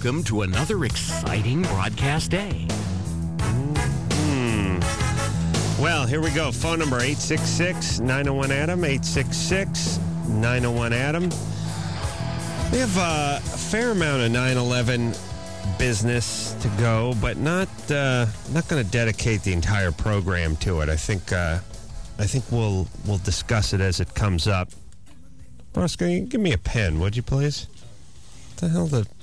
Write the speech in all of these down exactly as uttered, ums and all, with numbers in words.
welcome to another exciting broadcast day. Mm. Well, here we go. Phone number eight six six, nine oh one, Adam, eight six six, nine oh one, Adam. We have uh, a fair amount of nine eleven business to go, but not uh, not going to dedicate the entire program to it. I think uh, I think we'll we'll discuss it as it comes up. Bosco, you give me a pen, would you please? What the hell did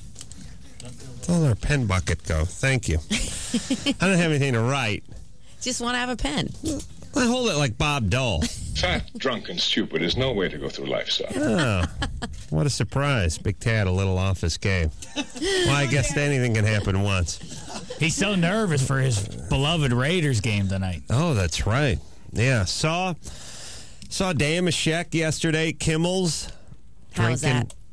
the hell our pen bucket go? Thank you. I don't have anything to write. Just want to have a pen. I hold it like Bob Dole. Fat, drunk, and stupid is no way to go through life, son. Oh, what a surprise. Big Tad, a little off his game. Well, I guess anything can happen once. He's so nervous for his beloved Raiders game tonight. Oh, that's right. Yeah, saw saw Dan Mashek yesterday, Kimmel's. How was drinking. that?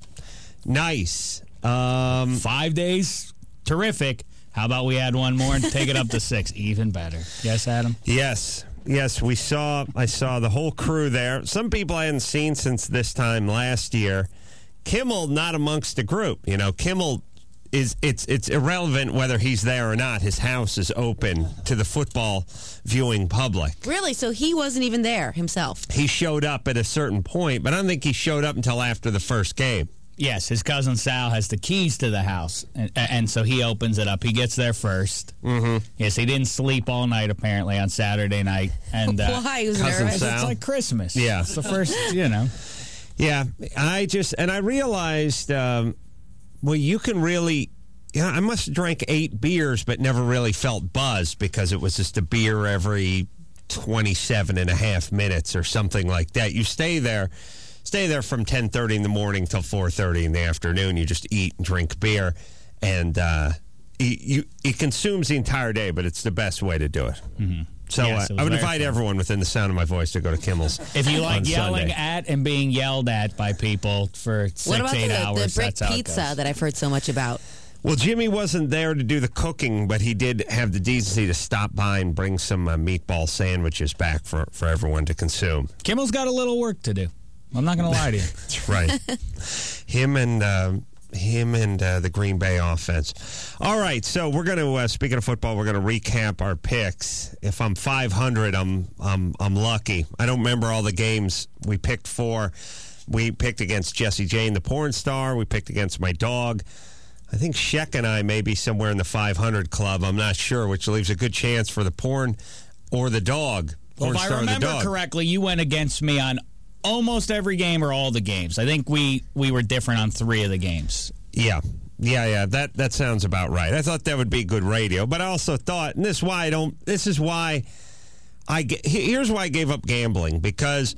Nice. Um, Five days, terrific. How about we add one more and take it up to six? Even better. Yes, Adam? Yes. Yes, we saw, I saw the whole crew there. Some people I hadn't seen since this time last year. Kimmel not amongst the group. You know, Kimmel is, it's it's irrelevant whether he's there or not. His house is open to the football viewing public. Really? So he wasn't even there himself? He showed up at a certain point, but I don't think he showed up until after the first game. Yes, his cousin Sal has the keys to the house, and, and so he opens it up. He gets there first. Mm-hmm. Yes, he didn't sleep all night, apparently, on Saturday night. And uh, Why? He was Cousin nervous. Sal. It's like Christmas. Yeah. It's the first, you know. Yeah, I just, and I realized, um, well, you can really, yeah, I must have drank eight beers, but never really felt buzzed because it was just a beer every twenty-seven and a half minutes or something like that. You stay there. Stay there from ten thirty in the morning till four thirty in the afternoon. You just eat and drink beer, and uh, you, you, it consumes the entire day, but it's the best way to do it. Mm-hmm. So Yes, uh, it was I would very invite fun. everyone within the sound of my voice to go to Kimmel's. If you like on yelling Sunday. at and being yelled at by people for six, What about eight the, hours, the brick that's how it pizza goes. that I've heard so much about? Well, Jimmy wasn't there to do the cooking, but he did have the decency to stop by and bring some uh, meatball sandwiches back for, for everyone to consume. Kimmel's got a little work to do. I'm not going to lie to you. That's right. him and uh, him and uh, the Green Bay offense. All right, so we're going to uh, speaking of football, we're going to recap our picks. If I'm five hundred, I'm I'm I'm lucky. I don't remember all the games we picked for. We picked against Jesse Jane, the porn star. We picked against my dog. I think Sheck and I may be somewhere in the five hundred club. I'm not sure, which leaves a good chance for the porn or the dog. Well, Porn if I star or the remember dog. correctly, you went against me on almost every game or all the games. I think we, we were different on three of the games. Yeah. Yeah, yeah, that that sounds about right. I thought that would be good radio, but I also thought, and this is why I don't, this is why I, ge- here's why I gave up gambling, because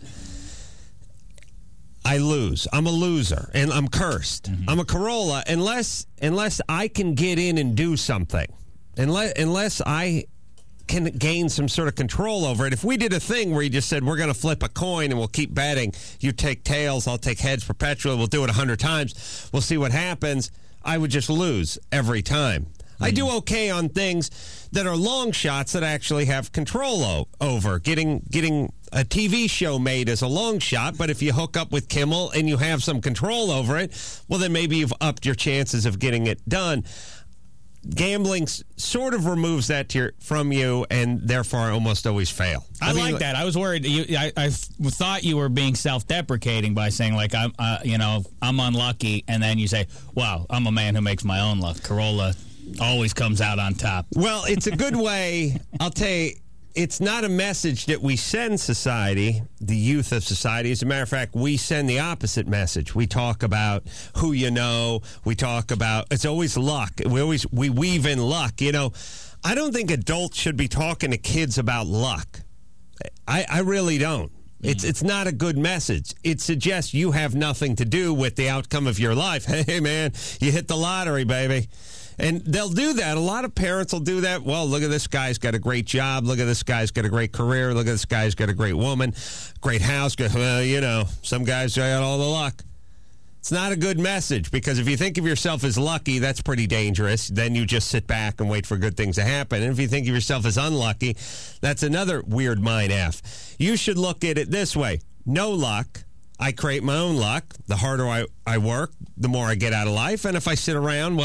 I lose. I'm a loser, and I'm cursed. Mm-hmm. I'm a Corolla, unless unless I can get in and do something, unless, unless I can gain some sort of control over it. If we did a thing where you just said, we're going to flip a coin and we'll keep betting, you take tails, I'll take heads perpetually, we'll do it a hundred times, we'll see what happens, I would just lose every time. Mm-hmm. I do okay on things that are long shots that I actually have control o- over. Getting getting a T V show made is a long shot, but if you hook up with Kimmel and you have some control over it, well, then maybe you've upped your chances of getting it done. Gambling s- sort of removes that to your, from you, and therefore I almost always fail. I, I mean, like that. I was worried. You, I, I f- thought you were being self-deprecating by saying, like, I'm, uh, you know, I'm unlucky, and then you say, "Wow, I'm a man who makes my own luck." Corolla always comes out on top. Well, it's a good way. I'll tell you, it's not a message that we send society, the youth of society. As a matter of fact, we send the opposite message. We talk about who you know. We talk about, it's always luck. We always, we weave in luck. You know, I don't think adults should be talking to kids about luck. I, I really don't. It's it's not a good message. It suggests you have nothing to do with the outcome of your life. Hey, man, you hit the lottery, baby. And they'll do that. A lot of parents will do that. Well, look at this guy's got a great job. Look at this guy's got a great career. Look at this guy's got a great woman, great house. Well, you know, some guys got all the luck. It's not a good message, because if you think of yourself as lucky, that's pretty dangerous. Then you just sit back and wait for good things to happen. And if you think of yourself as unlucky, that's another weird mind F. You should look at it this way. No luck. I create my own luck. The harder I, I work, the more I get out of life. And if I sit around, well,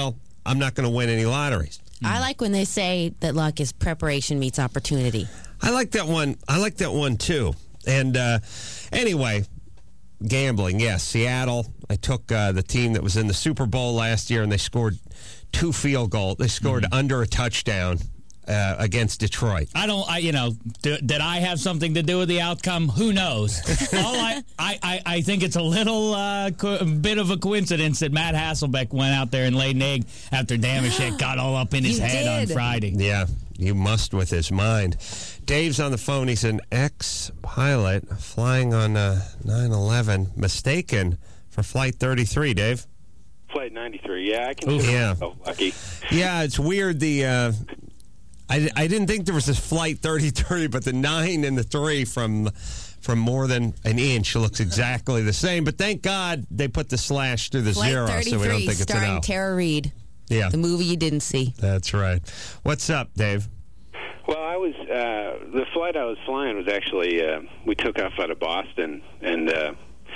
I'm not going to win any lotteries. I like when they say that luck is preparation meets opportunity. I like that one. I like that one too. And uh, anyway, gambling. Yes, Seattle. I took uh, the team that was in the Super Bowl last year, and they scored two field goals. They scored mm-hmm. under a touchdown uh, against Detroit. I don't. I you know. D- did I have something to do with the outcome? Who knows? All I, I, I, I think it's a little uh, co- bit of a coincidence that Matt Hasselbeck went out there and laid an egg after Damashek got all up in his You head did. on Friday. Yeah, you must with his mind. Dave's on the phone. He's an ex-pilot flying on uh, nine eleven, mistaken for Flight thirty-three, Dave. Flight ninety-three, yeah, I can Ooh, yeah. so lucky. Yeah, it's weird. The uh, I, I didn't think there was this Flight thirty-three, but the nine and the three from from more than an inch looks exactly the same. But thank God they put the slash through the Flight zero, thirty-three, so we don't think it's an starring O. Tara Reid. Yeah, The movie you didn't see. that's right. What's up, Dave? Well, I was uh, the flight I was flying was actually uh, we took off out of Boston, and uh,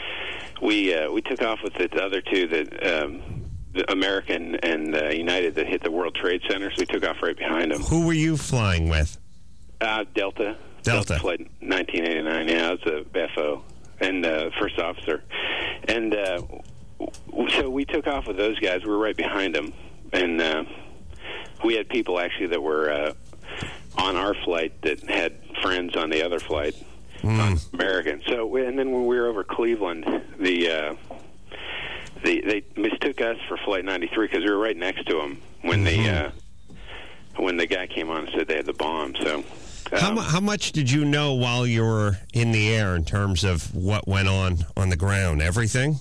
we uh, we took off with the other two that um, the American and uh, United that hit the World Trade Center. So we took off right behind them. Who were you flying with? Uh, Delta. Delta. Flight nineteen eighty-nine. Yeah, I was a F O and uh, first officer, and uh, so we took off with those guys. We were right behind them, and uh, we had people actually that were uh, on our flight that had friends on the other flight, Mm. on American. So, we, and then when we were over Cleveland, the uh, the they mistook us for Flight ninety-three because we were right next to them when Mm-hmm. the uh, when the guy came on and said they had the bomb. So. How, Um, mu- how much did you know while you were in the air in terms of what went on on the ground? Everything?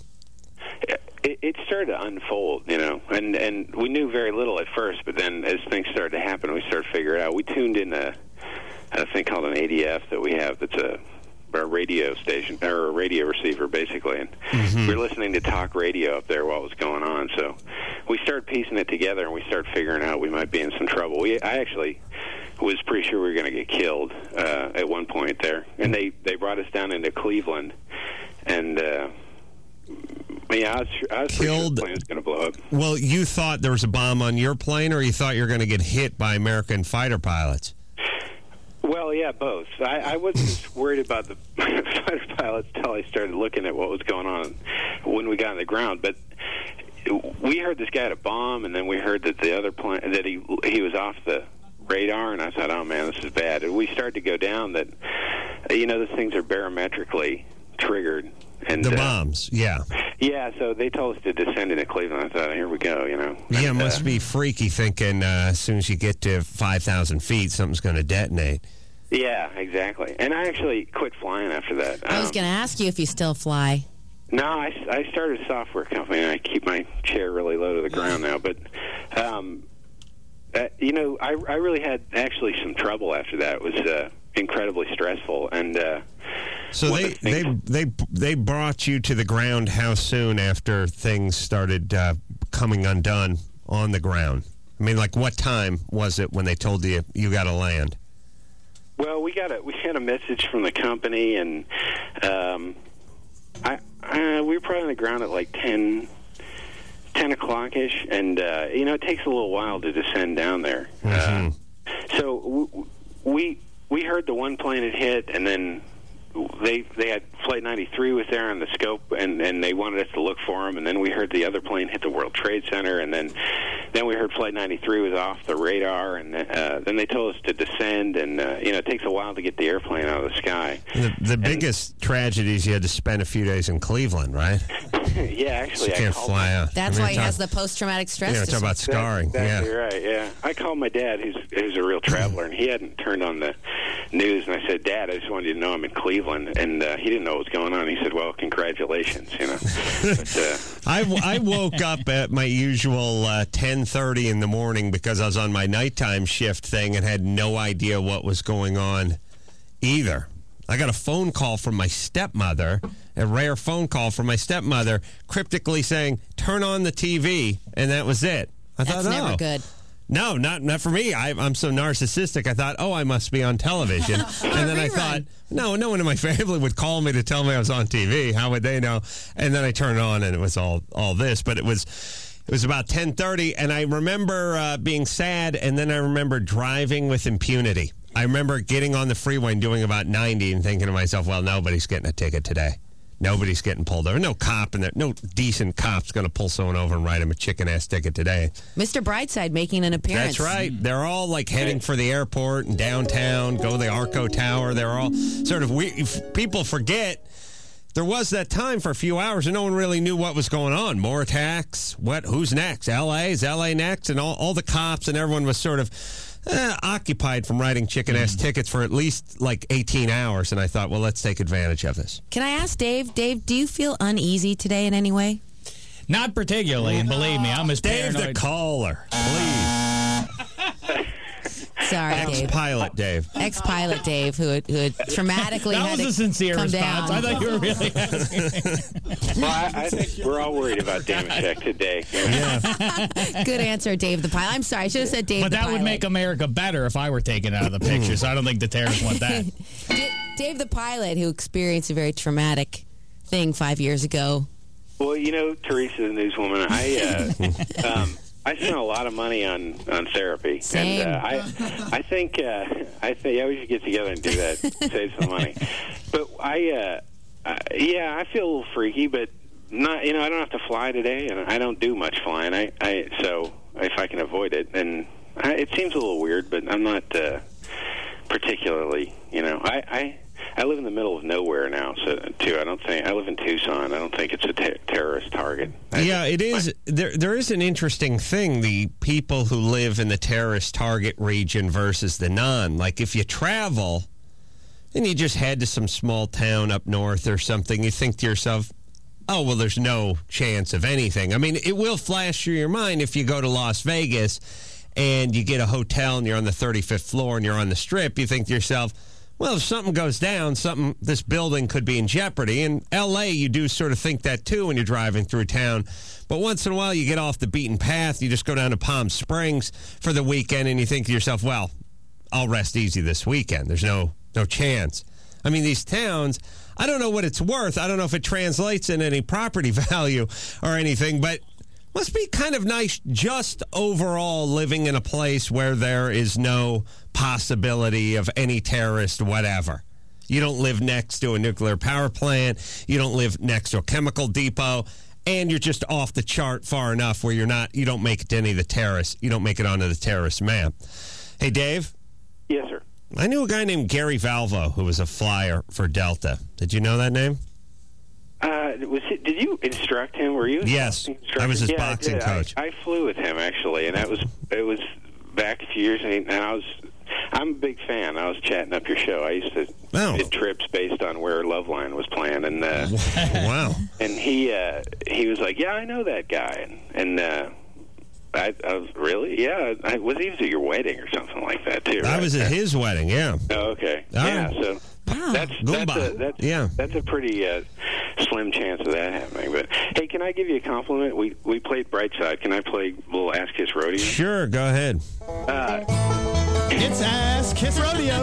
It, it started to unfold, you know, and and we knew very little at first, but then as things started to happen, we started to figure it out. We tuned in a, a thing called an A D F that we have that's a, a radio station, or a radio receiver, basically, and Mm-hmm. we were listening to talk radio up there while it was going on. So we started piecing it together, and we started figuring out we might be in some trouble. We I actually was pretty sure we were going to get killed uh, at one point there, and they, they brought us down into Cleveland, and uh, yeah, I was, I was pretty sure Killed- the plane was going to blow up. Well, you thought there was a bomb on your plane, or you thought you were going to get hit by American fighter pilots? Well, yeah, both. I, I wasn't worried about the fighter pilots until I started looking at what was going on when we got on the ground. But we heard this guy had a bomb, and then we heard that the other plane that he he was off the radar, and I thought, oh man, this is bad. And we started to go down that, you know, those things are barometrically triggered. And, The uh, bombs, yeah. Yeah, so they told us to descend into Cleveland. I thought, here we go, you know. Yeah, it And, must uh, be freaky thinking uh, as soon as you get to five thousand feet, something's going to detonate. Yeah, exactly. And I actually quit flying after that. I was Um, going to ask you if you still fly. No, I, I started a software company, and I keep my chair really low to the ground now. But, um, uh, you know, I, I really had actually some trouble after that. It was uh, incredibly stressful. And uh, So one they, of the they things- they they brought you to the ground how soon after things started uh, coming undone on the ground? I mean, like what time was it when they told you you got to land? Well, we got a we had a message from the company, and um, I, I we were probably on the ground at like ten, ten o'clock ish, and uh, you know it takes a little while to descend down there. Mhm. Uh, so w- we we heard the one plane had hit, and then they they had Flight ninety-three was there on the scope, and, and they wanted us to look for him, and then we heard the other plane hit the World Trade Center, and then then we heard Flight ninety-three was off the radar, and uh, then they told us to descend, and uh, you know it takes a while to get the airplane out of the sky. The, the biggest tragedy is you had to spend a few days in Cleveland, right? Yeah, actually, You I can't called fly out. That's I mean, why he talk- has the post-traumatic stress Yeah, talk disorder. about scarring. That's exactly Yeah. right. Yeah, I called my dad, who's who's a real traveler, and he hadn't turned on the news. And I said, "Dad, I just wanted you to know I'm in Cleveland," and uh, he didn't know what was going on. He said, "Well, congratulations," you know. But, uh, I, I woke up at my usual uh, ten thirty in the morning because I was on my nighttime shift thing and had no idea what was going on either. I got a phone call from my stepmother, a rare phone call from my stepmother, cryptically saying, turn on the T V, and that was it. I That's thought, never oh. good. No, not not for me. I, I'm so narcissistic. I thought, oh, I must be on television. And then I Rerun. thought, no, no one in my family would call me to tell me I was on T V. How would they know? And then I turned it on, and it was all all this. But it was It was about ten thirty, and I remember uh, being sad, and then I remember driving with impunity. I remember getting on the freeway and doing about ninety and thinking to myself, well, nobody's getting a ticket today. Nobody's getting pulled over. No cop and no decent cop's going to pull someone over and write him a chicken-ass ticket today. Mister Brightside making an appearance. That's right. They're all like heading for the airport and downtown, go to the Arco Tower. They're all sort of we people forget there was that time for a few hours and no one really knew what was going on. More attacks. What? Who's next? L A? Is L A next? And all, all the cops and everyone was sort of uh, occupied from writing chicken-ass mm. tickets for at least like eighteen hours. And I thought, well, let's take advantage of this. Can I ask Dave? Dave, do you feel uneasy today in any way? Not particularly, and believe me, I'm as Dave paranoid. the caller, please. Sorry, Dave. Ex-pilot Dave. Ex-pilot Dave, who had, who had traumatically that had was to a sincere come response. down. I thought you were really asking. Well, I, I think we're all worried about Damashek today. Yeah. Good answer, Dave the pilot. I'm sorry, I should have said Dave But the that pilot. would make America better if I were taken out of the picture, so I don't think the terrorists want that. D- Dave the pilot, who experienced a very traumatic thing five years ago. Well, you know, Teresa, the newswoman, I uh, um, I spent a lot of money on, on therapy, Same. and uh, I I think uh, I think yeah, we should get together and do that, save some money. But I, uh, uh, yeah, I feel a little freaky, but not. You know, I don't have to fly today, and I don't do much flying. I, I so if I can avoid it, and I, it seems a little weird, but I'm not uh, particularly. You know, I. I I live in the middle of nowhere now, so too. I don't think I live in Tucson. I don't think it's a ter- terrorist target. I yeah, it is. There, there is an interesting thing: the people who live in the terrorist target region versus the non. Like, if you travel and you just head to some small town up north or something, you think to yourself, "Oh, well, there's no chance of anything." I mean, it will flash through your mind if you go to Las Vegas and you get a hotel and you're on the thirty-fifth floor and you're on the Strip. You think to yourself, well, if something goes down, something this building could be in jeopardy. In L A, you do sort of think that, too, when you're driving through town. But once in a while, you get off the beaten path. You just go down to Palm Springs for the weekend, and you think to yourself, well, I'll rest easy this weekend. There's no no chance. I mean, these towns, I don't know what it's worth. I don't know if it translates in any property value or anything, but must be kind of nice just overall living in a place where there is no possibility of any terrorist whatever. You don't live next to a nuclear power plant. You don't live next to a chemical depot. And you're just off the chart far enough where you're not, you don't make it to any of the terrorists. You don't make it onto the terrorist map. Hey, Dave? Yes, sir. I knew a guy named Gary Valvo who was a flyer for Delta. Did you know that name? Uh, was it, did you instruct him? Were you? Yes, I was his yeah, boxing I did. coach. I, I flew with him actually, and that was it was back a few years, and I was I'm a big fan. I was chatting up your show. I used to Oh. did trips based on where Loveline was playing, and uh, Wow. and he uh, he was like, yeah, I know that guy, and, and uh, I, I was really yeah. I was he was at your wedding or something like that too. I right? was at his wedding, yeah. Oh, okay. All yeah, right. so Wow. that's Goomba. that's a, that's, Yeah. that's a pretty uh, slim chance of that happening. But hey, can I give you a compliment? We we played Brightside. Can I play a little Ask Kiss Rodeo? Sure, go ahead. Uh, It's Ass Kiss Rodeo.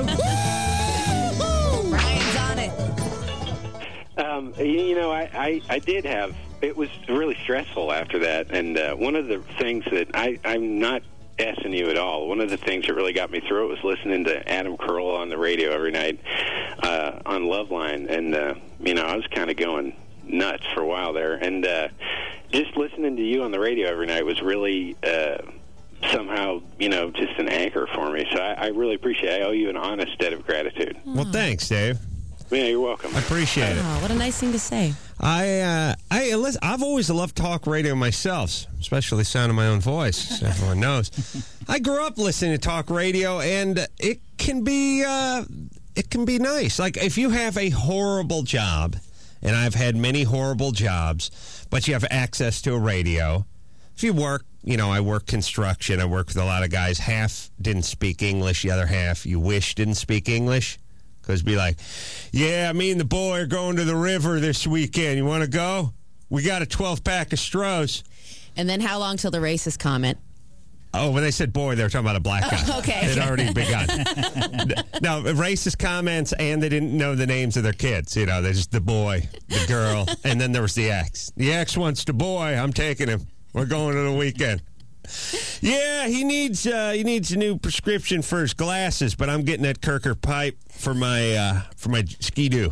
Ryan's on it. um, you, you know, I, I I did have. It was really stressful after that, and uh, one of the things that I I'm not S-ing you at all. One of the things that really got me through it was listening to Adam Carolla on the radio every night uh, on Loveline, and uh, you know, I was kind of going nuts for a while there, and uh, just listening to you on the radio every night was really uh, somehow, you know, just an anchor for me. So I, I really appreciate it. I owe you an honest debt of gratitude. Well, thanks, Dave. Yeah, you're welcome. I appreciate it. Oh, what a nice thing to say. I, uh, I, listen, I've always loved talk radio myself, especially the sound of my own voice. Everyone knows. I grew up listening to talk radio, and it can be, uh, it can be nice. Like, if you have a horrible job, and I've had many horrible jobs, but you have access to a radio. If you work, you know, I work construction. I work with a lot of guys. Half didn't speak English. The other half you wish didn't speak English. Because be like, yeah, me and the boy are going to the river this weekend. You want to go? We got a twelve-pack of Strohs. And then how long till the racist comment? Oh, when they said boy, they were talking about a black guy. Oh, okay. It had already begun. No, racist comments, and they didn't know the names of their kids. You know, there's just the boy, the girl, and then there was the ex. The ex wants the boy. I'm taking him. We're going to the weekend. Yeah, he needs uh, he needs a new prescription for his glasses, but I'm getting that Kirker pipe for my uh, for my Ski-Doo.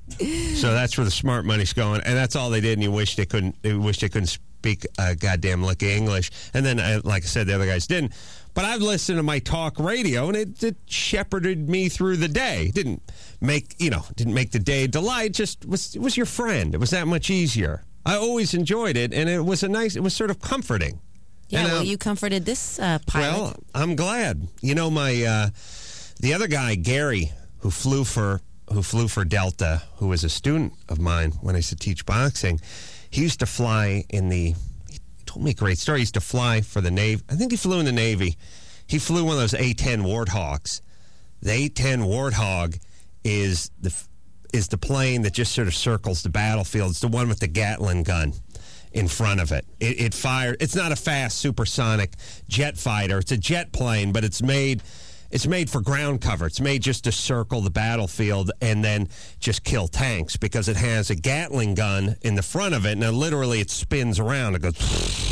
So that's where the smart money's going, and that's all they did. And you wish they couldn't. They wish they couldn't speak a goddamn lick of English. And then, uh, like I said, the other guys didn't. But I've listened to my talk radio, and it, it shepherded me through the day. It didn't make you know didn't make the day a delight. Just was it was your friend. It was that much easier. I always enjoyed it, and it was a nice. It was sort of comforting. Yeah, and, well, um, you comforted this uh, pilot. Well, I'm glad. You know, my uh, the other guy, Gary, who flew for who flew for Delta, who was a student of mine when I used to teach boxing. He used to fly in the. He told me a great story. He used to fly for the Navy. I think he flew in the Navy. He flew one of those A ten Warthogs. The A ten Warthog is the is the plane that just sort of circles the battlefield. It's the one with the Gatling gun in front of it. It, it fires. It's not a fast supersonic jet fighter. It's a jet plane, but it's made it's made for ground cover. It's made just to circle the battlefield and then just kill tanks because it has a Gatling gun in the front of it. Now, literally, it spins around. It goes,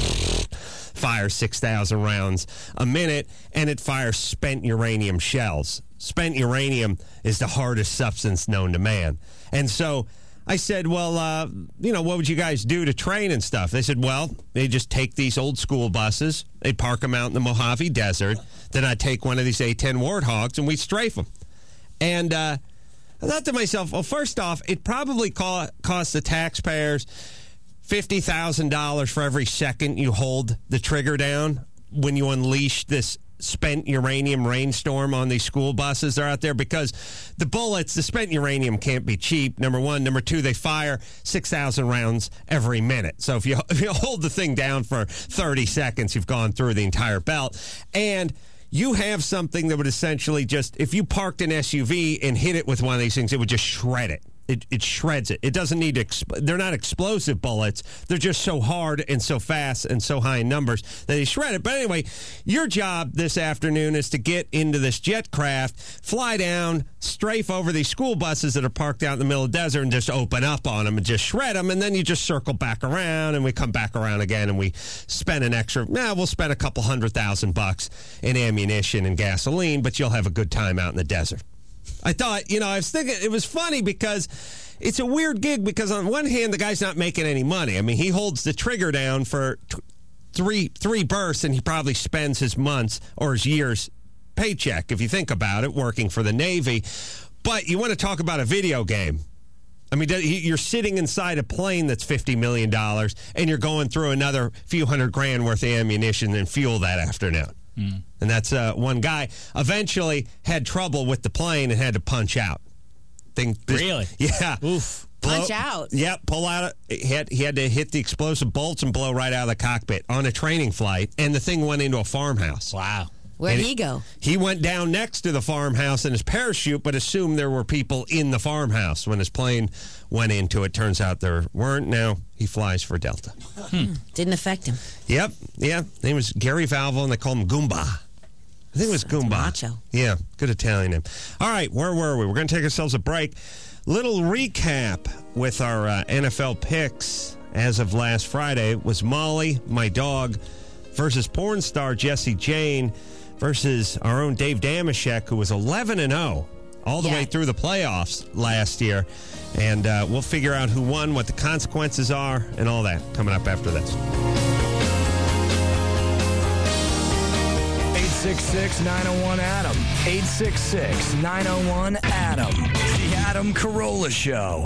fires six thousand rounds a minute, and it fires spent uranium shells. Spent uranium is the hardest substance known to man. And so I said, well, uh, you know, what would you guys do to train and stuff? They said, well, they just take these old school buses. They'd park them out in the Mojave Desert. Then I'd take one of these A ten Warthogs, and we'd strafe them. And uh, I thought to myself, well, first off, it probably co- costs the taxpayers fifty thousand dollars for every second you hold the trigger down when you unleash this spent uranium rainstorm on these school buses that are out there, because the bullets, the spent uranium can't be cheap, number one. Number two, they fire six thousand rounds every minute. So if you, if you hold the thing down for thirty seconds, you've gone through the entire belt. And you have something that would essentially just, if you parked an S U V and hit it with one of these things, it would just shred it. It, it shreds it. It doesn't need to, exp- they're not explosive bullets. They're just so hard and so fast and so high in numbers that they shred it. But anyway, your job this afternoon is to get into this jet craft, fly down, strafe over these school buses that are parked out in the middle of the desert and just open up on them and just shred them. And then you just circle back around and we come back around again and we spend an extra, now nah, we'll spend a couple hundred thousand bucks in ammunition and gasoline, but you'll have a good time out in the desert. I thought, you know, I was thinking it was funny because it's a weird gig because on one hand, the guy's not making any money. I mean, he holds the trigger down for t- three three bursts and he probably spends his months or his year's paycheck, if you think about it, working for the Navy. But you want to talk about a video game. I mean, you're sitting inside a plane that's fifty million dollars and you're going through another few hundred grand worth of ammunition and fuel that afternoon. Mm. And that's uh, one guy eventually had trouble with the plane and had to punch out. Thing, this, really? Yeah. Oof. Blow, punch out. Yep. Pull out. He had, he had to hit the explosive bolts and blow right out of the cockpit on a training flight. And the thing went into a farmhouse. Wow. Where'd and he go? He went down next to the farmhouse in his parachute, but assumed there were people in the farmhouse. When his plane went into it, turns out there weren't. Now he flies for Delta. Hmm. Didn't affect him. Yep. Yeah. His name was Gary Valvo, and they call him Goomba. I think it was Sounds Goomba. macho. Yeah. Good Italian name. All right. Where were we? We're going to take ourselves a break. Little recap with our uh, N F L picks as of last Friday was Molly, my dog, versus porn star Jessie Jane, versus our own Dave Damashek, who was eleven and oh all the yeah. way through the playoffs last year. And uh, we'll figure out who won, what the consequences are, and all that coming up after this. eight six six, nine oh one, A D A M. eight six six, nine oh one, A D A M. The Adam Carolla Show.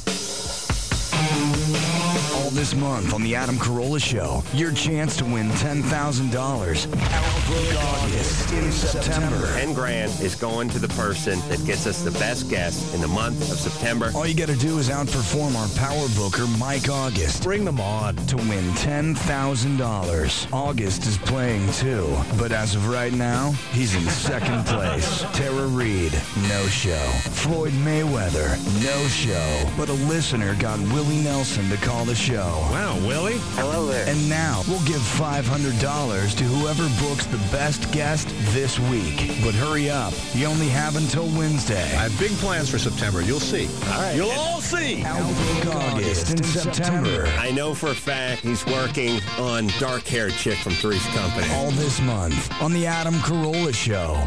All this month on the Adam Carolla Show, your chance to win ten thousand dollars. Outlook August in September. ten grand is going to the person that gets us the best guest in the month of September. All you got to do is outperform our power booker, Mike August. Bring them on. To win ten thousand dollars. August is playing too, but as of right now, he's in second place. Tara Reid, no show. Floyd Mayweather, no show. But a listener got Willie Nelson to call the show. Wow, Willie? Hello there. And now we'll give five hundred dollars to whoever books the best guest this week. But hurry up. You only have until Wednesday. I have big plans for September. You'll see. All right. You'll all see. Outbook August in September. I know for a fact he's working on dark-haired chick from Three's Company. All this month on the Adam Carolla Show.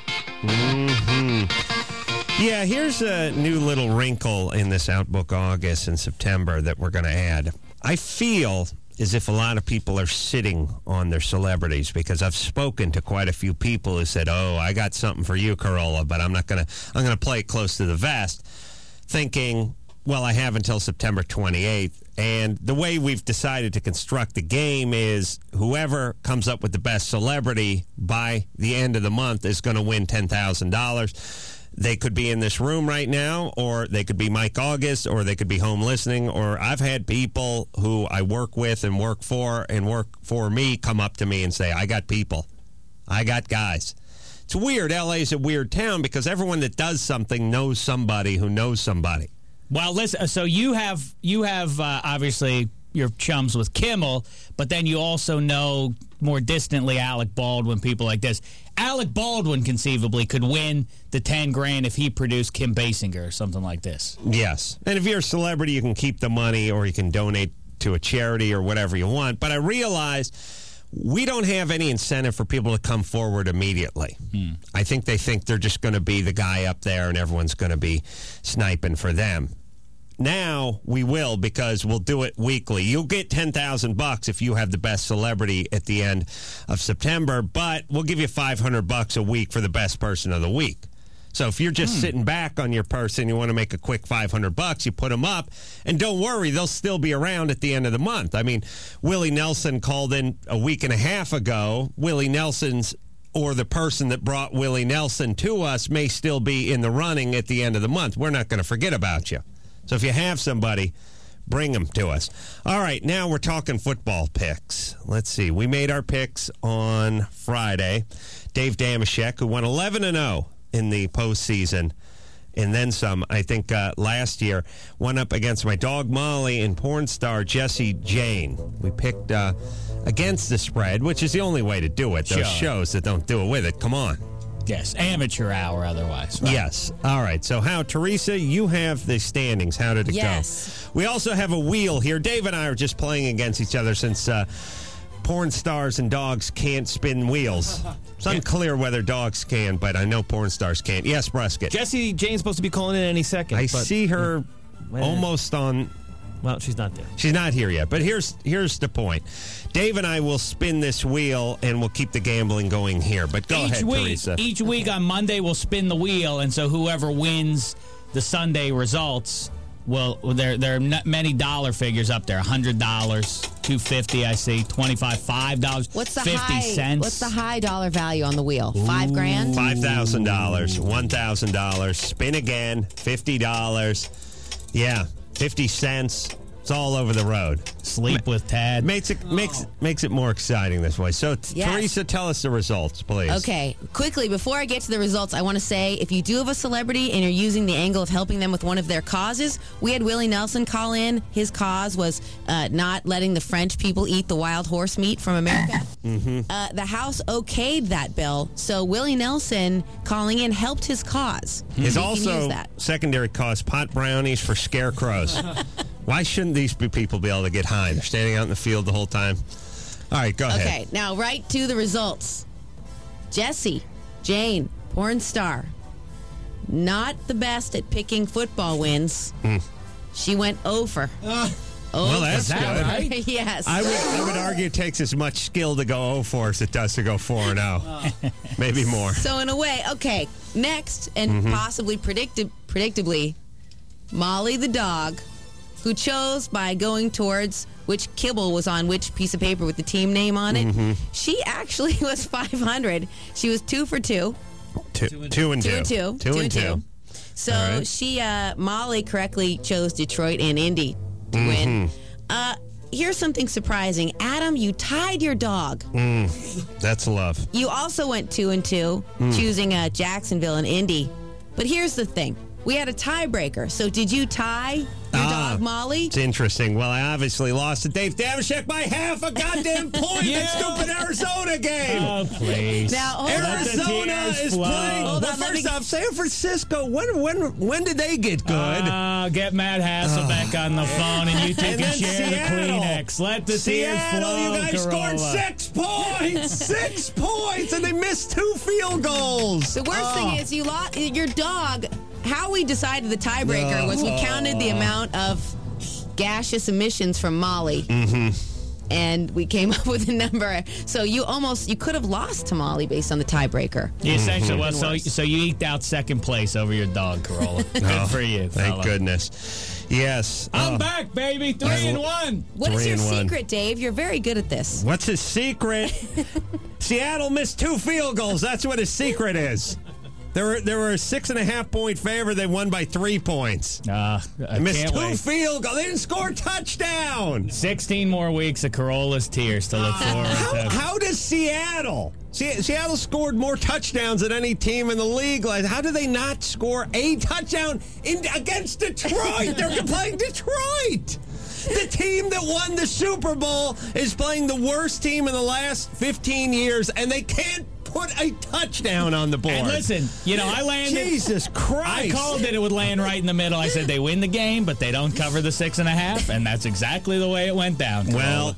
Mm-hmm. Yeah, here's a new little wrinkle in this Outbook August in September that we're going to add. I feel as if a lot of people are sitting on their celebrities because I've spoken to quite a few people who said, "Oh, I got something for you, Carolla, but I'm not going to. I'm going to play it close to the vest," thinking, "Well, I have until September twenty-eighth." And the way we've decided to construct the game is whoever comes up with the best celebrity by the end of the month is going to win ten thousand dollars. They could be in this room right now, or they could be Mike August, or they could be home listening, or I've had people who I work with and work for and work for me come up to me and say, "I got people. I got guys." It's weird. L A is a weird town because everyone that does something knows somebody who knows somebody. Well, listen, so you have, you have uh, obviously your chums with Kimmel, but then you also know more distantly Alec Baldwin, people like this. Alec Baldwin conceivably could win the ten grand if he produced Kim Basinger or something like this. Yes. And if you're a celebrity, you can keep the money or you can donate to a charity or whatever you want. But I realized we don't have any incentive for people to come forward immediately. Hmm. I think they think they're just going to be the guy up there and everyone's going to be sniping for them. Now we will, because we'll do it weekly. You'll get ten thousand bucks if you have the best celebrity at the end of September, but we'll give you five hundred bucks a week for the best person of the week. So if you're just hmm. sitting back on your person, you want to make a quick five hundred bucks, you put them up, and don't worry, they'll still be around at the end of the month. I mean, Willie Nelson called in a week and a half ago. Willie Nelson's or the person that brought Willie Nelson to us may still be in the running at the end of the month. We're not going to forget about you. So if you have somebody, bring them to us. All right, now we're talking football picks. Let's see. We made our picks on Friday. Dave Damashek, who won eleven and oh in the postseason, and then some, I think, uh, last year, went up against my dog Molly and porn star Jessie Jane. We picked uh, against the spread, which is the only way to do it. Those Sure. shows that don't do it with it, come on. Yes, amateur hour otherwise. Right? Yes. All right. So how, Teresa, you have the standings. How did it Yes. go? We also have a wheel here. Dave and I are just playing against each other since uh, porn stars and dogs can't spin wheels. It's unclear whether dogs can, but I know porn stars can't. Yes, Brusket. Jessie Jane's supposed to be calling in any second. I but, see her Well, almost on... Well, she's not there. She's not here yet, but here's here's the point. Dave and I will spin this wheel, and we'll keep the gambling going here. But go each ahead, week, Teresa. Each week on Monday, we'll spin the wheel, and so whoever wins the Sunday results, will there there are not many dollar figures up there. one hundred dollars, two hundred fifty dollars, I see, twenty-five dollars, five dollars, What's the fifty high? cents. What's the high dollar value on the wheel? Five grand. Five thousand dollars, one thousand dollars. Spin again, fifty dollars. Yeah, fifty cents. It's all over the road. Sleep with Tad. Makes it makes makes it more exciting this way. So, t- Yes. Teresa, tell us the results, please. Okay, quickly, before I get to the results, I want to say if you do have a celebrity and you're using the angle of helping them with one of their causes, we had Willie Nelson call in. His cause was uh, not letting the French people eat the wild horse meat from America. Mm-hmm. Uh, the House okayed that bill, so Willie Nelson calling in helped his cause. Is So you can also use that. secondary cause pot brownies for scarecrows. Why shouldn't these people be able to get high? They're standing out in the field the whole time. All right, go ahead. Okay, now right to the results. Jessie Jane, porn star, not the best at picking football wins. Mm. She went over. Uh, well, that's for good. right? Yes. I would, I would argue it takes as much skill to go oh for as it does to go four and oh. Maybe more. So in a way, okay, next, and Mm-hmm. possibly predicti- predictably, Molly the dog, who chose by going towards which kibble was on which piece of paper with the team name on it. Mm-hmm. She actually was five hundred. She was two for two. Two, two and two. Two and two. Two and two. So All right. she, uh, Molly correctly chose Detroit and Indy to Mm-hmm. win. Uh, here's something surprising. Adam, you tied your dog. Mm, that's love. You also went two and two, Mm. choosing uh, Jacksonville and Indy. But here's the thing. We had a tiebreaker. So did you tie your Ah, of Molly. It's interesting. Well, I obviously lost to Dave Damashek by half a goddamn point. Yeah. That stupid Arizona game. Oh, please. Now, hold on. Arizona is flow. playing. Hold Well, on, let first me- off, San Francisco. When when when did they get good? Uh, get Matt Hasselbeck on the phone, and you two And can then share Seattle. the Kleenex. Let the Seattle, tears flow, you guys Corolla. scored six points. Six points, and they missed two field goals. The worst thing is you lost your dog. How we decided the tiebreaker was we counted the amount of gaseous emissions from Molly. Mm-hmm. And we came up with a number. So you almost, you could have lost to Molly based on the tiebreaker. You essentially, well, Even so, worse. so you eked out second place over your dog, Corolla. Good Oh, for you, Thank fella. goodness. Yes. I'm Oh. back, baby. Three I- and one. What is Three your and one. secret, Dave? You're very good at this. What's his secret? Seattle missed two field goals. That's what his secret is. They were, they were a six and a half point favor. They won by three points. Uh, I They missed can't two wait. field goals. They didn't score a touchdown. sixteen more weeks of Corolla's tears to look forward How, to. how does Seattle? Se- Seattle scored more touchdowns than any team in the league. Like, how do they not score a touchdown in, against Detroit? They're playing Detroit. The team that won the Super Bowl is playing the worst team in the last fifteen years, and they can't put a touchdown on the board. And listen, you know, I landed. Jesus Christ. I called it. It would land right in the middle. I said they win the game, but they don't cover the six and a half, and that's exactly the way it went down. Well,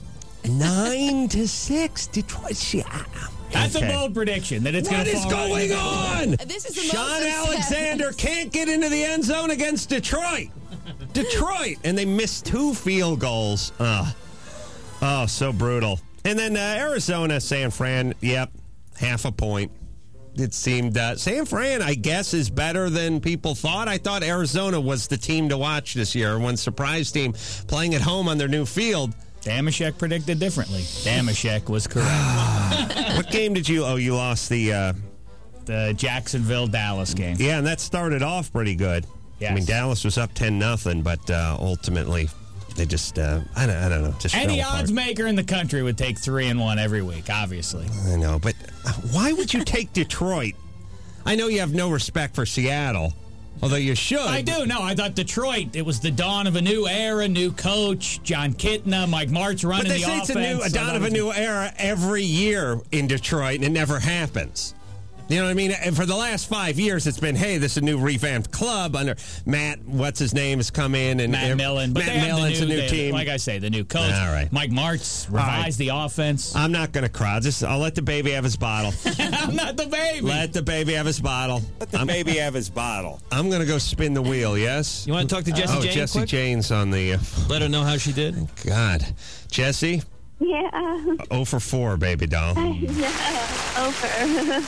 nine to six, Detroit. Seattle. That's Okay. a bold prediction that it's going What to is fall right in going the middle. on? This is the Sean most Alexander can't get into the end zone against Detroit. Detroit. And they missed two field goals. Oh, oh so brutal. And then uh, Arizona, San Fran, yep, half a point. It seemed uh, San Fran, I guess, is better than people thought. I thought Arizona was the team to watch this year. One surprise team playing at home on their new field. Damashek predicted differently. Damashek was correct. What game did you? Oh, you lost the uh, The Jacksonville-Dallas game. Yeah, and that started off pretty good. Yes. I mean, Dallas was up ten nothing, but uh, ultimately they just, uh, I, don't, I don't know, just Any fell apart. odds maker in the country would take three and one every week, obviously. I know, but uh, why would you take Detroit? I know you have no respect for Seattle, although you should. I do. No, I thought Detroit, it was the dawn of a new era, new coach, John Kitna, Mike Martz running But they the say offense. it's a, new, a So dawn that of a was- new era every year in Detroit, and it never happens. You know what I mean? And for the last five years, it's been, hey, this is a new revamped club under Matt, what's his name, has come in. and Matt Millen. But Matt they have Millen's the new, a new they- team. Like I say, the new coach. All right. Mike Martz All right. revised the offense. I'm not going to cry. Just, I'll let the baby have his bottle. I'm not the baby. Let the baby have his bottle. Let the baby have his bottle. I'm going to go spin the wheel, yes? You want to talk to Jesse oh, Jane Jesse quick? Jane's on the... Uh, Let her know how she did. God. Jesse? Yeah. oh for four, baby doll. Yeah. Over.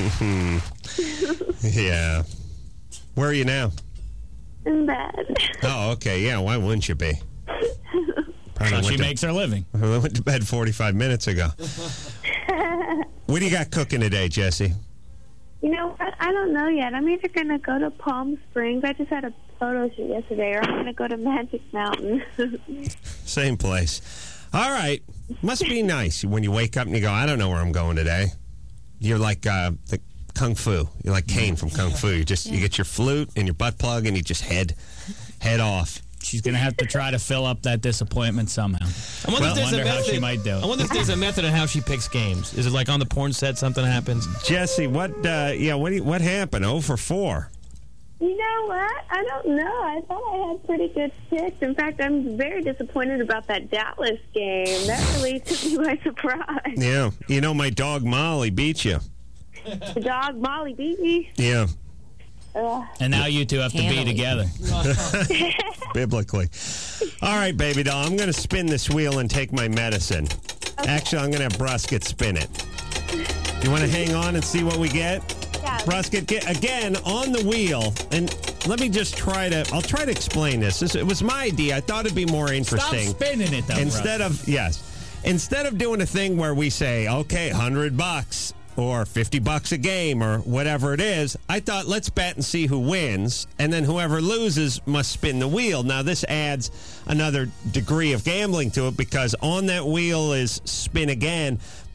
Yeah. Where are you now? In bed. Oh, okay. Yeah, why wouldn't you be? So went she to- makes her living. I went to bed forty-five minutes ago. What do you got cooking today, Jesse? You know what? I don't know yet. I'm either going to go to Palm Springs. I just had a photo shoot yesterday, or I'm going to go to Magic Mountain. Same place. All right. Must be nice when you wake up and you go, I don't know where I'm going today. You're like uh, the Kung Fu. You're like Kane from Kung Fu. You just you get your flute and your butt plug and you just head head off. She's going to have to try to fill up that disappointment somehow. I wonder, Well, if there's wonder a how method, she might do it. I wonder if there's a method in how she picks games. Is it like on the porn set something happens? Jesse, what uh, yeah, what do you, what happened? oh for four. You know what? I don't know. I thought I had pretty good picks. In fact, I'm very disappointed about that Dallas game. That really took me by surprise. Yeah. You know my dog Molly beat you. The dog Molly beat me. Yeah. Ugh. And now you two have to be Handily. together. Biblically. All right, baby doll. I'm going to spin this wheel and take my medicine. Actually, I'm going to have Brusket spin it. You want to hang on and see what we get? Yeah. Brusket, get again on the wheel. And let me just try to, I'll try to explain this. this it was my idea. I thought it'd be more Stop interesting. spinning it, though, Instead Russ. of, yes. Instead of doing a thing where we say, okay, one hundred bucks or fifty bucks a game or whatever it is, I thought let's bet and see who wins, and then whoever loses must spin the wheel. Now, this adds another degree of gambling to it because on that wheel is spin again, but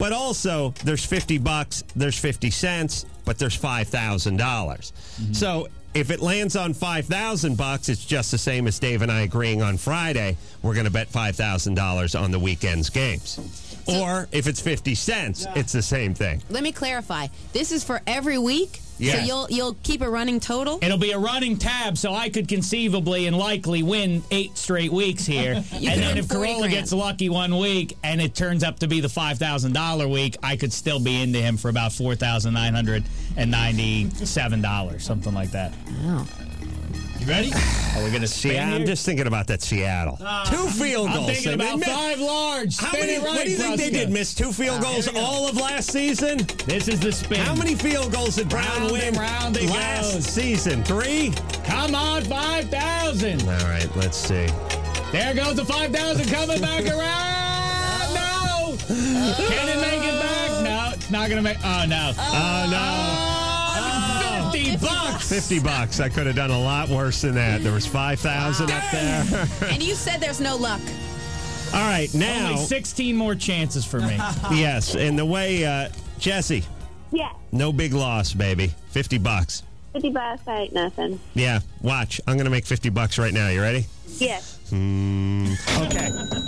But also, there's fifty bucks, there's fifty cents, but there's five thousand dollars. Mm-hmm. So if it lands on five thousand bucks, it's just the same as Dave and I agreeing on Friday. We're going to bet five thousand dollars on the weekend's games. So, or if it's fifty cents, it's the same thing. Let me clarify. This is for every week? Yes. So you'll you'll keep a running total? It'll be a running tab, so I could conceivably and likely win eight straight weeks here. And then if Carolla grand. gets lucky one week and it turns up to be the five thousand dollars week, I could still be into him for about four thousand nine hundred ninety-seven dollars, something like that. Oh. You ready? Are we going to spin Yeah, here? I'm just thinking about that Seattle. Uh, two field goals. I'm thinking And they about missed- five large. How Spin many, it right, what do you think they Bruska. did? Miss two field Uh, goals here we go. all of last season? This is the spin. How many field goals did Brown Round win and round it last goes. season? Three? Come on, five thousand. All right, let's see. There goes the five thousand coming back around. No. Can it make it back? No, it's not going to make. Oh, no. Oh, no. Oh, fifty bucks. fifty bucks. I could have done a lot worse than that. There was five thousand up there. And you said there's no luck. All right, now. Only sixteen more chances for me. Yes, and the way, uh, Jesse, Yeah. no big loss, baby. fifty bucks. fifty bucks, I ain't nothing. Yeah, watch. I'm going to make fifty bucks right now. You ready? Yes. Mm, okay.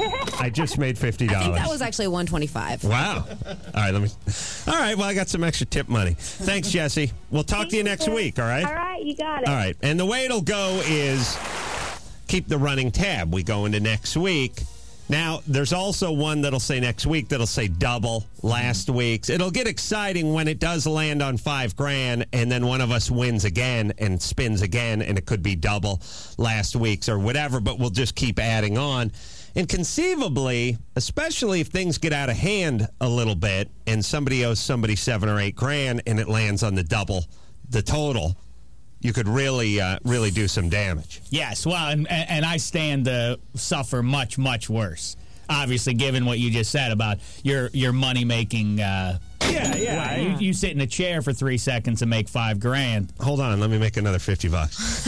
I just made fifty dollars. I think that was actually one twenty-five. Wow. All right, let me. All right, well, I got some extra tip money. Thanks, Jesse. We'll talk to you next week, all right? All right, you got it. All right, and the way it'll go is keep the running tab. We go into next week. Now, there's also one that'll say next week that'll say double last week's. It'll get exciting when it does land on five grand, and then one of us wins again and spins again, and it could be double last week's or whatever, but we'll just keep adding on. And conceivably, especially if things get out of hand a little bit and somebody owes somebody seven or eight grand and it lands on the double, the total, you could really, uh, really do some damage. Yes, well, and, and I stand to suffer much, much worse. Obviously, given what you just said about your your money making. Uh, yeah, yeah. Well, you, you sit in a chair for three seconds and make five grand. Hold on, let me make another fifty bucks.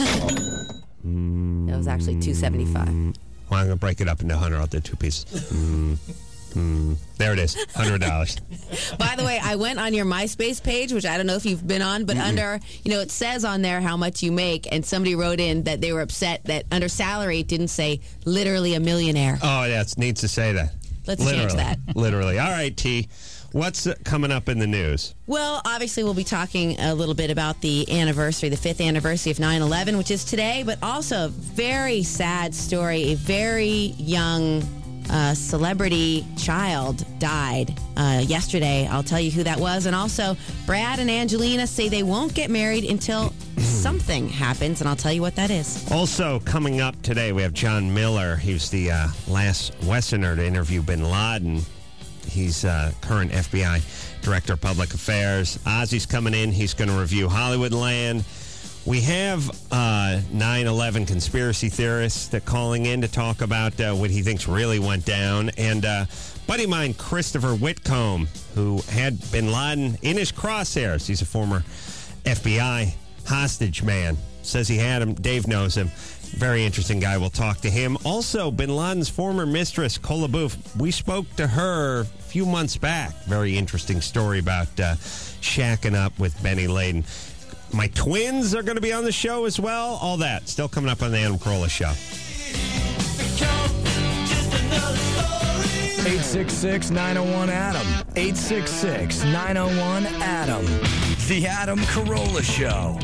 That was actually two seventy-five. Well, I'm going to break it up into one hundred. I'll do two pieces. Mm, mm. There it is, one hundred dollars. By the way, I went on your MySpace page, which I don't know if you've been on, but mm-hmm. under, you know, it says on there how much you make, and somebody wrote in that they were upset that under salary it didn't say literally a millionaire. Oh, yeah, it needs to say that. Let's literally, change that. Literally. All right, T. What's uh, coming up in the news? Well, obviously, we'll be talking a little bit about the anniversary, the fifth anniversary of nine eleven, which is today, but also a very sad story. A very young uh, celebrity child died uh, yesterday. I'll tell you who that was. And also, Brad and Angelina say they won't get married until something happens, and I'll tell you what that is. Also, coming up today, we have John Miller. He was the uh, last Westerner to interview bin Laden. He's uh, current F B I Director of Public Affairs. Ozzy's coming in. He's going to review Hollywoodland. We have uh, nine eleven conspiracy theorists that calling in to talk about uh, what he thinks really went down. And uh, buddy of mine, Christopher Whitcomb, who had bin Laden in his crosshairs. He's a former F B I hostage man. Says he had him. Dave knows him. Very interesting guy. We'll talk to him. Also, bin Laden's former mistress, Kola Boof. We spoke to her a few months back. Very interesting story about uh, shacking up with Benny Laden. My twins are going to be on the show as well. All that. Still coming up on the Adam Carolla Show. eight six six, nine oh one, Adam. eight six six, nine oh one, Adam. The Adam Carolla Show.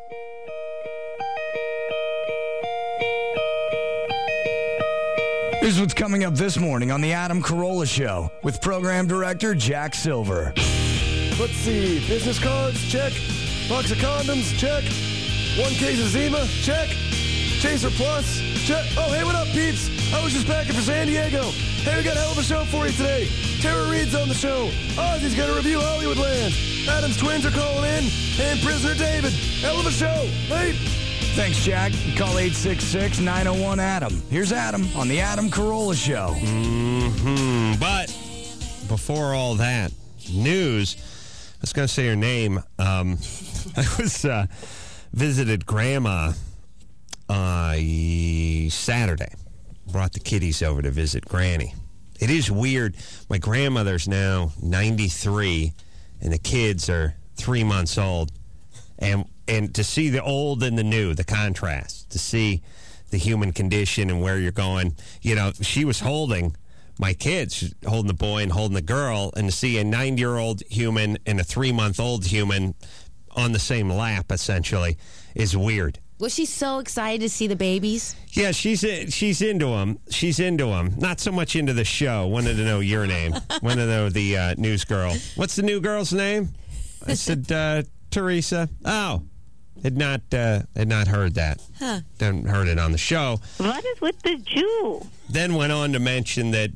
Here's what's coming up this morning on the Adam Carolla Show with Program Director Jack Silver. Let's see. Business cards, check. Box of condoms, check. One case of Zima, check. Chaser Plus, check. Oh, hey, what up, peeps? I was just packing for San Diego. Hey, we got a hell of a show for you today. Tara Reid's on the show. Ozzy's going to review Hollywoodland. Adam's twins are calling in. And Prisoner David. Hell of a show, right? Thanks, Jack. Call eight six six, nine oh one, Adam. Here's Adam on the Adam Carolla Show. Mm-hmm. But before all that, news, I was going to say her name. Um, I was uh, visited Grandma uh, Saturday. Brought the kiddies over to visit Granny. it is weird. My grandmother's now ninety-three, and the kids are three months old. And and to see the old and the new, the contrast, to see the human condition and where you're going. You know, she was holding my kids, holding the boy and holding the girl, and to see a ninety-year-old human and a three-month-old human on the same lap, essentially, is weird. Was she so excited to see the babies? Yeah, she's she's into them. She's into them. Not so much into the show. Wanted to know your name. Wanted to know the uh, news girl. What's the new girl's name? I said, uh, Teresa. Oh, had not uh, had not heard that. Huh. Didn't heard it on the show. What is with the Jew? Then went on to mention that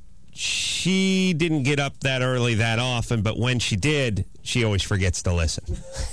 she didn't get up that early that often, but when she did, she always forgets to listen.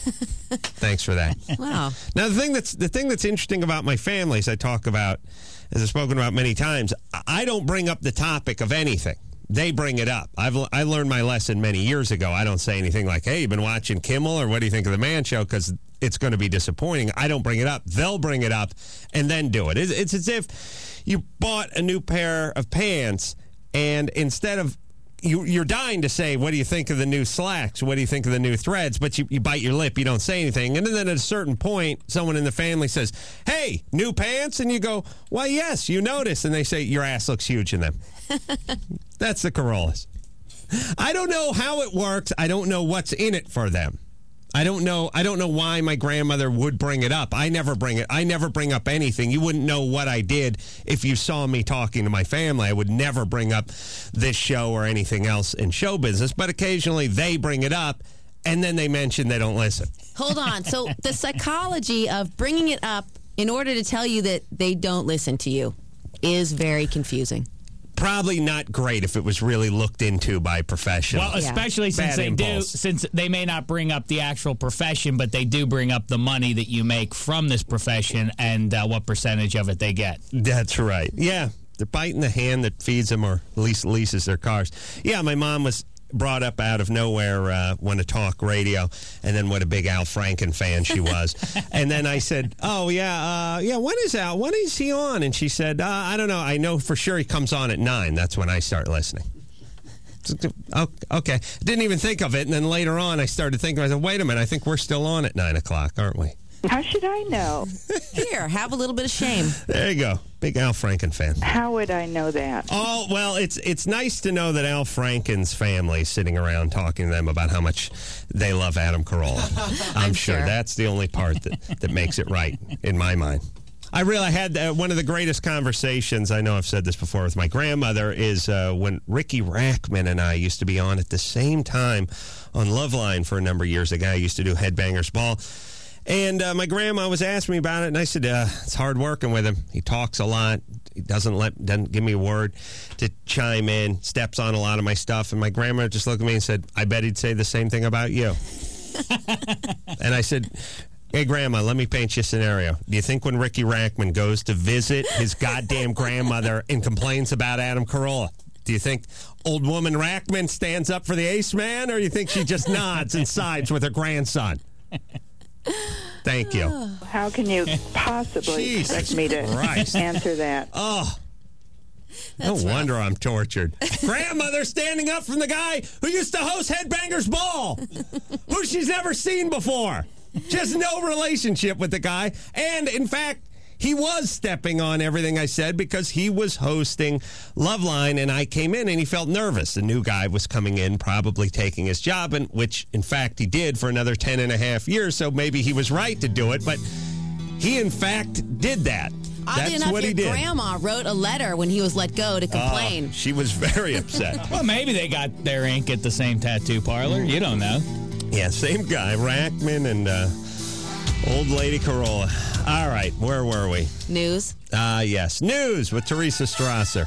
Thanks for that. Wow. Now, the thing that's the thing that's interesting about my family, as I talk about, as I've spoken about many times, I don't bring up the topic of anything. They bring it up. I've I learned my lesson many years ago. I don't say anything like, "Hey, you've been watching Kimmel," or "What do you think of the Man Show?" Because it's going to be disappointing. I don't bring it up. They'll bring it up and then do it. It's, it's as if you bought a new pair of pants, and instead of you, you're dying to say, "What do you think of the new slacks? What do you think of the new threads?" But you, you bite your lip. You don't say anything. And then at a certain point, someone in the family says, "Hey, new pants?" And you go, "Why, yes, you notice." And they say, "Your ass looks huge in them." That's the Corollas. I don't know how it works. I don't know what's in it for them. I don't know. I don't know why my grandmother would bring it up. I never bring it. I never bring up anything. You wouldn't know what I did if you saw me talking to my family. I would never bring up this show or anything else in show business. But occasionally they bring it up, and then they mention they don't listen. Hold on. So the psychology of bringing it up in order to tell you that they don't listen to you is very confusing. Probably not great if it was really looked into by professionals. Well, especially yeah. since Bad they impulse. do, since they may not bring up the actual profession, but they do bring up the money that you make from this profession and uh, what percentage of it they get. That's right. Yeah, they're biting the hand that feeds them or at least leases their cars. Yeah, my mom was brought up out of nowhere uh, when to talk radio, and then what a big Al Franken fan she was. And then I said, "Oh yeah, uh, yeah. When is Al? When is he on?" And she said, uh, "I don't know. I know for sure he comes on at nine. That's when I start listening." Okay, didn't even think of it, and then later on I started thinking. I said, "Wait a minute. I think we're still on at nine o'clock, aren't we?" How should I know? Here, have a little bit of shame. There you go. Big Al Franken fan. How would I know that? Oh, well, it's it's nice to know that Al Franken's family is sitting around talking to them about how much they love Adam Carolla. I'm, I'm sure. sure that's the only part that, that makes it right in my mind. I really had uh, one of the greatest conversations, I know I've said this before, with my grandmother is uh, when Ricky Rackman and I used to be on at the same time on Loveline for a number of years. The guy used to do Headbangers Ball. And uh, my grandma was asking me about it, and I said, uh, it's hard working with him. He talks a lot. He doesn't let doesn't give me a word to chime in, steps on a lot of my stuff. And my grandma just looked at me and said, I bet he'd say the same thing about you. And I said, hey, Grandma, let me paint you a scenario. Do you think when Ricky Rackman goes to visit his goddamn grandmother and complains about Adam Carolla, do you think old woman Rackman stands up for the ace man, or do you think she just nods and sides with her grandson? Thank you. How can you possibly Jesus expect me to Christ. answer that? Oh, no That's wonder rough. I'm tortured. Grandmother standing up from the guy who used to host Headbangers Ball, who she's never seen before. Just no relationship with the guy. And, in fact, he was stepping on everything I said because he was hosting Loveline, and I came in, and he felt nervous. The new guy was coming in, probably taking his job, and which, in fact, he did for another ten and a half years, so maybe he was right to do it, but he, in fact, did that. Oddly That's enough, what your he did. grandma wrote a letter when he was let go to complain. Oh, she was very upset. Well, maybe they got their ink at the same tattoo parlor. You don't know. Yeah, same guy, Rackman and uh, old lady Carolla. All right, where were we? News. Ah, uh, yes. News with Teresa Strasser.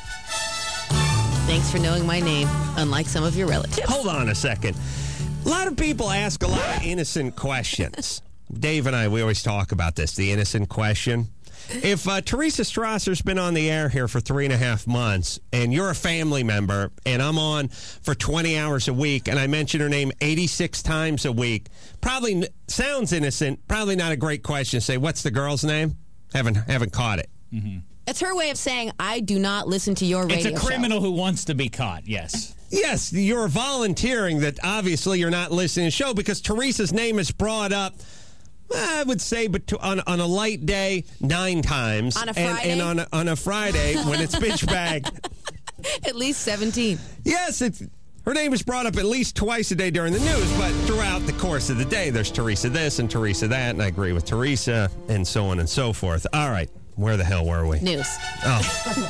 Thanks for knowing my name, unlike some of your relatives. Hold on a second. A lot of people ask a lot of innocent questions. Dave and I, we always talk about this, the innocent question. If uh, Teresa Strasser's been on the air here for three and a half months, and you're a family member, and I'm on for twenty hours a week, and I mention her name eighty-six times a week, probably n- sounds innocent, probably not a great question to say, what's the girl's name? Haven't haven't caught it. Mm-hmm. It's her way of saying, I do not listen to your radio It's a show. criminal who wants to be caught, yes. Yes, you're volunteering that obviously you're not listening to the show because Teresa's name is brought up, I would say, but on, on a light day, nine times. On a and, Friday? And on a, on a Friday when it's bitch bag. At least seventeen. Yes, it's, her name is brought up at least twice a day during the news, but throughout the course of the day, there's Teresa this and Teresa that, and I agree with Teresa, and so on and so forth. All right, where the hell were we? News. Oh.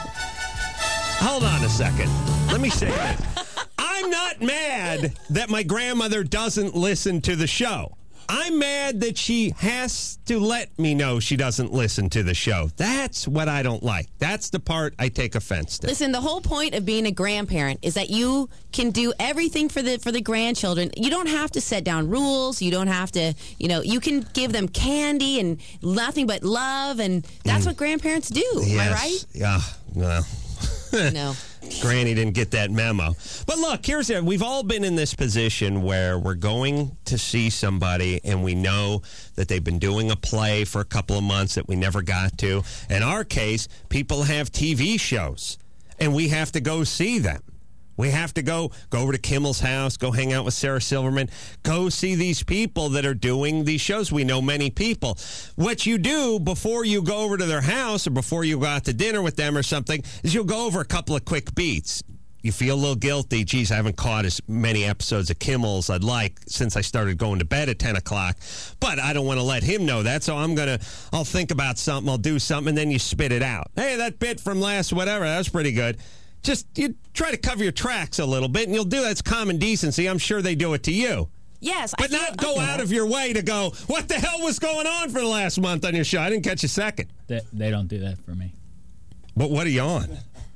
Hold on a second. Let me say this. I'm not mad that my grandmother doesn't listen to the show. I'm mad that she has to let me know she doesn't listen to the show. That's what I don't like. That's the part I take offense to. Listen, the whole point of being a grandparent is that you can do everything for the for the grandchildren. You don't have to set down rules. You don't have to, you know, you can give them candy and nothing but love, and that's mm. what grandparents do. Yes. Am I right? Yeah. Well. No. Granny didn't get that memo. But look, here's it. We've all been in this position where we're going to see somebody and we know that they've been doing a play for a couple of months that we never got to. In our case, people have T V shows and we have to go see them. We have to go go over to Kimmel's house, go hang out with Sarah Silverman, go see these people that are doing these shows. We know many people. What you do before you go over to their house or before you go out to dinner with them or something is you'll go over a couple of quick beats. You feel a little guilty. Geez, I haven't caught as many episodes of Kimmel's I'd like since I started going to bed at ten o'clock. But I don't want to let him know that, so I'm going to, I'll think about something, I'll do something, and then you spit it out. Hey, that bit from last whatever, that was pretty good. Just you try to cover your tracks a little bit, and you'll do that. It's common decency. I'm sure they do it to you. Yes. But I not feel, go okay. out of your way to go, what the hell was going on for the last month on your show? I didn't catch a second. They, they don't do that for me. But what are you on?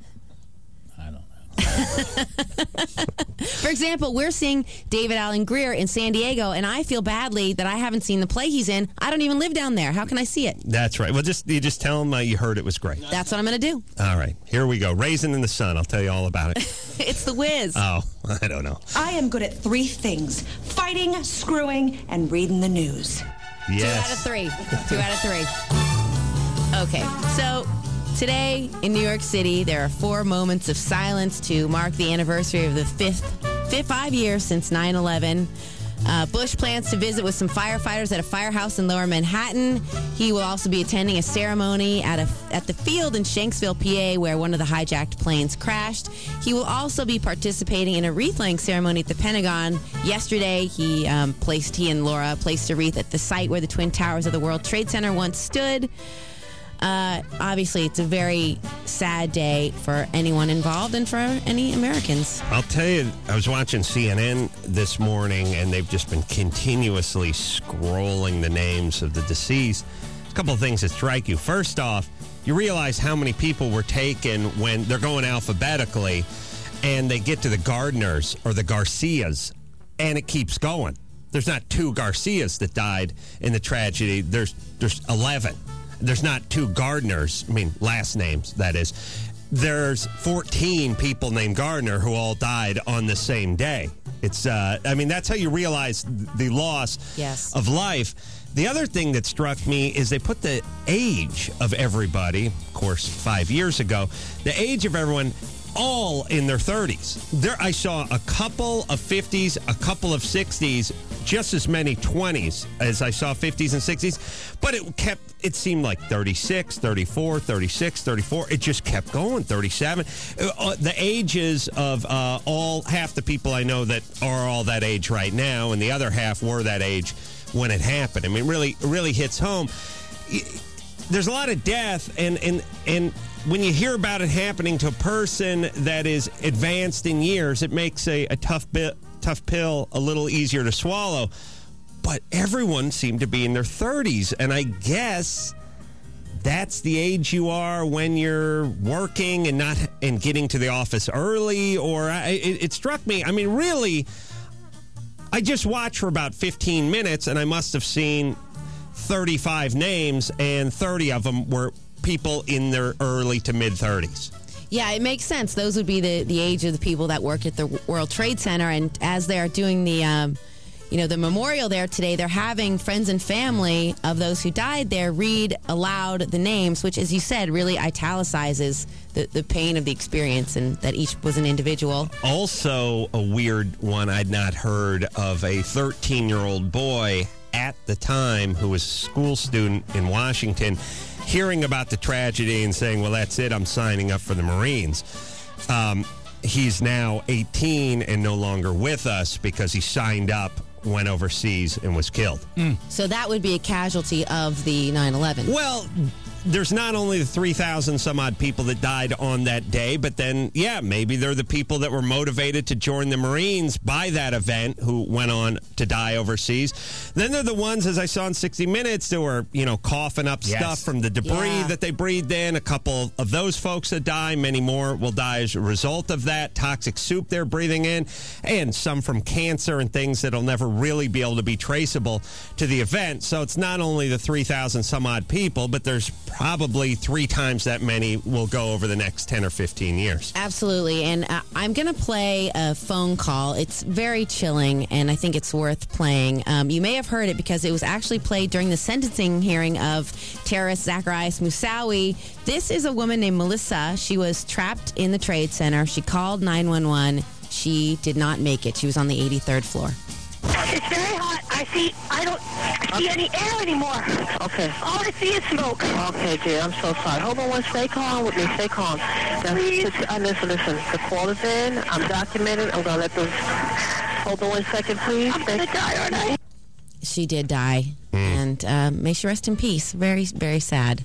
I don't know. For example, we're seeing David Alan Grier in San Diego, and I feel badly that I haven't seen the play he's in. I don't even live down there. How can I see it? That's right. Well, just you just tell him uh, you heard it was great. That's what I'm going to do. All right. Here we go. Raisin in the Sun. I'll tell you all about it. It's the whiz. Oh, I don't know. I am good at three things: fighting, screwing, and reading the news. Yes. Two out of three. Two out of three. Okay, so today in New York City, there are four moments of silence to mark the anniversary of the fifth, fifth five years since nine eleven. Uh, Bush plans to visit with some firefighters at a firehouse in Lower Manhattan. He will also be attending a ceremony at a at the field in Shanksville, P A, where one of the hijacked planes crashed. He will also be participating in a wreath-laying ceremony at the Pentagon. Yesterday, he um, placed he and Laura placed a wreath at the site where the Twin Towers of the World Trade Center once stood. Uh, obviously, it's a very sad day for anyone involved and for any Americans. I'll tell you, I was watching C N N this morning, and they've just been continuously scrolling the names of the deceased. A couple of things that strike you. First off, you realize how many people were taken when they're going alphabetically, and they get to the Gardners or the Garcias, and it keeps going. There's not two Garcias that died in the tragedy. There's there's eleven. There's not two Gardners, I mean, last names, that is. There's fourteen people named Gardner who all died on the same day. It's, uh, I mean, that's how you realize the loss yes. of life. The other thing that struck me is they put the age of everybody, of course, five years ago, the age of everyone all in their thirties. There, I saw a couple of fifties, a couple of sixties, just as many twenties as I saw fifties and sixties, but it kept, it seemed like thirty-six, thirty-four, thirty-six, thirty-four. It just kept going, thirty-seven. Uh, the ages of uh, all, half the people I know that are all that age right now, and the other half were that age when it happened. I mean, really, really hits home. There's a lot of death, and and and when you hear about it happening to a person that is advanced in years, it makes a, a tough bit, tough pill a little easier to swallow. But everyone seemed to be in their thirties, and I guess that's the age you are when you're working and not and getting to the office early. Or I, it, it struck me. I mean, really, I just watched for about fifteen minutes, and I must have seen thirty-five names, and thirty of them were people in their early to mid-thirties. Yeah, it makes sense. Those would be the, the age of the people that worked at the World Trade Center, and as they're doing the, um, you know, the memorial there today, they're having friends and family of those who died there read aloud the names, which, as you said, really italicizes the, the pain of the experience and that each was an individual. Also, a weird one I'd not heard of, a thirteen-year-old boy at the time who was a school student in Washington hearing about the tragedy and saying, well, that's it, I'm signing up for the Marines. Um, he's now eighteen and no longer with us because he signed up, went overseas, and was killed. Mm. So that would be a casualty of the nine eleven. Well, there's not only the three thousand some odd people that died on that day, but then, yeah, maybe they're the people that were motivated to join the Marines by that event who went on to die overseas. Then they're the ones, as I saw in sixty minutes, that were, you know, coughing up Yes. stuff from the debris Yeah. that they breathed in. A couple of those folks that die, many more will die as a result of that. Toxic soup they're breathing in, and some from cancer and things that'll never really be able to be traceable to the event. So it's not only the three thousand some odd people, but there's probably three times that many will go over the next ten or fifteen years. Absolutely. And uh, I'm going to play a phone call. It's very chilling, and I think it's worth playing. Um, you may have heard it because it was actually played during the sentencing hearing of terrorist Zacarias Moussaoui. This is a woman named Melissa. She was trapped in the Trade Center. She called nine one one. She did not make it. She was on the eighty-third floor. It's very hot. I see. I don't see any air anymore. Okay. All I see is smoke. Okay, dear. I'm so sorry. Hold on one. Stay calm with me. Stay calm. Now, Please. just- uh, listen, listen. The call is in. I'm documented. I'm going to let them... Hold on one second, please. I'm going to die, aren't I? She did die, and um, may she rest in peace. Very, very sad.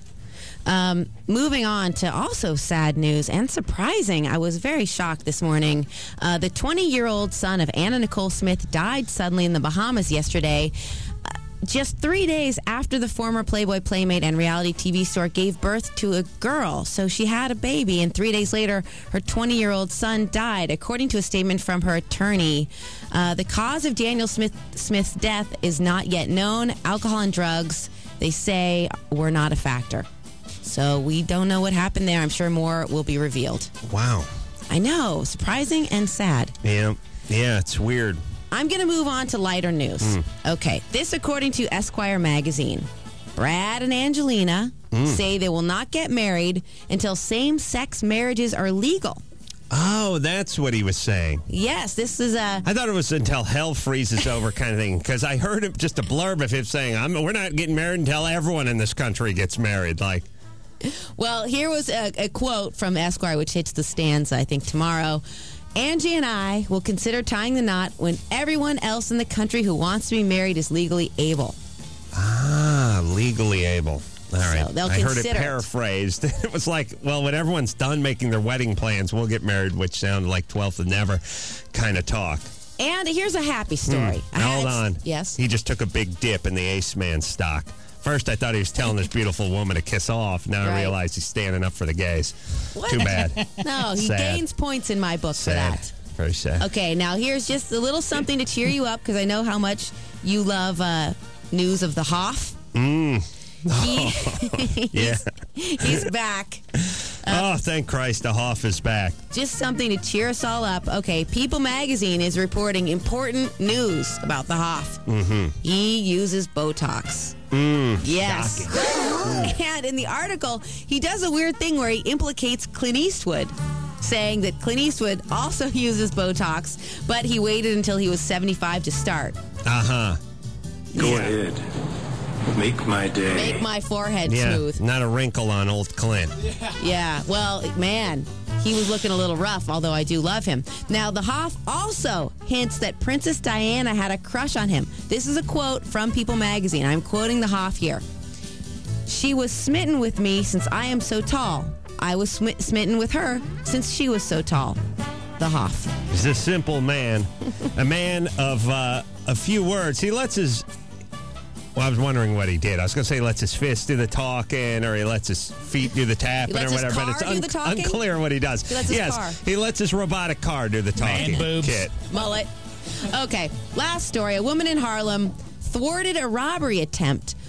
Um, moving on to also sad news and surprising. I was very shocked this morning. Uh, the twenty-year-old son of Anna Nicole Smith died suddenly in the Bahamas yesterday. Uh, just three days after the former Playboy Playmate and reality T V star gave birth to a girl. So she had a baby, and three days later, her twenty-year-old son died. According to a statement from her attorney, uh, the cause of Daniel Smith Smith's death is not yet known. Alcohol and drugs, they say, were not a factor. So we don't know what happened there. I'm sure more will be revealed. Wow. I know. Surprising and sad. Yeah. Yeah, it's weird. I'm going to move on to lighter news. Mm. Okay. This according to Esquire magazine. Brad and Angelina Mm. say they will not get married until same-sex marriages are legal. Oh, that's what he was saying. Yes, this is a... I thought it was until hell freezes over kind of thing, because I heard it, just a blurb of him saying, I'm, we're not getting married until everyone in this country gets married. Like, Well, here was a, a quote from Esquire, which hits the stands, I think, tomorrow. Angie and I will consider tying the knot when everyone else in the country who wants to be married is legally able. ah, legally able. All right. So they'll I heard it consider it. paraphrased. It was like, well, when everyone's done making their wedding plans, we'll get married, which sounded like twelfth and never kind of talk. And here's a happy story. Hmm. I Now, had hold ex- on. Yes? He just took a big dip in the Ace Man stock. First, I thought he was telling this beautiful woman to kiss off. Now Right. I realize he's standing up for the gays. What? Too bad. No, he Sad. gains points in my book Sad. for that. Very sad. Okay, now here's just a little something to cheer you up because I know how much you love uh, news of the Hoff. Mm. He, Yeah. he's back. oh, thank Christ, the Hoff is back. Just something to cheer us all up. Okay, People Magazine is reporting important news about the Hoff. Mm-hmm. He uses Botox. Mm, Yes. And in the article, he does a weird thing where he implicates Clint Eastwood, saying that Clint Eastwood also uses Botox, but he waited until he was seventy-five to start. Uh-huh. Go ahead. Make my day. Make my forehead Yeah, smooth. not a wrinkle on old Clint. Yeah, well, man, he was looking a little rough, although I do love him. Now, the Hoff also hints that Princess Diana had a crush on him. This is a quote from People Magazine. I'm quoting the Hoff here. She was smitten with me since I am so tall. I was sm- smitten with her since she was so tall. The Hoff. He's a simple man. A man of uh, a few words. He lets his... Well, I was wondering what he did. I was going to say he lets his fist do the talking, or he lets his feet do the tapping, He lets or his whatever. car but it's do the talking? unclear what he does. He lets his yes, car. he lets his robotic car do the talking. Man boobs. Kit. Mullet. Okay, last story. A woman in Harlem thwarted a robbery attempt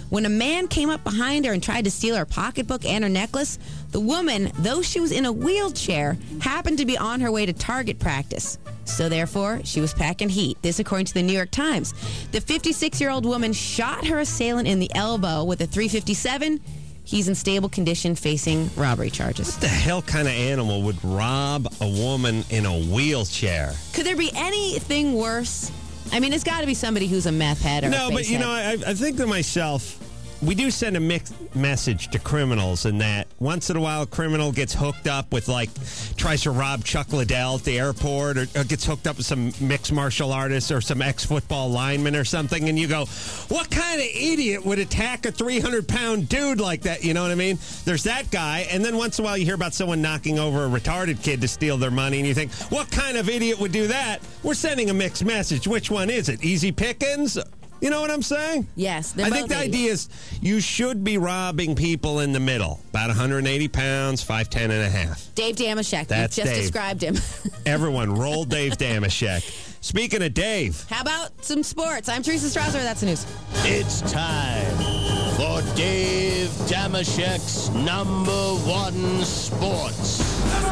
When a man came up behind her and tried to steal her pocketbook and her necklace, the woman, though she was in a wheelchair, happened to be on her way to target practice. So therefore, she was packing heat. This according to the New York Times. The fifty-six-year-old woman shot her assailant in the elbow with a three fifty-seven. He's in stable condition facing robbery charges. What the hell kind of animal would rob a woman in a wheelchair? Could there be anything worse? I mean, it's got to be somebody who's a meth head or no, a but face you head. know, I, I think to myself, we do send a mixed message to criminals in that once in a while a criminal gets hooked up with, like, tries to rob Chuck Liddell at the airport or, or gets hooked up with some mixed martial artist or some ex-football lineman or something, and you go, what kind of idiot would attack a three hundred pound dude like that? You know what I mean? There's that guy, and then once in a while you hear about someone knocking over a retarded kid to steal their money, and you think, what kind of idiot would do that? We're sending a mixed message. Which one is it? Easy pickings? You know what I'm saying? Yes. I think the idea is you should be robbing people in the middle. About one hundred eighty pounds, five ten and a half. Dave Damashek. That's you just Dave. described him. Everyone, roll Dave Damashek. Speaking of Dave. How about some sports? I'm Teresa Strasser. That's the news. It's time for Dave Damashek's number one sports.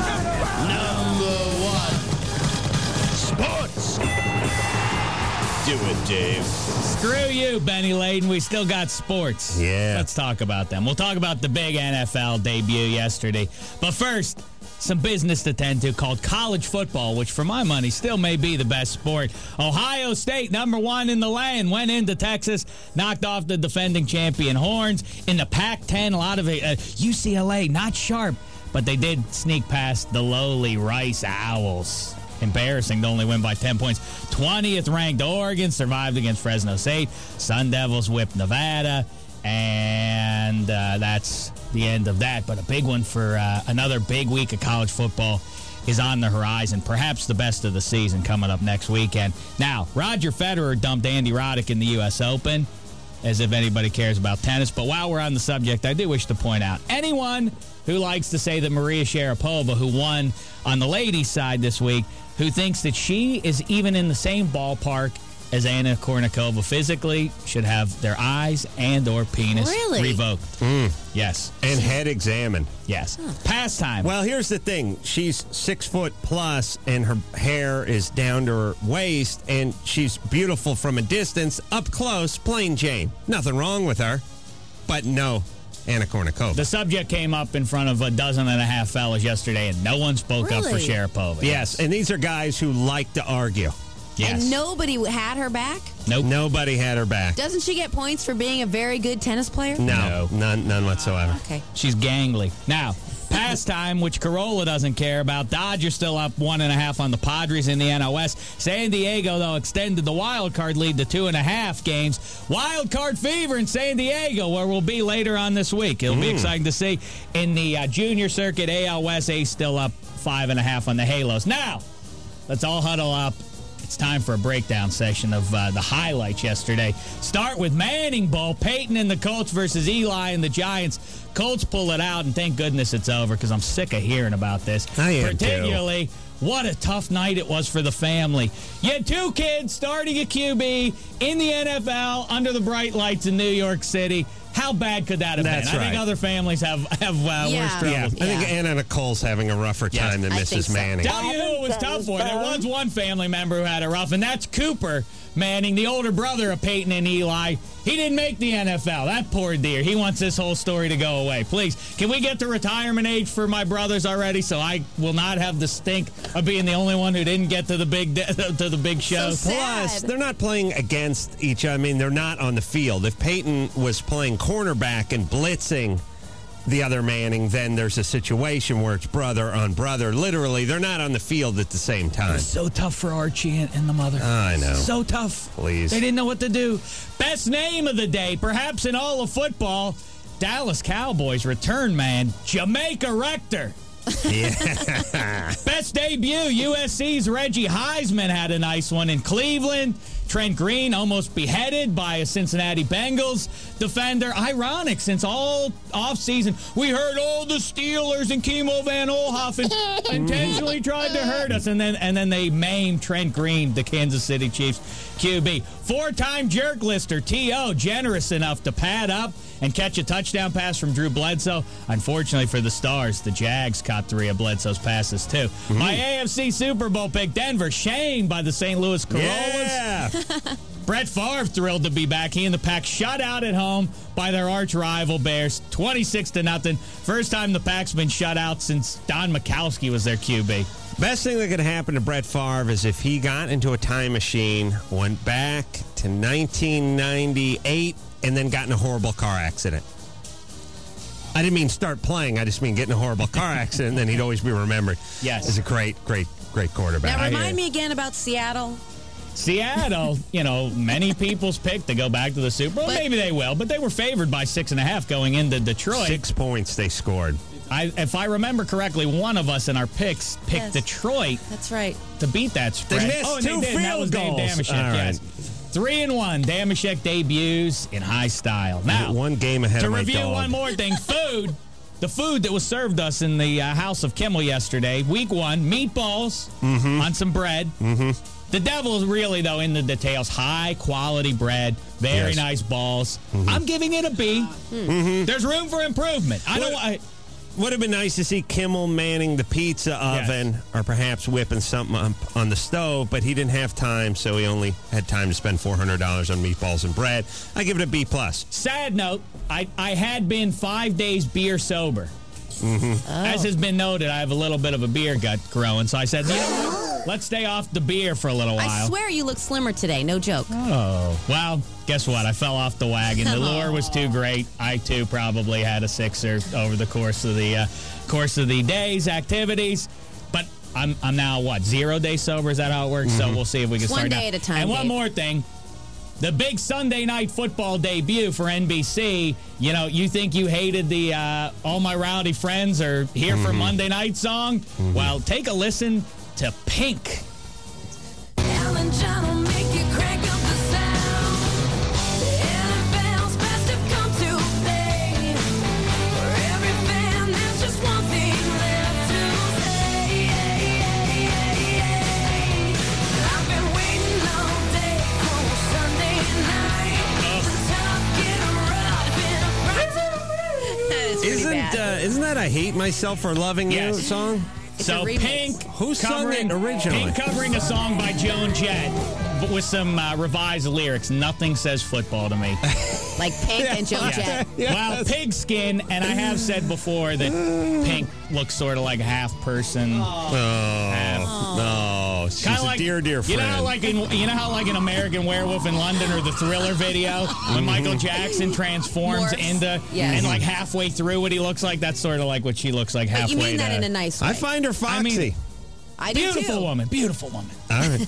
Number one sports. Do it, Dave. Screw you, Benny Layden. We still got sports. Yeah. Let's talk about them. We'll talk about the big N F L debut yesterday. But first, some business to tend to called college football, which for my money still may be the best sport. Ohio State, number one in the land, went into Texas, knocked off the defending champion Horns. In the Pac ten, a lot of it, uh, U C L A, not sharp, but they did sneak past the lowly Rice Owls. Embarrassing to only win by ten points. twentieth ranked Oregon survived against Fresno State. Sun Devils whipped Nevada. And uh, that's the end of that. But a big one for uh, another big week of college football is on the horizon. Perhaps the best of the season coming up next weekend. Now, Roger Federer dumped Andy Roddick in the U S Open, as if anybody cares about tennis. But while we're on the subject, I do wish to point out, anyone who likes to say that Maria Sharapova, who won on the ladies' side this week, who thinks that she is even in the same ballpark as Anna Kournikova physically, should have their eyes and or penis Really? revoked. Mm. Yes. And head examined. Yes. Pastime. Well, here's the thing. She's six foot plus, and her hair is down to her waist, and she's beautiful from a distance. Up close, plain Jane. Nothing wrong with her, but no Anna Kournikova. The subject came up in front of a dozen and a half fellas yesterday, and no one spoke up for Really? Sharapova. Yes, and these are guys who like to argue. Yes. And nobody had her back? Nope. Nobody had her back. Doesn't she get points for being a very good tennis player? No, none, none whatsoever. Okay. She's gangly. Now, pastime, which Corolla doesn't care about. Dodgers still up one and a half on the Padres in the N L S. San Diego, though, extended the wild card lead to two and a half games. Wild card fever in San Diego, where we'll be later on this week. It'll be Mm. exciting to see. In the uh, junior circuit, A L West Ace still up five and a half on the Halos. Now, let's all huddle up. It's time for a breakdown session of uh, the highlights yesterday. Start with Manning Bowl, Peyton and the Colts versus Eli and the Giants. Colts pull it out, and thank goodness it's over because I'm sick of hearing about this. I am Particularly, what a tough night it was for the family. You had two kids starting at Q B in the N F L under the bright lights in New York City. How bad could that have That's been? I right. think other families have, have uh, Yeah. worse troubles. Yeah, I think Anna Nicole's having a rougher Yes, time than I Missus think so. Manning. Tell you who it was tough for. There was one family member who had it rough, and that's Cooper Manning, the older brother of Peyton and Eli. He didn't make the N F L. That poor dear. He wants this whole story to go away. Please, can we get to retirement age for my brothers already, so I will not have the stink of being the only one who didn't get to the big to the big show? So Plus, sad. they're not playing against each other. I mean, they're not on the field. If Peyton was playing cornerback and blitzing the other Manning, then there's a situation where it's brother on brother. Literally, they're not on the field at the same time. So tough for Archie and, and the mother. I know. So tough. Please. They didn't know what to do. Best name of the day, perhaps in all of football, Dallas Cowboys return man, Jamaica Rector. Yeah. Best debut, U S C's Reggie Heisman had a nice one in Cleveland. Trent Green almost beheaded by a Cincinnati Bengals defender. Ironic, since all offseason we heard all the Steelers and Kimo Van Olhoffen intentionally tried to hurt us, and then and then they maimed Trent Green, the Kansas City Chiefs Q B. Four-time jerk lister T O generous enough to pad up and catch a touchdown pass from Drew Bledsoe. Unfortunately for the Stars, the Jags caught three of Bledsoe's passes too. Mm-hmm. My A F C Super Bowl pick, Denver, shamed by the Saint Louis Corollas. Yeah. Brett Favre thrilled to be back. He and the Pack shut out at home by their arch rival Bears, twenty-six to nothing. First time the Pack's been shut out since Don Majkowski was their Q B. Best thing that could happen to Brett Favre is if he got into a time machine, went back to nineteen ninety-eight, and then got in a horrible car accident. I didn't mean start playing. I just mean get in a horrible car accident, and then he'd always be remembered yes. as a great, great, great quarterback. Now, remind me again about Seattle. Seattle, you know, many people's pick to go back to the Super Bowl. But, maybe they will, but they were favored by six and a half going into Detroit. Six points they scored. I, if I remember correctly, one of us in our picks picked yes. Detroit. That's right. To beat that spread. They missed oh, two they did. field That was goals. Dave Damashek, All yes. right. Three and one. Damashek debuts in high style. Now, one game ahead to of my review dog. one more thing, food. The food that was served us in the uh, House of Kimmel yesterday, week one, meatballs mm-hmm. on some bread. Mm-hmm. The devil's really, though, in the details. High-quality bread, very yes. nice balls. Mm-hmm. I'm giving it a B. Mm-hmm. There's room for improvement. I what, don't. I, would have been nice to see Kimmel manning the pizza oven yes. or perhaps whipping something up on the stove, but he didn't have time, so he only had time to spend four hundred dollars on meatballs and bread. I give it a B plus. Sad note, I, I had been five days beer sober. Mm-hmm. Oh. As has been noted, I have a little bit of a beer gut growing, so I said, you know what? Let's stay off the beer for a little while. I swear you look slimmer today. No joke. Oh. Well, guess what? I fell off the wagon. The lure was too great. I, too, probably had a sixer over the course of the uh, course of the day's activities. But I'm I'm now, what, zero days sober? Is that how it works? Mm-hmm. So we'll see if we can It's start one now. day at a time, And one Dave. more thing. The big Sunday night football debut for N B C. You know, you think you hated the uh, All My Rowdy Friends or Here mm-hmm. for Monday Night song? Mm-hmm. Well, take a listen to Pink. Ellen John will make you crank up the sound. The N F L's best have come to play. For every fan, there's just one thing left to say. I've been waiting all day for Sunday night. The top get rough in a bright. Isn't uh, isn't that I Hate Myself for Loving Yes. You song? It's So a remix. Pink, Who sung covering, it originally? Pink covering a song by Joan Jett, but with some uh, revised lyrics. Nothing says football to me. Like Pink and Joan Yeah. Jett. Well, pigskin, and I have said before that Pink looks sort of like a half person. Oh, half. no. She's Kinda a like, dear, dear friend. You know, how like in, you know how like in American Werewolf in London or the Thriller video when Michael Jackson transforms Morphs. into Yes. and like halfway through what he looks like. That's sort of like what she looks like But halfway. you mean that to, in a nice way. I find her foxy. I mean, I do beautiful too. woman, beautiful woman. All right.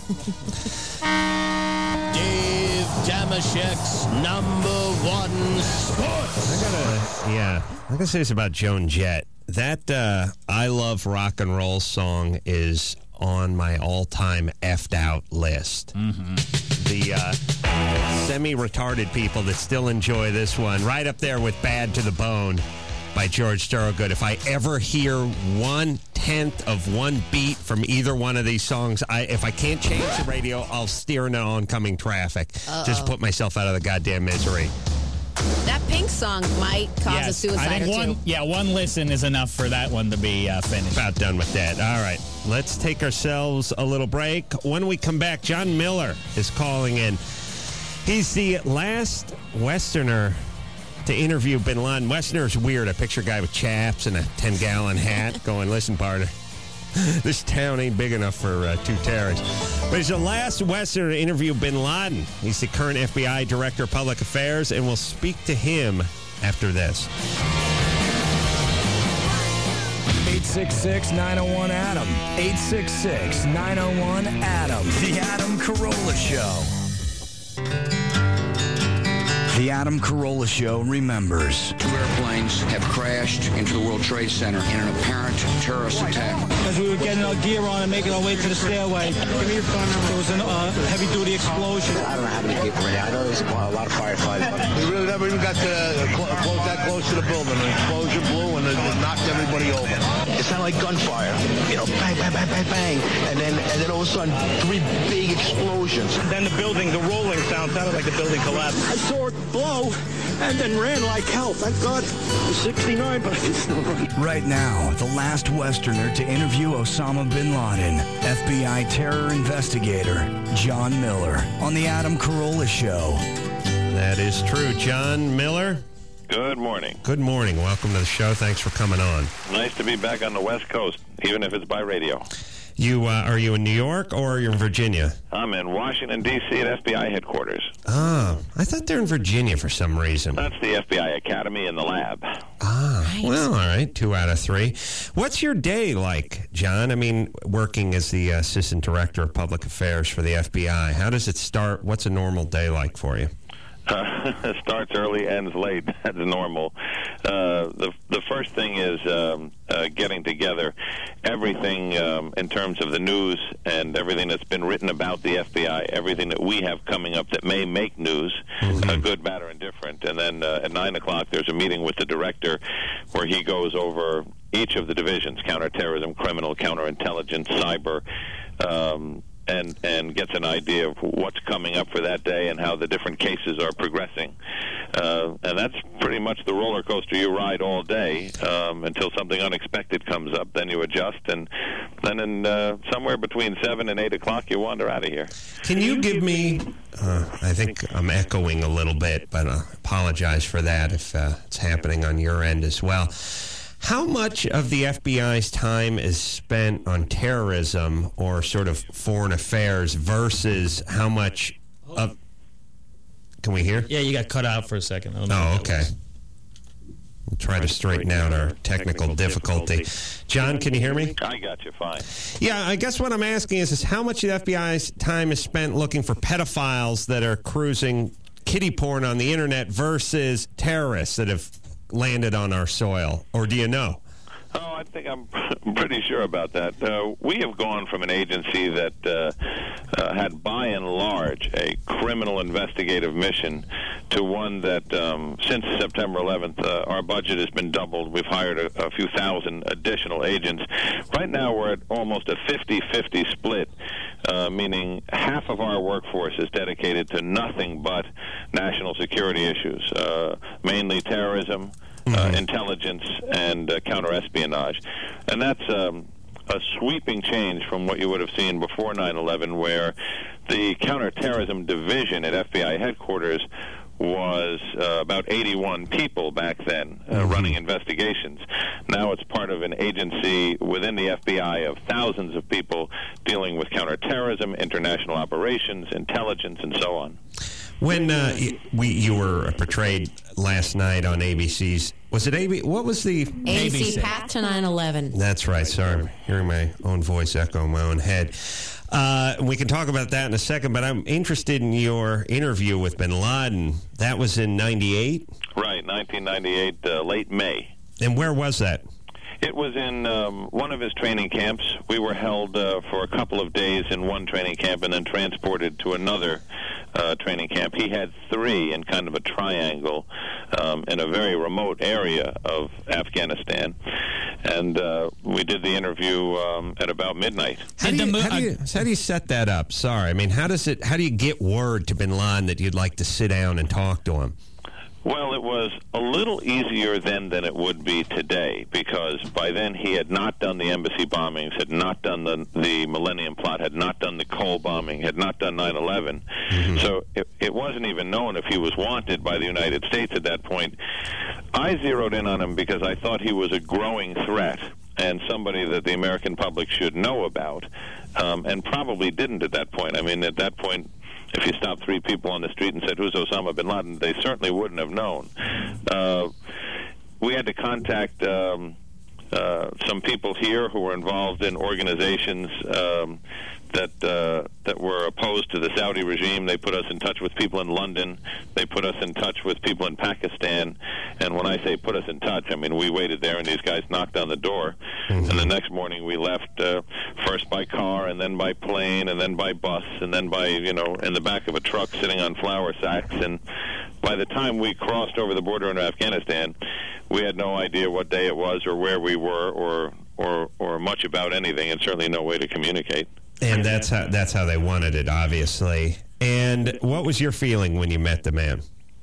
Dave Damashek's number one sports. I gotta, yeah, I gotta say this about Joan Jett. That uh, I Love Rock and Roll song is on my all-time effed out list. Mm-hmm. The uh, semi-retarded people that still enjoy this one, right up there with Bad to the Bone by George Thorogood. If I ever hear one-tenth of one beat from either one of these songs, I if I can't change the radio, I'll steer into oncoming traffic. Uh-oh. Just put myself out of the goddamn misery. That Pink song might cause a Yes, suicide I think or one, two. yeah, one listen is enough for that one to be uh, finished. About done with that. All right. Let's take ourselves a little break. When we come back, John Miller is calling in. He's the last Westerner to interview Bin Laden. Westerner's weird. I picture a guy with chaps and a ten-gallon hat going, listen, partner, this town ain't big enough for uh, two terrorists. But he's the last Westerner to interview Bin Laden. He's the current F B I Director of Public Affairs, and we'll speak to him after this. eight six six, nine oh one, A D A M. eight six six, nine oh one, A D A M. The Adam Carolla Show. The Adam Carolla Show remembers. Two airplanes have crashed into the World Trade Center in an apparent terrorist attack. As we were getting our gear on and making our way to the stairway, there was a uh, heavy-duty explosion. I don't know how many people were there. I know there was a lot of firefighters. We really never even got to uh, cl- close that close to the building. An explosion blew and it, it knocked everybody over. It sounded like gunfire. You know, bang, bang, bang, bang, bang. And then, and then all of a sudden, three big explosions. Then the building, the rolling sound sounded like the building collapsed. I saw it blow and then ran like hell. Thank God it was sixty-nine, but I can still run. Right now, the last Westerner to interview Osama bin Laden, F B I terror investigator John Miller, on the Adam Carolla Show. That is true. John Miller. Good morning. Good morning. Welcome to the show. Thanks for coming on. Nice to be back on the West Coast, even if it's by radio. You uh, are you in New York or are you in Virginia? I'm in Washington, D C at F B I headquarters. Oh, I thought they're in Virginia for some reason. That's the F B I Academy in the lab. Ah, well, all right. Two out of three. What's your day like, John? I mean, working as the Assistant Director of Public Affairs for the F B I, how does it start? What's a normal day like for you? Uh, starts early, ends late. That's normal. Uh, the the first thing is um, uh, getting together everything um, in terms of the news and everything that's been written about the F B I, everything that we have coming up that may make news, mm-hmm. uh, good, bad, or indifferent. And then uh, at nine o'clock, there's a meeting with the director where he goes over each of the divisions: counterterrorism, criminal, counterintelligence, cyber. Um, And, and gets an idea of what's coming up for that day and how the different cases are progressing. Uh, and that's pretty much the roller coaster you ride all day um, until something unexpected comes up. Then you adjust, and then in uh, somewhere between seven and eight o'clock, you wander out of here. Can you give me, uh, I think I'm echoing a little bit, but I apologize for that if uh, it's happening on your end as well. How much of the F B I's time is spent on terrorism or sort of foreign affairs versus how much of... Can we hear? Yeah, you got cut out for a second. I don't know oh, okay. We'll try to straighten out our technical difficulty. John, can you hear me? I got you fine. Yeah, I guess what I'm asking is, is how much of the F B I's time is spent looking for pedophiles that are cruising kiddie porn on the internet versus terrorists that have landed on our soil, or do you know? Oh, I think I'm pretty sure about that. Uh, we have gone from an agency that uh, uh, had, by and large, a criminal investigative mission to one that, um, since September eleventh, uh, our budget has been doubled. We've hired a, a few thousand additional agents. Right now, we're at almost a fifty-fifty split, uh, meaning half of our workforce is dedicated to nothing but national security issues, uh, mainly terrorism, Uh, intelligence, and uh, counter-espionage. And that's um, a sweeping change from what you would have seen before nine eleven, where the counterterrorism division at F B I headquarters was uh, about eighty-one people back then uh, mm-hmm. running investigations. Now it's part of an agency within the F B I of thousands of people dealing with counterterrorism, international operations, intelligence, and so on. When uh, we you were portrayed last night on A B C's, was it A B C? What was the A B C Path to nine eleven? That's right. Sorry, I'm hearing my own voice echo in my own head. Uh, we can talk about that in a second, but I'm interested in your interview with bin Laden. That was in ninety-eight? Right, nineteen ninety-eight, uh, late May. And where was that? It was in um, one of his training camps. We were held uh, for a couple of days in one training camp and then transported to another uh, training camp. He had three in kind of a triangle um, in a very remote area of Afghanistan. And uh, we did the interview um, at about midnight. How do, you, how, do you, how do you set that up? Sorry. I mean, how does it? How do you get word to bin Laden that you'd like to sit down and talk to him? Well, it was a little easier then than it would be today, because by then he had not done the embassy bombings, had not done the, the Millennium Plot, had not done the Cole bombing, had not done nine eleven. Mm-hmm. So it, it wasn't even known if he was wanted by the United States at that point. I zeroed in on him because I thought he was a growing threat and somebody that the American public should know about, um, and probably didn't at that point. I mean, at that point, if you stopped three people on the street and said, who's Osama bin Laden, they certainly wouldn't have known. Uh, we had to contact um, uh, some people here who were involved in organizations um, that uh, that were opposed to the Saudi regime. They put us in touch with people in London. They put us in touch with people in Pakistan. And when I say put us in touch, I mean we waited there, and these guys knocked on the door. Mm-hmm. And the next morning we left, uh, first by car, and then by plane, and then by bus, and then by, you know, in the back of a truck sitting on flour sacks. And by the time we crossed over the border into Afghanistan, we had no idea what day it was or where we were or or, or much about anything, and certainly no way to communicate. And that's how that's how they wanted it, obviously. And what was your feeling when you met the man?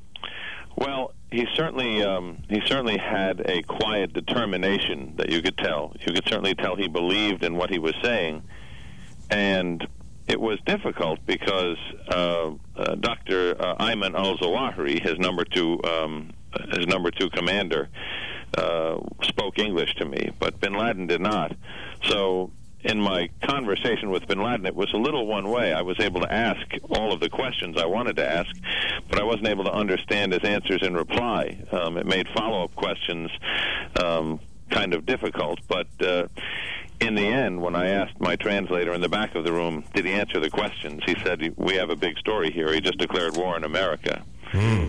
Well, he certainly um, he certainly had a quiet determination that you could tell. You could certainly tell he believed in what he was saying, and it was difficult because uh, uh, Doctor Uh, Ayman al-Zawahiri, his number two um, his number two commander, uh, spoke English to me, but Bin Laden did not. So in my conversation with Bin Laden, it was a little one way. I was able to ask all of the questions I wanted to ask, but I wasn't able to understand his answers in reply. Um, it made follow-up questions um, kind of difficult. But uh, in the end, when I asked my translator in the back of the room, did he answer the questions, he said, we have a big story here. He just declared war on America. Mm.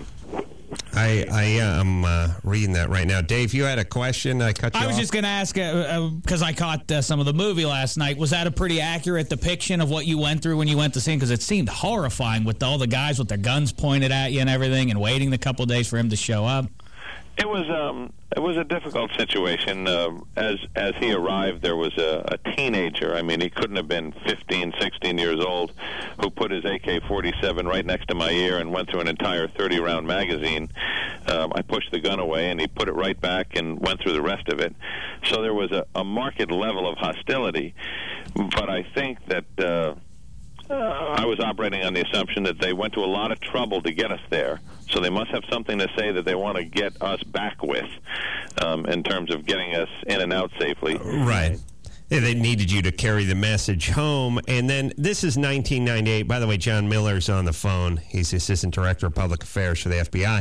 I I am uh, reading that right now. Dave, you had a question. I cut you I was off? just going to ask, because uh, uh, I caught uh, some of the movie last night, was that a pretty accurate depiction of what you went through when you went to see him? Because it seemed horrifying with all the guys with their guns pointed at you and everything, and waiting the couple of days for him to show up. It was um, it was a difficult situation. Uh, as as he arrived, there was a, a teenager. I mean, he couldn't have been fifteen, sixteen years old, who put his A K forty-seven right next to my ear and went through an entire thirty-round magazine. Um, I pushed the gun away, and he put it right back and went through the rest of it. So there was a, a marked level of hostility. But I think that uh, uh, I was operating on the assumption that they went to a lot of trouble to get us there. So they must have something to say that they want to get us back with um, in terms of getting us in and out safely. Right. Yeah, they needed you to carry the message home. And then this is nineteen ninety-eight. By the way, John Miller's on the phone. He's the Assistant Director of Public Affairs for the F B I.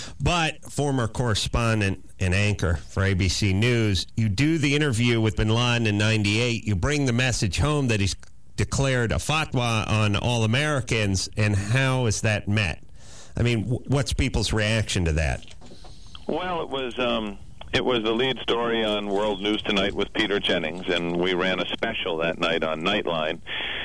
But former correspondent and anchor for A B C News. You do the interview with Bin Laden in ninety-eight. You bring the message home that he's declared a fatwa on all Americans. And how is that met? I mean, what's people's reaction to that? Well, it was um, it was the lead story on World News Tonight with Peter Jennings, and we ran a special that night on Nightline.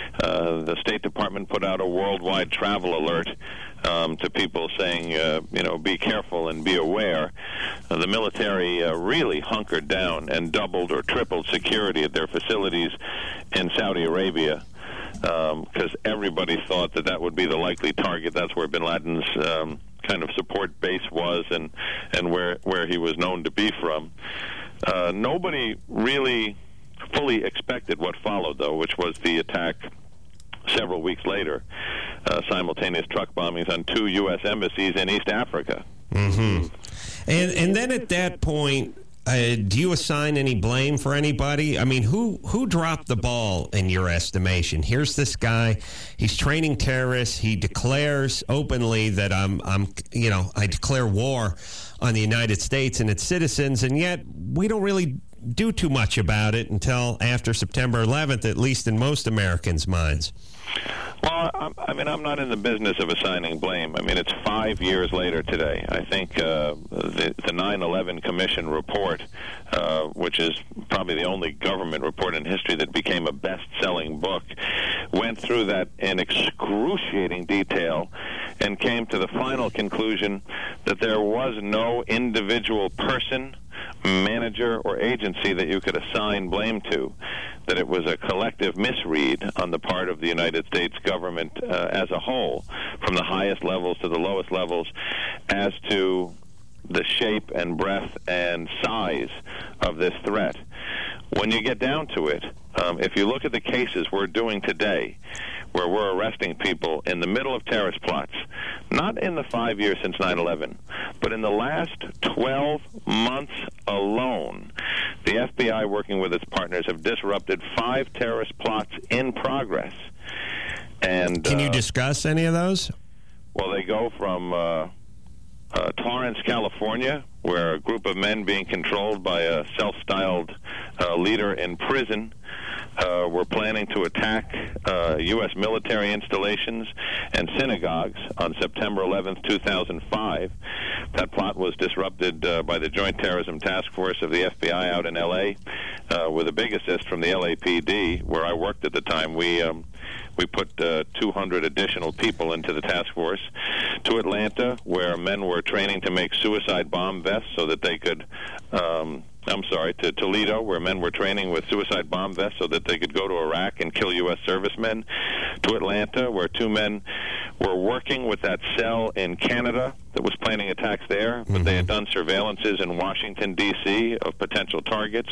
Uh, the State Department put out a worldwide travel alert um, to people saying, uh, you know, be careful and be aware. Uh, the military uh, really hunkered down and doubled or tripled security at their facilities in Saudi Arabia, because um, everybody thought that that would be the likely target. That's where Bin Laden's um, kind of support base was, and and where where he was known to be from. Uh, nobody really fully expected what followed, though, which was the attack several weeks later, uh, simultaneous truck bombings on two U S embassies in East Africa. Mm-hmm. And and then at that point, Uh, do you assign any blame for anybody? I mean, who who dropped the ball in your estimation? Here's this guy. He's training terrorists. He declares openly that I'm, I'm, you know, I declare war on the United States and its citizens, and yet we don't really do too much about it until after September eleventh, at least in most Americans' minds. Well, I'm, I mean, I'm not in the business of assigning blame. I mean, it's five years later today. I think uh, the, the nine eleven Commission report, uh, which is probably the only government report in history that became a best-selling book, went through that in excruciating detail and came to the final conclusion that there was no individual person, manager, or agency that you could assign blame to, that it was a collective misread on the part of the United States government uh, as a whole, from the highest levels to the lowest levels, as to the shape and breadth and size of this threat. When you get down to it, um, if you look at the cases we're doing today, where we're arresting people in the middle of terrorist plots, not in the five years since nine eleven, but in the last twelve months alone, the F B I, working with its partners, have disrupted five terrorist plots in progress. And Can you uh, discuss any of those? Well, they go from uh, uh, Torrance, California, where a group of men being controlled by a self-styled uh, leader in prison uh, were planning to attack uh, U S military installations and synagogues on September eleventh, two thousand five. That plot was disrupted uh, by the Joint Terrorism Task Force of the F B I out in L A uh, with a big assist from the L A P D, where I worked at the time. We um, we put uh, two hundred additional people into the task force, to Atlanta, where men were training to make suicide bomb vests so that they could, um, I'm sorry, to Toledo, where men were training with suicide bomb vests so that they could go to Iraq and kill U S servicemen, to Atlanta, where two men were working with that cell in Canada that was planning attacks there, but mm-hmm. they had done surveillances in Washington, D C of potential targets,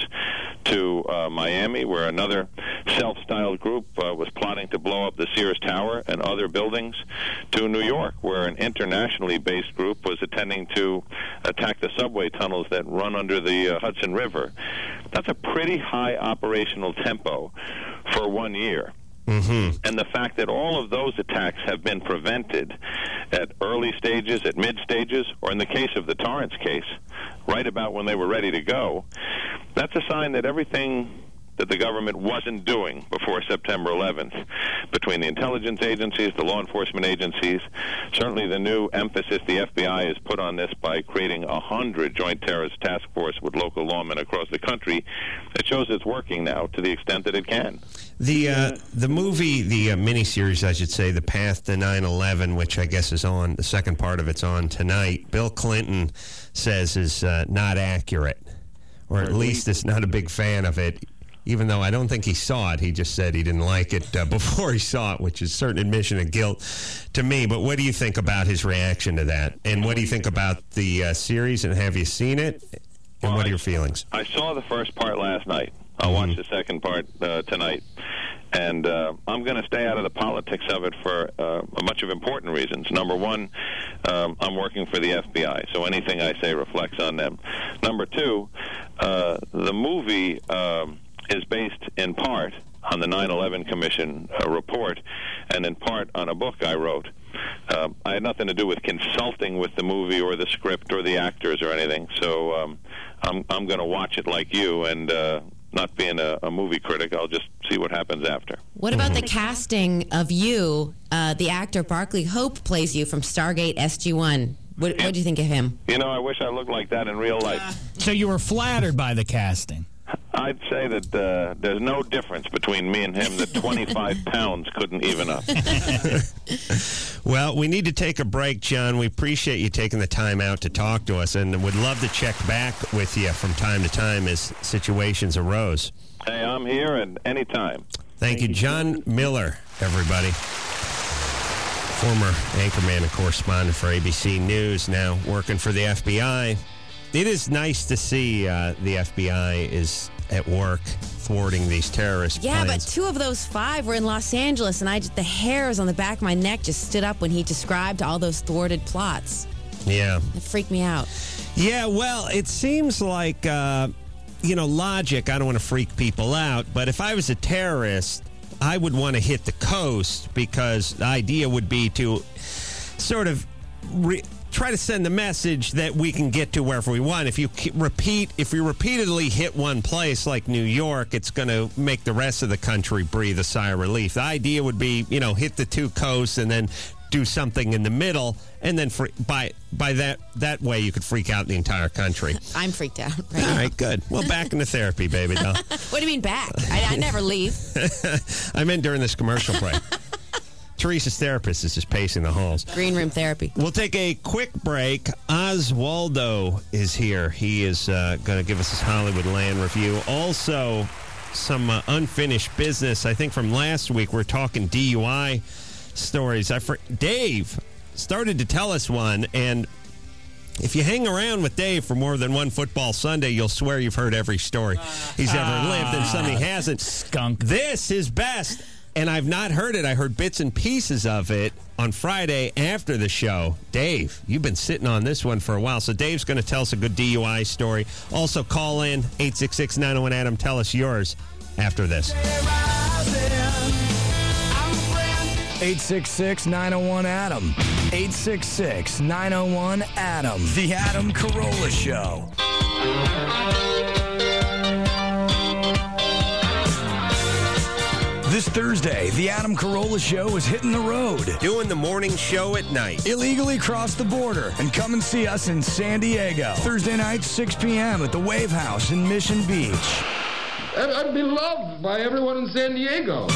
to uh, Miami, where another self-styled group uh, was plotting to blow up the Sears Tower and other buildings, to New York, where an internationally based group was intending to attack the subway tunnels that run under the uh, Hudson River. That's a pretty high operational tempo for one year. Mm-hmm. And the fact that all of those attacks have been prevented at early stages, at mid stages, or in the case of the Torrance case, right about when they were ready to go, that's a sign that everything that the government wasn't doing before September eleventh, between the intelligence agencies, the law enforcement agencies, certainly the new emphasis the F B I has put on this by creating a hundred joint terrorist task force with local lawmen across the country, it shows it's working now to the extent that it can. The uh, the movie, the uh, miniseries, I should say, The Path to nine eleven, which I guess is on, the second part of it's on tonight, Bill Clinton says is uh, not accurate, or at least is not a big fan of it. Even though I don't think he saw it, he just said he didn't like it uh, before he saw it, which is certain admission of guilt to me. But what do you think about his reaction to that? And what do you think about the uh, series, and have you seen it? And well, what are I, your feelings? I saw the first part last night. I'll mm-hmm. watch the second part uh, tonight. And uh, I'm going to stay out of the politics of it for uh, a bunch of important reasons. Number one, um, I'm working for the F B I, so anything I say reflects on them. Number two, uh, the movie... Um, is based in part on the nine eleven Commission uh, report and in part on a book I wrote. Uh, I had nothing to do with consulting with the movie or the script or the actors or anything, so um, I'm, I'm going to watch it like you, and uh, not being a, a movie critic, I'll just see what happens after. What about mm-hmm. the casting of you? Uh, the actor Barclay Hope plays you from Stargate S G one. What, what do you think of him? You know, I wish I looked like that in real life. So you were flattered by the casting? I'd say that uh, there's no difference between me and him, that twenty-five pounds couldn't even up. Well, we need to take a break, John. We appreciate you taking the time out to talk to us, and would love to check back with you from time to time as situations arose. Hey, I'm here at any time. Thank you. John Miller, everybody. Former anchorman and correspondent for A B C News, now working for the F B I. It is nice to see uh, the F B I is at work thwarting these terrorist yeah, plans. but two of those five were in Los Angeles, and I just, the hairs on the back of my neck just stood up when he described all those thwarted plots. Yeah. It freaked me out. Yeah, well, it seems like, uh, you know, logic, I don't want to freak people out, but if I was a terrorist, I would want to hit the coast, because the idea would be to sort of... Re- try to send the message that we can get to wherever we want. If you repeat, if you repeatedly hit one place like New York, it's going to make the rest of the country breathe a sigh of relief. The idea would be, you know, hit the two coasts and then do something in the middle, and then for, by by that that way you could freak out the entire country. I'm freaked out. Right All now. right, good. Well, back into therapy, baby doll. What do you mean back? I, I never leave. I meant during this commercial break. Teresa's therapist is just pacing the halls. Green room therapy. We'll take a quick break. Oswaldo is here. He is uh, going to give us his Hollywoodland review. Also, some uh, unfinished business. I think from last week, we're talking D U I stories. I for- Dave started to tell us one, and if you hang around with Dave for more than one football Sunday, you'll swear you've heard every story he's ever Ah, lived, and some he hasn't. Skunk. This is best. And I've not heard it. I heard bits and pieces of it on Friday after the show. Dave, you've been sitting on this one for a while. So Dave's going to tell us a good D U I story. Also, call in eight six six, nine oh one, Adam. Tell us yours after this. eight six six, nine oh one, A D A M. eight six six, nine oh one, A D A M. The Adam Carolla Show. This Thursday, the Adam Carolla Show is hitting the road. Doing the morning show at night. Illegally cross the border and come and see us in San Diego. Thursday night, six p.m. at the Wave House in Mission Beach. I'd be loved by everyone in San Diego.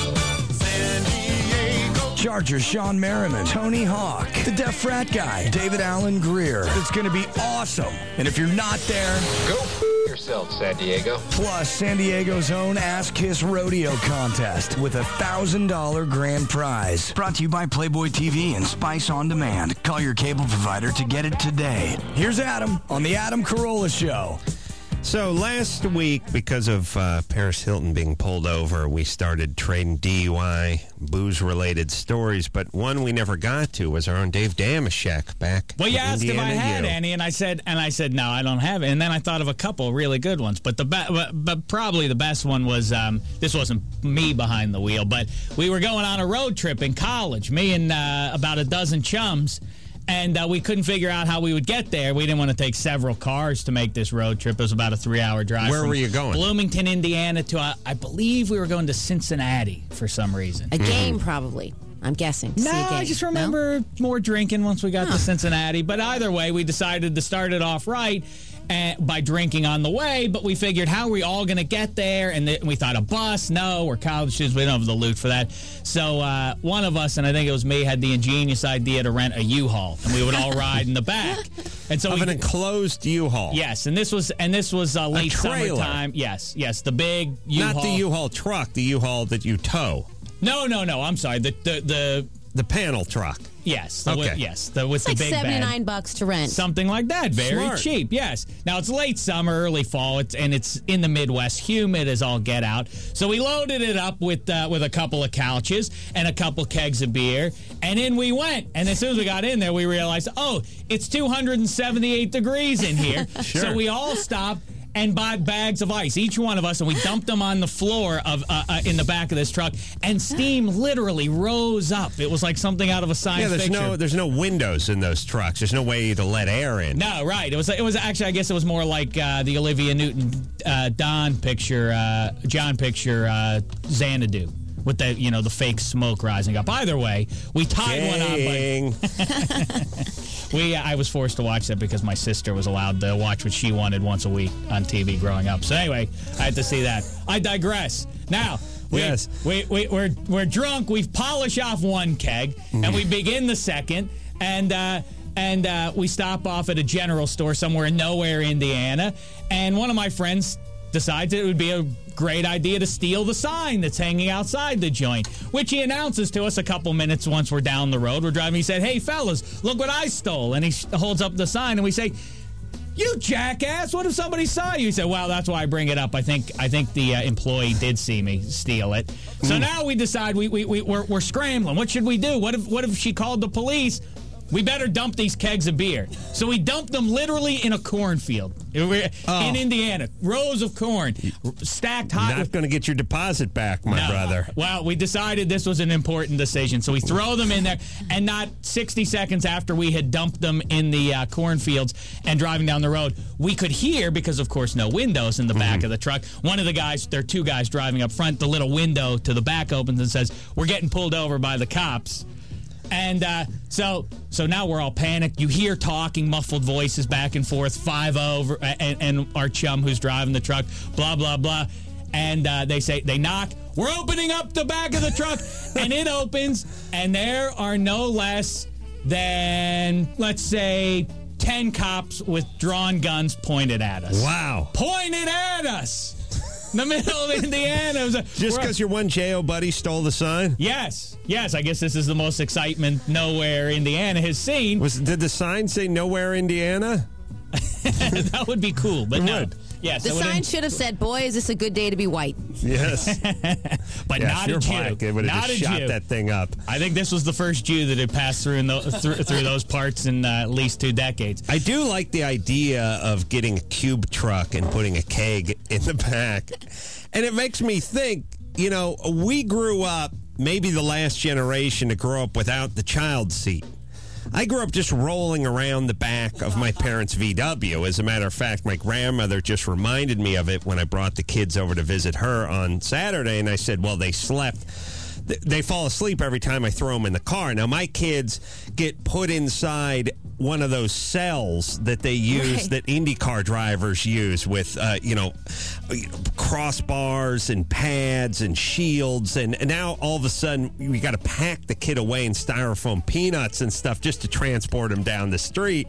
San Diego. Chargers Sean Merriman, Tony Hawk, the Deaf Frat Guy, David Allen Greer. It's going to be awesome. And if you're not there, go f- yourself, San Diego. Plus, San Diego's own Ass Kiss Rodeo contest with a one thousand dollars grand prize. Brought to you by Playboy T V and Spice On Demand. Call your cable provider to get it today. Here's Adam on the Adam Carolla Show. So last week, because of uh, Paris Hilton being pulled over, we started trading D U I, booze-related stories. But one we never got to was our own Dave Damashek back. Well, you in asked Indiana if I had U. any, and I said, and I said no, I don't have it. And then I thought of a couple really good ones, but the be- but, but probably the best one was um, this wasn't me behind the wheel, but we were going on a road trip in college, me and uh, about a dozen chums. And uh, we couldn't figure out how we would get there. We didn't want to take several cars to make this road trip. It was about a three-hour drive. Where from were you going? Bloomington, Indiana, to, uh, I believe we were going to Cincinnati for some reason. A game, probably. I'm guessing. No, See a game. I just remember no? more drinking once we got Huh. to Cincinnati. But either way, we decided to start it off right uh, by drinking on the way. But we figured, how are we all going to get there? And th- we thought a bus. No, we're college students. We don't have the loot for that. So uh, one of us, and I think it was me, had the ingenious idea to rent a U-Haul, and we would all ride in the back. And so of we, an enclosed U-Haul. Yes, and this was and this was uh, late trailer. summertime. Yes, yes, the big U-Haul. Not the U-Haul truck, the U-Haul that you tow. No, no, no. I'm sorry. The the the, the panel truck. Yes. The, Okay. with, yes. The, with It's like the big bed. seventy-nine bucks to rent. Something like that. Very Smart. cheap. Yes. Now it's late summer, early fall, it's, and it's in the Midwest, humid as all get out. So we loaded it up with uh, with a couple of couches and a couple kegs of beer, and in we went. And as soon as we got in there, we realized, oh, it's two hundred seventy-eight degrees in here. Sure. So we all stopped and bought bags of ice, each one of us, and we dumped them on the floor of uh, uh, in the back of this truck, and steam literally rose up. It was like something out of a science Yeah, there's fiction. no there's no windows in those trucks. There's no way to let air in. No, right. It was. It was actually. I guess it was more like uh, the Olivia Newton uh, Don picture, uh, John picture, uh, Xanadu. With the, you know, the fake smoke rising up. Either way, we tied one on. But we, I was forced to watch that because my sister was allowed to watch what she wanted once a week on T V growing up. So anyway, I had to see that. I digress. Now, we, Yes. we, we, we're we're drunk. We've polished off one keg, and we begin the second, and. Uh, And uh, we stop off at a general store somewhere in nowhere, Indiana. And one of my friends decides it would be a great idea to steal the sign that's hanging outside the joint, which he announces to us a couple minutes once we're down the road. We're driving. He said, "Hey, fellas, look what I stole." And he sh- holds up the sign, and we say, "You jackass! What if somebody saw you?" He said, "Well, that's why I bring it up. I think I think the uh, employee did see me steal it." So now we decide we, we, we, we're, we're scrambling. What should we do? What if what if she called the police? We better dump these kegs of beer. So we dumped them literally in a cornfield in Oh. Indiana. Rows of corn stacked high. Not going to get your deposit back, my No. brother. Well, we decided this was an important decision, so we throw them in there, and not sixty seconds after we had dumped them in the uh, cornfields and driving down the road, we could hear, because of course no windows in the back Mm-hmm. of the truck, one of the guys, there are two guys driving up front, the little window to the back opens and says, "We're getting pulled over by the cops." And uh, so so now we're all panicked. You hear talking, muffled voices back and forth, five over, and, and our chum who's driving the truck, blah, blah, blah. And uh, they say, they knock, "We're opening up the back of the truck." And it opens, and there are no less than, let's say, ten cops with drawn guns pointed at us. Wow. Pointed at us! In the middle of Indiana. It was a- Just we're- because your one J O buddy stole the sign? Yes, yes. I guess this is the most excitement nowhere Indiana has seen. Was did the sign say "Nowhere, Indiana"? That would be cool, but It no. would. Yes, The it would sign in- should have said, "Boy, is this a good day to be white." Yes. but Yeah, not if you're a Jew. black, they would have Not just a shot Jew. that thing up. I think this was the first Jew that had passed through in the, through, through those parts in uh, at least two decades. I do like the idea of getting a cube truck and putting a keg in the back. And it makes me think, you know, we grew up maybe the last generation to grow up without the child seat. I grew up just rolling around the back of my parents' V W. As a matter of fact, my grandmother just reminded me of it when I brought the kids over to visit her on Saturday, and I said, well, they slept. They fall asleep every time I throw them in the car. Now, my kids get put inside one of those cells that they use, Right. that IndyCar drivers use with, uh, you know, crossbars and pads and shields. And, and now, all of a sudden, we got to pack the kid away in styrofoam peanuts and stuff just to transport him down the street.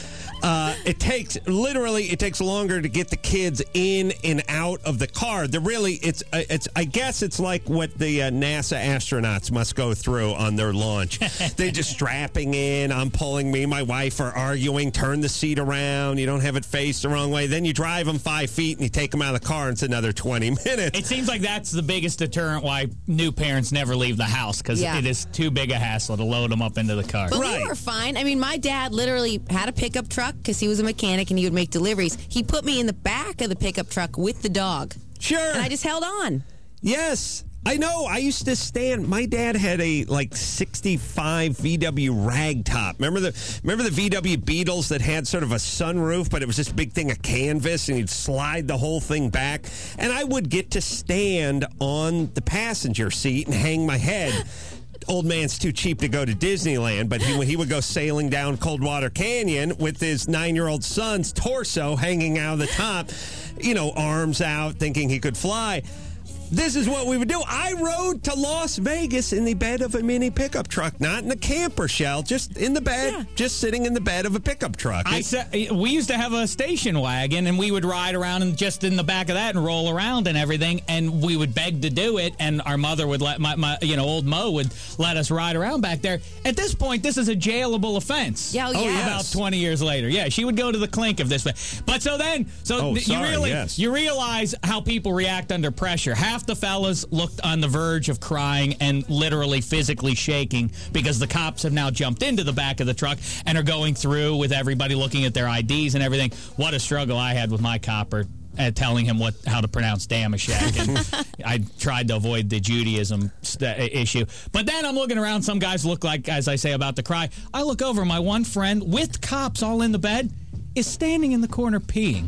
Uh, it takes literally it takes longer to get the kids in and out of the car. They're really it's uh, it's I guess it's like what the uh, NASA astronauts must go through on their launch. They're just strapping in. I'm pulling me. My wife are arguing. Turn the seat around. You don't have it faced the wrong way. Then you drive them five feet and you take them out of the car. And it's another twenty minutes. It seems like that's the biggest deterrent why new parents never leave the house, because Yeah. it is too big a hassle to load them up into the car. But we were fine. I mean, my dad literally had a pickup truck because he was a mechanic and he would make deliveries. He put me in the back of the pickup truck with the dog. Sure. And I just held on. Yes. I know. I used to stand. My dad had a like sixty-five V W ragtop. Remember the remember the V W Beetles that had sort of a sunroof, but it was this big thing of canvas, and you'd slide the whole thing back. And I would get to stand on the passenger seat and hang my head. Old man's too cheap to go to Disneyland, but he, he would go sailing down Coldwater Canyon with his nine-year-old son's torso hanging out of the top, you know, arms out, thinking he could fly. This is what we would do. I rode to Las Vegas in the bed of a mini pickup truck, not in a camper shell, just in the bed, Yeah. just sitting in the bed of a pickup truck. I said we used to have a station wagon, and we would ride around and just in the back of that and roll around and everything. And we would beg to do it, and our mother would let my, my you know old Mo would let us ride around back there. At this point, this is a jailable offense. Yeah, oh, yes. About twenty years later, yeah, she would go to the clink of this. But so then, so Oh, th- sorry, you really yes. you realize how people react under pressure. Half the fellas looked on the verge of crying and literally physically shaking because the cops have now jumped into the back of the truck and are going through with everybody looking at their I Ds and everything. What a struggle I had with my copper. Uh, telling him what how to pronounce Damashek, and I tried to avoid the Judaism st- issue. But then I'm looking around. Some guys look like, as I say, about to cry. I look over. My one friend, with cops all in the bed, is standing in the corner peeing.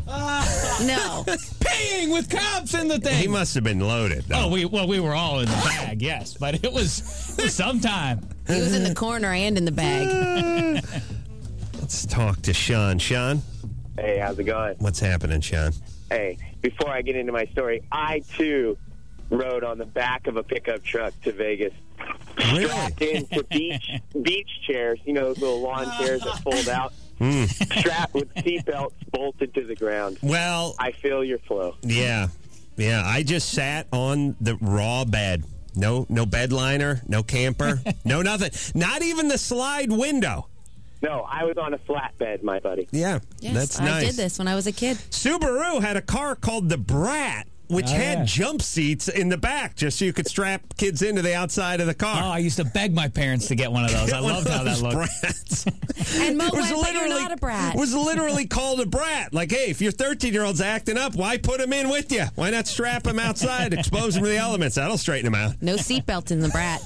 No. Peeing with cops in the thing. He must have been loaded, though. Oh, we well, we were all in the bag, yes, but it was, it was sometime. He was in the corner and in the bag. Let's talk to Sean. Sean, Hey, how's it going? what's happening, Sean? Hey, before I get into my story, I too rode on the back of a pickup truck to Vegas. Really? Strapped into beach beach chairs, you know, those little lawn chairs that fold out. Mm. Strapped with seatbelts bolted to the ground. Well, I feel your flow. Yeah, yeah. I just sat on the raw bed. No, no bed liner, no camper, no nothing. Not even the slide window. No, I was on a flatbed, my buddy. Yeah, Yes, that's I nice. did this when I was a kid. Subaru had a car called the Brat, which Oh, had yeah. jump seats in the back, just so you could strap kids into the outside of the Oh, car. I used to beg my parents to get one of those. I One loved of how that those looked. Brats. And Mo It was went, but you're literally- not a brat. was literally called a brat. Like, hey, if your thirteen-year-old's acting up, why put him in with you? Why not strap him outside, expose him to the elements? That'll straighten him out. No seatbelt in the brat.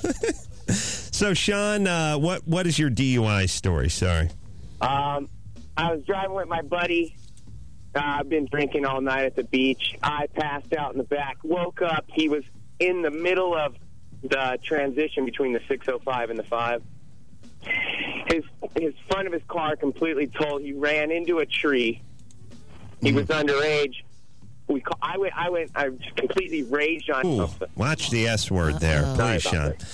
So, Sean, uh, what what is your D U I story? Sorry. Um, I was driving with my buddy. Uh, I've been drinking all night at the beach. I passed out in the back, woke up. He was in the middle of the transition between the six oh five and the five. His his front of his car completely totaled. He ran into a tree. He was underage. We call, I went. I went. I completely raged on Ooh, something. watch the S word there, Sorry please, about Sean.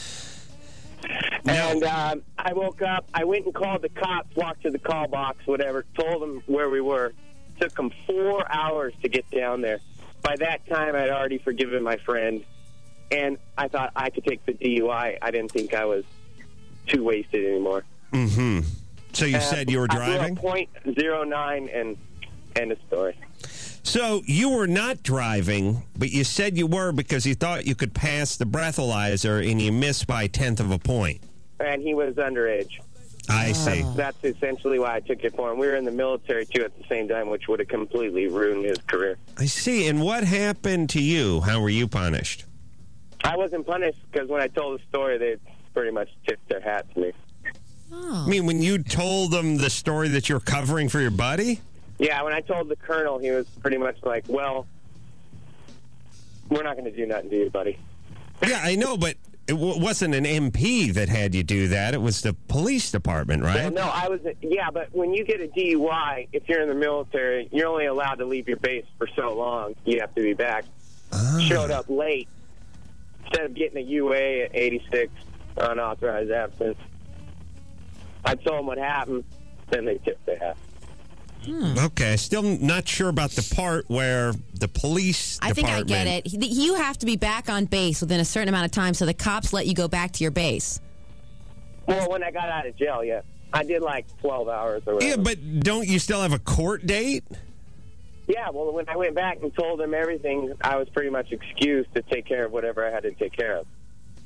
And um, I woke up. I went and called the cops, walked to the call box, whatever, told them where we were. Took them four hours to get down there. By that time, I'd already forgiven my friend. And I thought I could take the D U I. I didn't think I was too wasted anymore. Mm-hmm. So you Uh, said you were I blew a driving? point zero nine and end of story. So you were not driving, but you said you were because you thought you could pass the breathalyzer and you missed by a tenth of a point. And he was underage. I see. That's essentially why I took it for him. We were in the military, too, at the same time, which would have completely ruined his career. I see. And what happened to you? How were you punished? I wasn't punished because when I told the story, they pretty much tipped their hat to me. Oh. I mean, when you told them the story that you're covering for your buddy? Yeah, when I told the colonel, he was pretty much like, well, we're not going to do nothing to you, buddy. Yeah, I know, but it w- wasn't an M P that had you do that. It was the police department, right? Well, no, I was, yeah, but when you get a D U I, if you're in the military, you're only allowed to leave your base for so long. You have to be back. Ah. Showed up late. Instead of getting a U A at eighty-six, unauthorized absence, I told them what happened, then they tipped their hat. Hmm. Okay, still not sure about the part where the police I think I department... get it. He- You have to be back on base within a certain amount of time, so the cops let you go back to your base. Well, when I got out of jail, yeah. I did like twelve hours or whatever. Yeah, but don't you still have a court date? Yeah, well, when I went back and told them everything, I was pretty much excused to take care of whatever I had to take care of.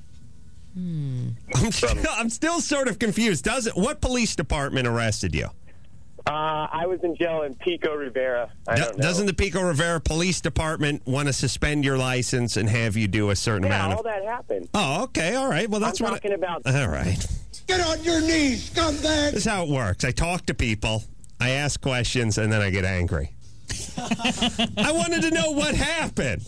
Hmm. I'm still, I'm still sort of confused. Does it? What police department arrested you? Uh, I was in jail in Pico Rivera. I Do- don't know. Doesn't the Pico Rivera Police Department want to suspend your license and have you do a certain Yeah, amount all of... that happened. Oh, okay, all right. Well, that's I'm what talking about... All right. Get on your knees, scumbag! This is how it works. I talk to people, I ask questions, and then I get angry. I wanted to know what happened.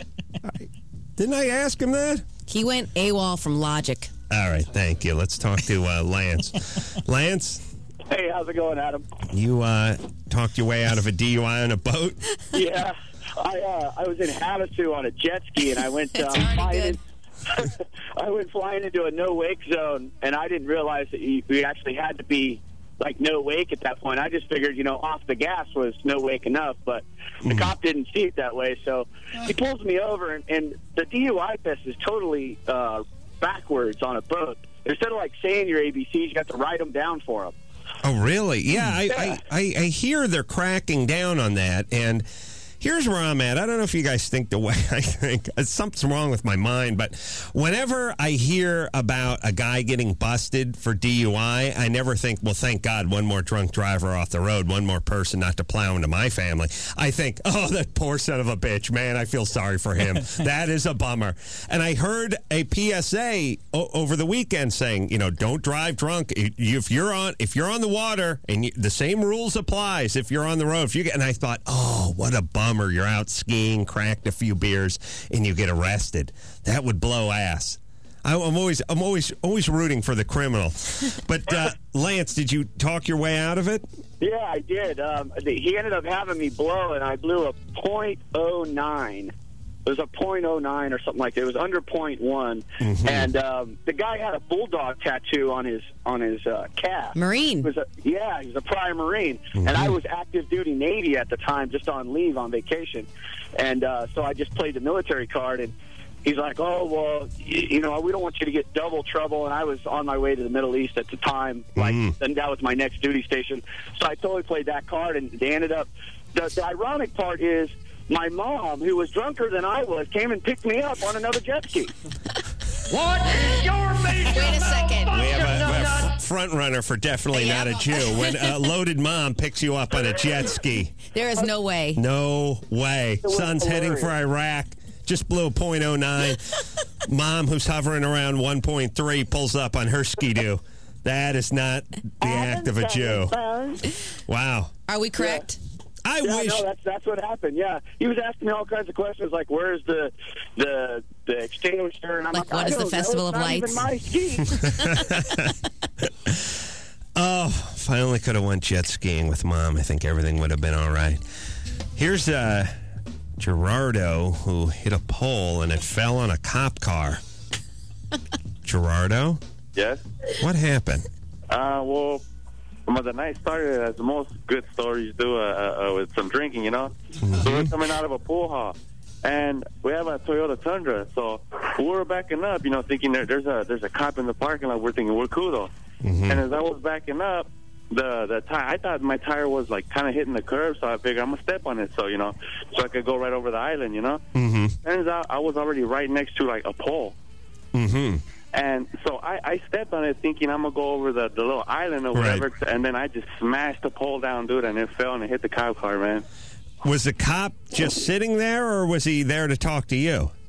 Didn't I ask him that? He went AWOL from Logic. All right, thank you. Let's talk to uh, Lance. Lance, Hey, how's it going, Adam? you uh, talked your way out of a D U I on a boat? Yeah, I uh, I was in Havasu on a jet ski, and I went uh, It's already flying. good. In, I went flying into a no wake zone, and I didn't realize that you, we actually had to be like no wake at that point. I just figured, you know, off the gas was no wake enough, but the cop didn't see it that way, so he pulls me over, and, and the D U I test is totally uh, backwards on a boat. Instead of like saying your A B Cs, you have to write them down for them. Oh, really? Yeah, I, I, I, I hear they're cracking down on that, and here's where I'm at. I don't know if you guys think the way I think. Something's wrong with my mind, but whenever I hear about a guy getting busted for D U I, I never think, well, thank God, one more drunk driver off the road, one more person not to plow into my family. I think, oh, that poor son of a bitch, man, I feel sorry for him. That is a bummer. And I heard a P S A o- over the weekend saying, you know, don't drive drunk. If you're on, if you're on the water, and you, the same rules applies if you're on the road. If you get, and I thought, oh, what a bummer. You're out skiing, cracked a few beers, and you get arrested. That would blow ass. I, I'm always, I'm always, always rooting for the criminal. But uh, Lance, did you talk your way out of it? Yeah, I did. Um, he ended up having me blow, and I blew a point oh nine. It was a point oh nine or something like that. It was under point one. Mm-hmm. And um, the guy had a bulldog tattoo on his on his uh, calf. Marine. He was a, yeah, he was a prior Marine. Mm-hmm. And I was active duty Navy at the time, just on leave on vacation. And uh, so I just played the military card, and he's like, oh, well, you, you know, we don't want you to get double trouble. And I was on my way to the Middle East at the time, like, Mm-hmm. and that was my next duty station. So I totally played that card, and they ended up, the, the ironic part is, my mom, who was drunker than I was, came and picked me up on another jet ski. What is your major Wait a second. We have a, we have a front runner for definitely not a Jew. When a loaded mom picks you up on a jet ski, There is no way. no way. Son's heading for Iraq. Just blew a point oh nine. Mom, who's hovering around one point three, pulls up on her ski-doo. That is not the act of a Jew. Wow. Are we correct? I yeah, wish. no, that's that's what happened. Yeah, he was asking me all kinds of questions, like where's the the the extinguisher, and I'm Like, like, what I is the don't Festival know. of It's not Lights? even my ski. Oh, if I only could have went jet skiing with Mom, I think everything would have been all right. Here's uh, Gerardo, who hit a pole and it fell on a cop car. Gerardo? Yes? What happened? Uh, well, well, the night started as most good stories do, uh, uh, with some drinking, you know? Mm-hmm. So we're coming out of a pool hall, and we have a Toyota Tundra, so we're backing up, you know, thinking there, there's a there's a cop in the parking lot. We're thinking we're cool, though. Mm-hmm. And as I was backing up, the the tire, I thought my tire was, like, kind of hitting the curb, so I figured I'm going to step on it, so, you know, so I could go right over the island, you know? Mm-hmm. Turns out I was already right next to, like, a pole. Mm-hmm. And so I, I stepped on it thinking I'm going to go over the, the little island or whatever, Right. and then I just smashed the pole down, dude, and it fell and it hit the cop car, man. Was the cop just sitting there, or was he there to talk to you? No,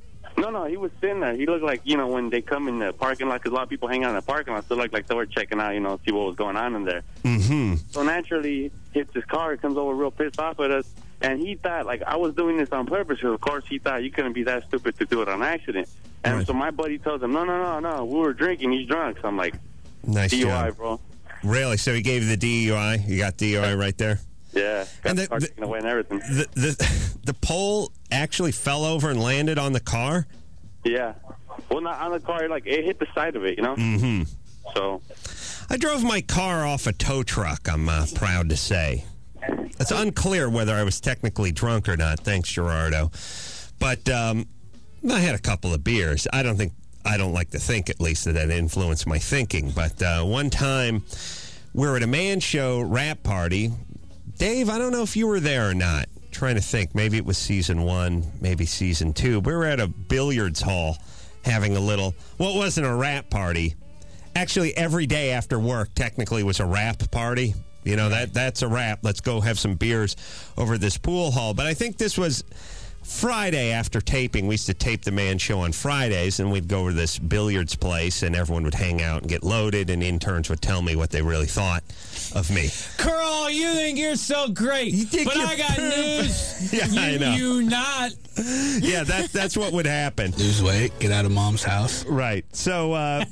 no, he was sitting there. He looked like, you know, when they come in the parking lot, because a lot of people hang out in the parking lot, so it looked like they were checking out, you know, see what was going on in there. Mm-hmm. So naturally, he hits his car, comes over real pissed off at us, and he thought, like, I was doing this on purpose, because of course he thought you couldn't be that stupid to do it on accident. And Right. so my buddy tells him, no, no, no, no, we were drinking, he's drunk. So I'm like, Nice D U I, job. bro. Really? So he gave you the D U I? You got D U I right there? Yeah, got And the the- car the- taken away and everything. The, the, the pole actually fell over and landed on the car? Yeah. Well, not on the car, like, it hit the side of it, you know? Mm-hmm. So, I drove my car off a tow truck, I'm uh, proud to say. It's unclear whether I was technically drunk or not, thanks, Gerardo. But um, I had a couple of beers. I don't think, I don't like to think, at least, that that influenced my thinking. But uh, one time, we were at a man show rap party. Dave, I don't know if you were there or not. Trying to think. Maybe it was season one, maybe season two. We were at a billiards hall having a little, well, it wasn't a rap party. Actually, every day after work technically was a rap party. You know, that that's a wrap. Let's go have some beers over at this pool hall. But I think this was Friday after taping. We used to tape the man show on Fridays, and we'd go to this billiards place, and everyone would hang out and get loaded, and interns would tell me what they really thought of me. Carl, you think you're so great, but I got news. Yeah, you, I know. You not. Yeah, that, that's what would happen. Lose weight, get out of mom's house. Right. So, uh...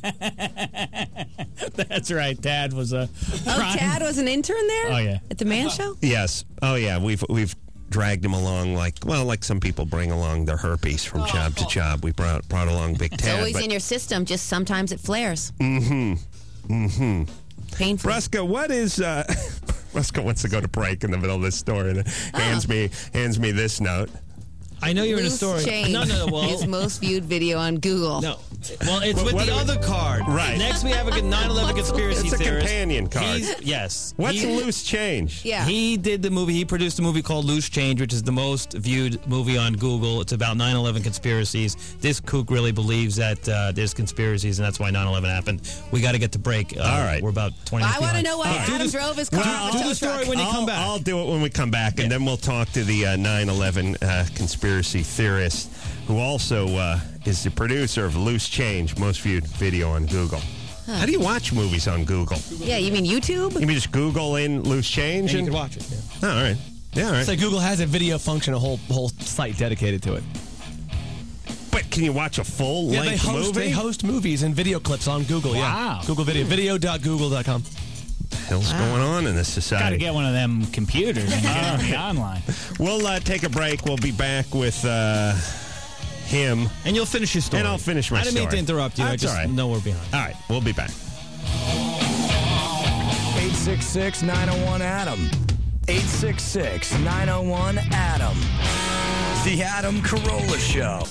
That's right. Dad was a... Oh, Tad was an intern there? Oh, yeah. At the man show? Yes. Oh, yeah. We've we've dragged him along like, well, like some people bring along their herpes from job to job. We brought brought along Big It's Tad. always but- in your system, just sometimes it flares. Mm-hmm. Mm-hmm. Painful. Ruska, what is... Uh, Ruska wants to go to break in the middle of this story and hands me hands me this note. I know you're in a Loose story. Change No, no, no. Well, his most viewed video on Google. No. Well, it's But with what the do we- other card. Right. Next, we have a nine eleven conspiracy It's a theorist. companion card. He's, yes. What's He- Loose Change? Yeah. He did the movie. He produced a movie called Loose Change, which is the most viewed movie on Google. It's about nine eleven conspiracies. This kook really believes that uh, there's conspiracies, and that's why nine eleven happened. We got to get to break. Uh, All right. We're about twenty I minutes want to behind. know why All right. Adam Do the- drove his car Well, on do a the tow story truck. when you I'll, come back. I'll do it when we come back, and then we'll talk to the uh, nine eleven uh, conspiracy theorist, who also uh, is the producer of Loose Change, most viewed video on Google. How do you watch movies on Google? Yeah, you mean YouTube? You mean just Google in Loose Change? And you can watch it. Yeah. Oh, all right. Yeah, all right. So Google has a video function, a whole whole site dedicated to it. But can you watch a full Yeah, length they host movie? they host movies and video clips on Google. Wow. Yeah, Google Video, video dot google dot com. What the hell's going on in this Got to society? get one of them computers and get it online. We'll uh, take a break. We'll be back with uh, him. And you'll finish your story. And I'll finish my I didn't mean to story. interrupt you. I That's just all right. know we're behind. All right, we'll be back. eight six six, nine oh one, Adam. eight six six, nine oh one, Adam. The Adam Carolla Show.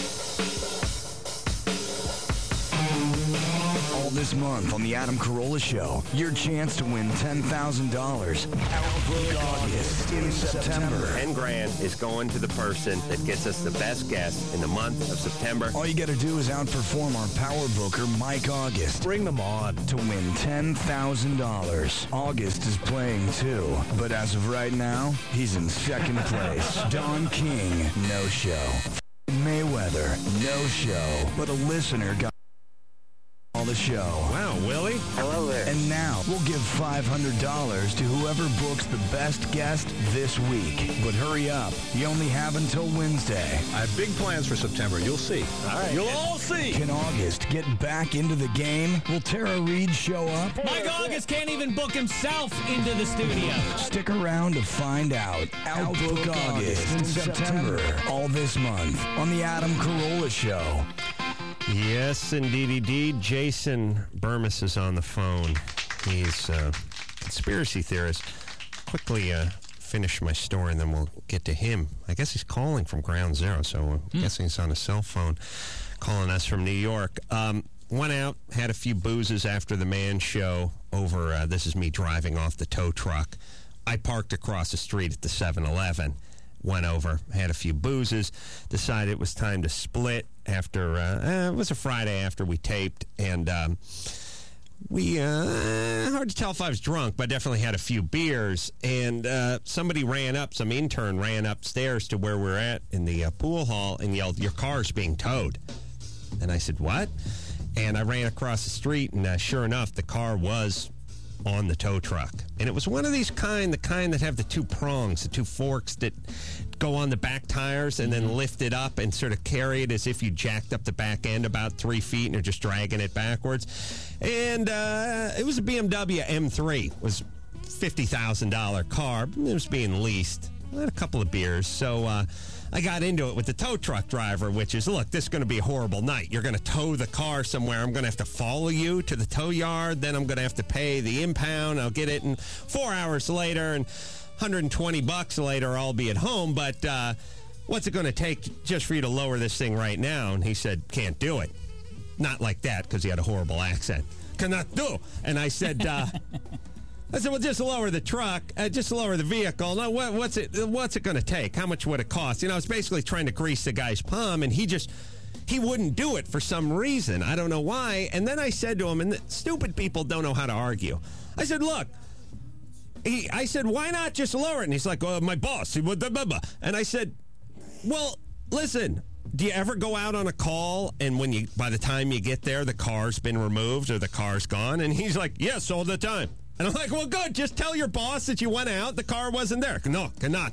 All this month on The Adam Carolla Show, your chance to win ten thousand dollars. Outbook August in September. ten grand is going to the person that gets us the best guest in the month of September. All you got to do is outperform our power booker, Mike August. Bring them on. To win ten thousand dollars. August is playing too, but as of right now, he's in second place. Don King, no show. Mayweather, no show. But a listener got all the show. Wow, Willie. Hello there. And now, we'll give five hundred dollars to whoever books the best guest this week. But hurry up. You only have until Wednesday. I have big plans for September. You'll see. All right. You'll all see. Can August get back into the game? Will Tara Reid show up? Mike August can't even book himself into the studio. Stick around to find out. Outbook August in September. All this month on The Adam Carolla Show. Yes, indeed, indeed. Jason Burmis is on the phone. He's a conspiracy theorist. Quickly uh, finish my story, and then we'll get to him. I guess he's calling from Ground Zero, so I'm Hmm. guessing he's on a cell phone calling us from New York. Um, went out, had a few boozes after the man show over, uh, this is me driving off the tow truck. I parked across the street at the seven eleven. Went over, had a few boozes, decided it was time to split after, uh, uh, it was a Friday after we taped, and um, we, uh, hard to tell if I was drunk, but I definitely had a few beers. And uh, somebody ran up, some intern ran upstairs to where we're at in the uh, pool hall and yelled, "Your car's being towed." And I said, "What?" And I ran across the street, and uh, sure enough, the car was on the tow truck. And it was one of these kind, the kind that have the two prongs, the two forks that go on the back tires and then lift it up and sort of carry it as if you jacked up the back end about three feet and are just dragging it backwards. And uh, it was a B M W M three. It was a fifty thousand dollars car. It was being leased. I had a couple of beers. So uh, I got into it with the tow truck driver, which is, look, this is going to be a horrible night. You're going to tow the car somewhere. I'm going to have to follow you to the tow yard. Then I'm going to have to pay the impound. I'll get it in four hours later, and one hundred twenty bucks later, I'll be at home. But uh, what's it going to take just for you to lower this thing right now? And he said, "Can't do it." Not like that, because he had a horrible accent. "Cannot do." And I said, uh, I said, "Well, just lower the truck, uh, just lower the vehicle. No, what, what's it? What's it going to take? How much would it cost?" You know, I was basically trying to grease the guy's palm, and he just he wouldn't do it for some reason. I don't know why. And then I said to him, and the stupid people don't know how to argue. I said, "Look." He, I said, "Why not just lower it?" And he's like, "Oh, my boss." And I said, "Well, listen. Do you ever go out on a call and when you, by the time you get there, the car's been removed or the car's gone?" And he's like, "Yes, all the time." And I'm like, "Well, good. Just tell your boss that you went out. The car wasn't there." "No, cannot."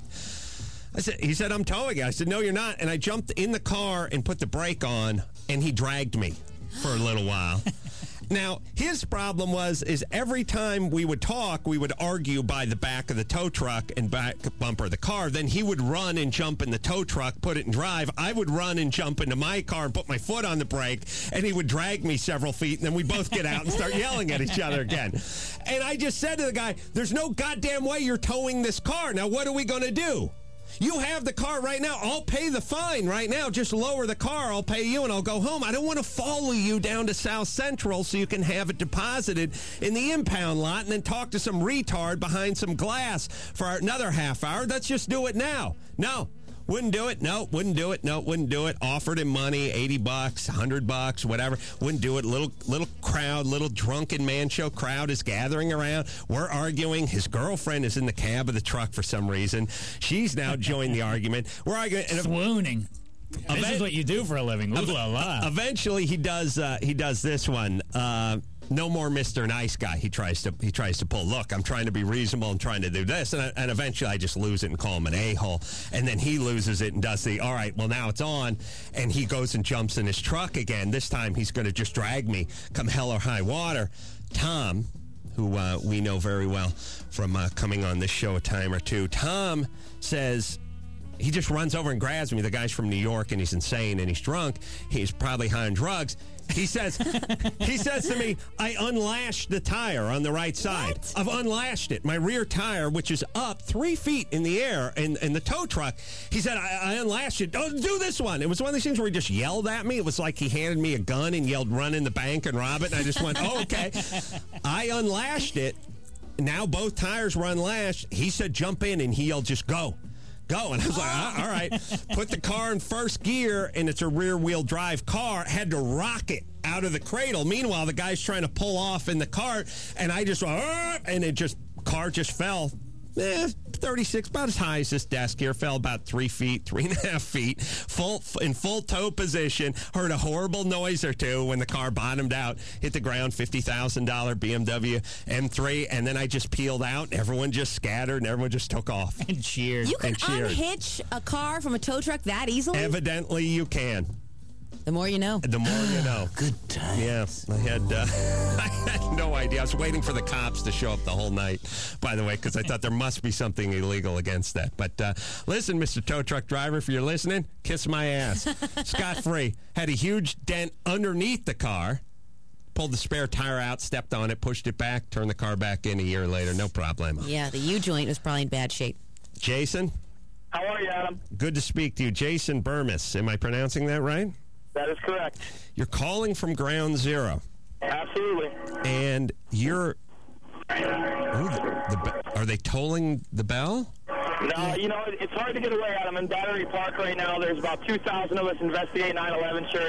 I said, he said, "I'm towing it." I said, "No, you're not." And I jumped in the car and put the brake on, and he dragged me for a little while. Now, his problem was, is every time we would talk, we would argue by the back of the tow truck and back bumper of the car. Then he would run and jump in the tow truck, put it in drive. I would run and jump into my car and put my foot on the brake, and he would drag me several feet, and then we both get out and start yelling at each other again. And I just said to the guy, "There's no goddamn way you're towing this car. Now, what are we going to do? You have the car right now. I'll pay the fine right now. Just lower the car. I'll pay you, and I'll go home. I don't want to follow you down to South Central so you can have it deposited in the impound lot and then talk to some retard behind some glass for another half hour. Let's just do it now." No. Wouldn't do it. No, wouldn't do it. No, wouldn't do it. Offered him money, eighty bucks, one hundred bucks, whatever. Wouldn't do it. Little little crowd, little drunken man show crowd is gathering around. We're arguing. His girlfriend is in the cab of the truck for some reason. She's now joined the argument. We're arguing. And swooning. This is what you do for a living. Ooh la la. Eventually, he does. Uh, he does this one. Uh, no more Mister Nice Guy. He tries to. He tries to pull. Look, I'm trying to be reasonable. I'm trying to do this, and, I, and eventually, I just lose it and call him an a-hole. And then he loses it and does the. All right, well now it's on, and he goes and jumps in his truck again. This time, he's going to just drag me, come hell or high water. Tom, who uh, we know very well from uh, coming on this show a time or two. Tom says. He just runs over and grabs me. The guy's from New York, and he's insane, and he's drunk. He's probably high on drugs. He says, he says to me, "I unlashed the tire on the right side. What? I've unlashed it. My rear tire, which is up three feet in the air in, in the tow truck." He said, I, I unlashed it. "Oh, do this one." It was one of these things where he just yelled at me. It was like he handed me a gun and yelled, "Run in the bank and rob it." And I just went, "Oh, okay." I unlashed it. Now both tires were unlashed. He said, "Jump in," and he yelled, "Just go. Go." And I was like, all right. Put the car in first gear, and it's a rear-wheel drive car. Had to rock it out of the cradle. Meanwhile, the guy's trying to pull off in the cart, and I just went, Arr! And it just, car just fell. Eh, thirty-six, about as high as this desk here. Fell about three feet, three and a half feet, full in full tow position. Heard a horrible noise or two when the car bottomed out, hit the ground. fifty thousand dollars B M W M three, and then I just peeled out. And everyone just scattered, and everyone just took off and cheered. You can and cheered. unhitch a car from a tow truck that easily? Evidently, you can. The more you know. The more you know. Good time. Yeah, I had uh, I had no idea. I was waiting for the cops to show up the whole night, by the way, because I thought there must be something illegal against that. But uh, listen, Mister Tow Truck Driver, if you're listening, kiss my ass. Scot-free. Had a huge dent underneath the car. Pulled the spare tire out, stepped on it, pushed it back, turned the car back in a year later. No problem. Yeah, the U-joint was probably in bad shape. Jason? How are you, Adam? Good to speak to you. Jason Burmis. Am I pronouncing that right? That is correct. You're calling from Ground Zero. Absolutely. And you're... Oh, the, the, are they tolling the bell? No, you know, it's hard to get away, Adam. In Battery Park right now, there's about two thousand of us investigating nine eleven shirts.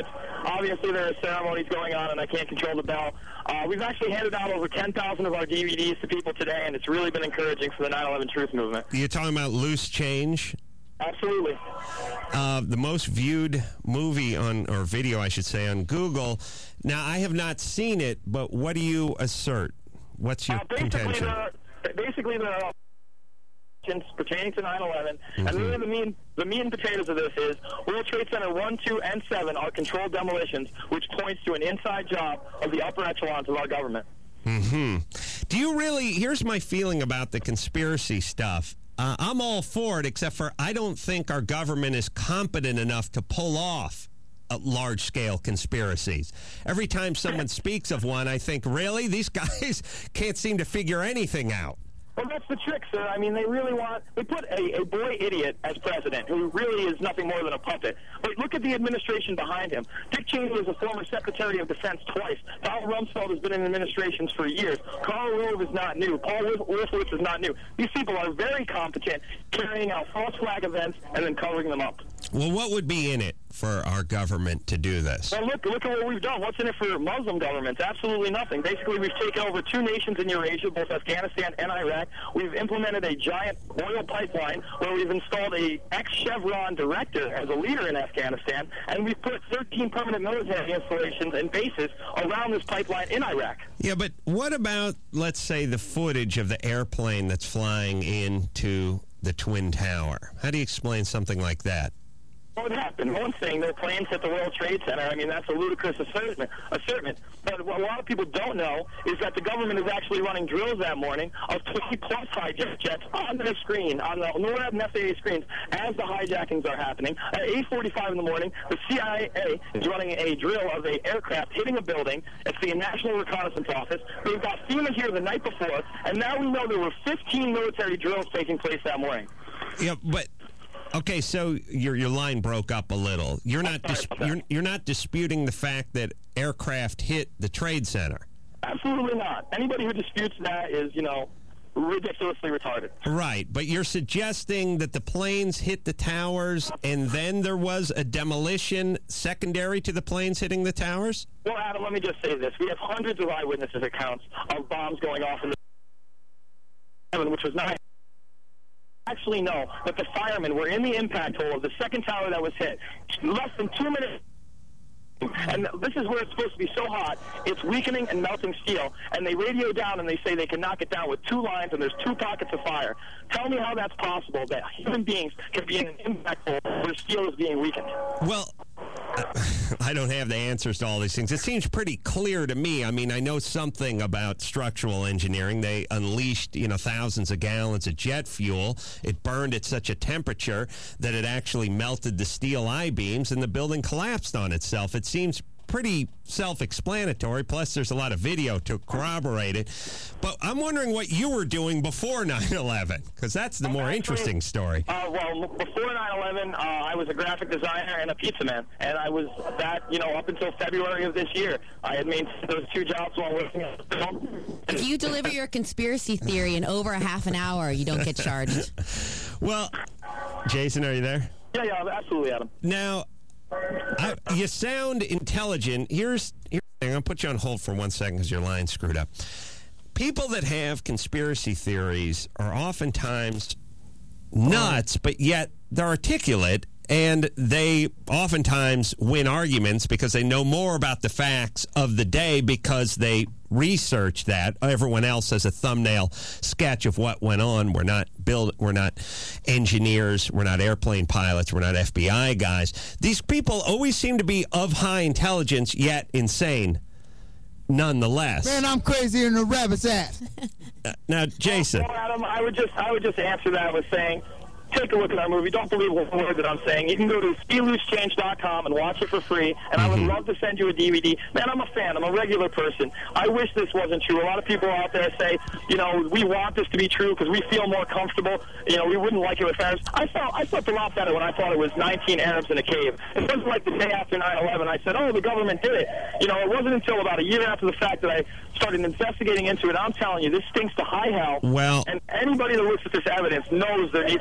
Obviously, there are ceremonies going on, and I can't control the bell. Uh, we've actually handed out over ten thousand of our D V Ds to people today, and it's really been encouraging for the nine eleven Truth movement. You're talking about Loose Change? Absolutely. Uh, the most viewed movie on, or video, I should say, on Google. Now, I have not seen it, but what do you assert? What's your Uh, basically, contention? there are, basically, there are pertaining to nine eleven, mm-hmm. and really the meat, the meat and potatoes of this is World Trade Center one, two, and seven are controlled demolitions, which points to an inside job of the upper echelons of our government. Mm-hmm. Do you really, here's my feeling about the conspiracy stuff. Uh, I'm all for it, except for I don't think our government is competent enough to pull off uh, large-scale conspiracies. Every time someone speaks of one, I think, really? These guys can't seem to figure anything out. Well, that's the trick, sir. I mean, they really want... They put a, a boy idiot as president, who really is nothing more than a puppet. But look at the administration behind him. Dick Cheney was a former Secretary of Defense twice. Donald Rumsfeld has been in administrations for years. Karl Rove is not new. Paul Wolfowitz is not new. These people are very competent, carrying out false flag events and then covering them up. Well, what would be in it for our government to do this? Well, look, look at what we've done. What's in it for Muslim governments? Absolutely nothing. Basically, we've taken over two nations in Eurasia, both Afghanistan and Iraq. We've implemented a giant oil pipeline where we've installed a ex-Chevron director as a leader in Afghanistan, and we've put thirteen permanent military installations and bases around this pipeline in Iraq. Yeah, but what about, let's say, the footage of the airplane that's flying into the Twin Tower? How do you explain something like that? What happened? One thing, their planes hit the World Trade Center. I mean, that's a ludicrous assertion. assertion. But what a lot of people don't know is that the government is actually running drills that morning of twenty-plus hijack jets on their screen, on the NORAD and F A A screens, as the hijackings are happening. At eight forty-five in the morning, the C I A is running a drill of an aircraft hitting a building. It's the National Reconnaissance Office. We've got FEMA here the night before, and now we know there were fifteen military drills taking place that morning. Yeah, but... Okay, so your your line broke up a little. You're not dis- you're you're not disputing the fact that aircraft hit the Trade Center. Absolutely not. Anybody who disputes that is, you know, ridiculously retarded. Right, but you're suggesting that the planes hit the towers and then there was a demolition secondary to the planes hitting the towers? Well, Adam, let me just say this. We have hundreds of eyewitnesses accounts of bombs going off in the which was not actually know that the firemen were in the impact hole of the second tower that was hit. Less than two minutes. And this is where it's supposed to be so hot, it's weakening and melting steel. And they radio down and they say they can knock it down with two lines and there's two pockets of fire. Tell me how that's possible that human beings can be in an impact hole where steel is being weakened. Well, I don't have the answers to all these things. It seems pretty clear to me. I mean, I know something about structural engineering. They unleashed, you know, thousands of gallons of jet fuel. It burned at such a temperature that it actually melted the steel I-beams and the building collapsed on itself. It seems pretty self-explanatory, plus there's a lot of video to corroborate it. But I'm wondering what you were doing before nine eleven, because that's the more Actually, interesting story. Uh, well, before nine eleven, uh, I was a graphic designer and a pizza man, and I was that, you know, up until February of this year. I had maintained those two jobs while working at the film. If you deliver your conspiracy theory in over a half an hour, you don't get charged. Well, Jason, are you there? Yeah, yeah, absolutely, Adam. Now, I, you sound intelligent. Here's, here's the thing. I'm going to put you on hold for one second because your line's screwed up. People that have conspiracy theories are oftentimes nuts, but yet they're articulate, and they oftentimes win arguments because they know more about the facts of the day because they research that. Everyone else has a thumbnail sketch of what went on. We're not build, we're not engineers, we're not airplane pilots, we're not F B I guys. These people always seem to be of high intelligence, yet insane nonetheless. Man, I'm crazier than a rabbit's ass. Uh, now, Jason. Well, Adam, I would just I would just answer that with saying, take a look at our movie. Don't believe one word that I'm saying. You can go to see loose change dot com and watch it for free, and I would love to send you a D V D. Man, I'm a fan. I'm a regular person. I wish this wasn't true. A lot of people out there say, you know, we want this to be true because we feel more comfortable. You know, we wouldn't like it with Arabs. I felt, I felt a lot better when I thought it was nineteen Arabs in a cave. It wasn't like the day after nine eleven. I said, oh, the government did it. You know, it wasn't until about a year after the fact that I started investigating into it. I'm telling you, this stinks to high hell. Well, and anybody that looks at this evidence knows there needs to be a new